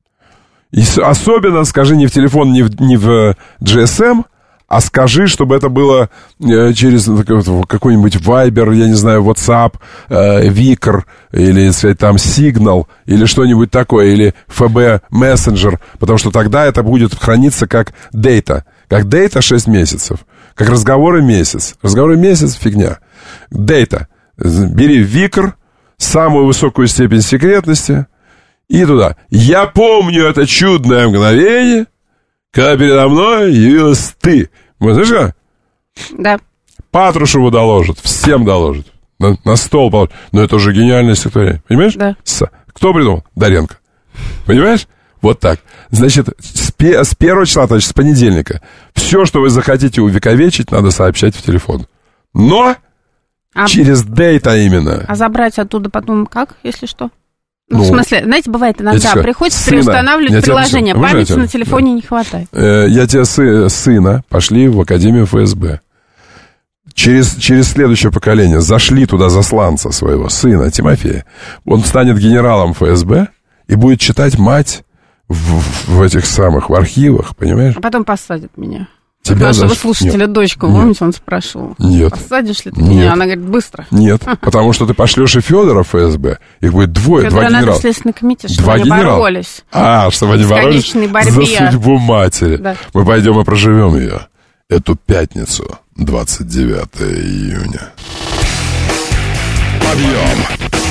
И особенно скажи не в телефон, не в GSM, а скажи, чтобы это было через какой-нибудь Viber, я не знаю, WhatsApp, Viber, или, сказать, там Signal, или что-нибудь такое, или FB Messenger, потому что тогда это будет храниться как data. Как data 6 месяцев. Как разговоры месяц. Разговоры месяц — фигня. Дейта. Бери Викр, самую высокую степень секретности, и туда. Я помню это чудное мгновение, когда передо мной явилась ты. Знаешь как? Да. Патрушеву доложат, всем доложат. На стол положат. Но это уже гениальное стихотворение. Понимаешь? Да. Кто придумал? Даренко. Понимаешь? Вот так. Значит, с 1 числа, значит, с понедельника, все, что вы захотите увековечить, надо сообщать в телефон. Но через дейта именно. А забрать оттуда потом как, если что? Ну, в смысле, знаете, бывает иногда приходится переустанавливать приложение. Памяти на телефоне не хватает. Я тебе сына пошли в Академию ФСБ. Через следующее поколение зашли туда засланца своего сына Тимофея. Он станет генералом ФСБ и будет читать мать в этих самых, в архивах, понимаешь? А потом посадят меня. Тебя нашего слушателя дочку, помните, он спрашивал. Нет. Посадишь ли ты меня? Она говорит, быстро. Нет, потому что ты пошлешь и Федора в ФСБ. Их будет два генерала. Надо в Следственный комитет, чтобы они боролись. Чтобы они боролись за судьбу матери. Да. Мы пойдем и проживем ее. Эту пятницу, 29 июня. Подъем!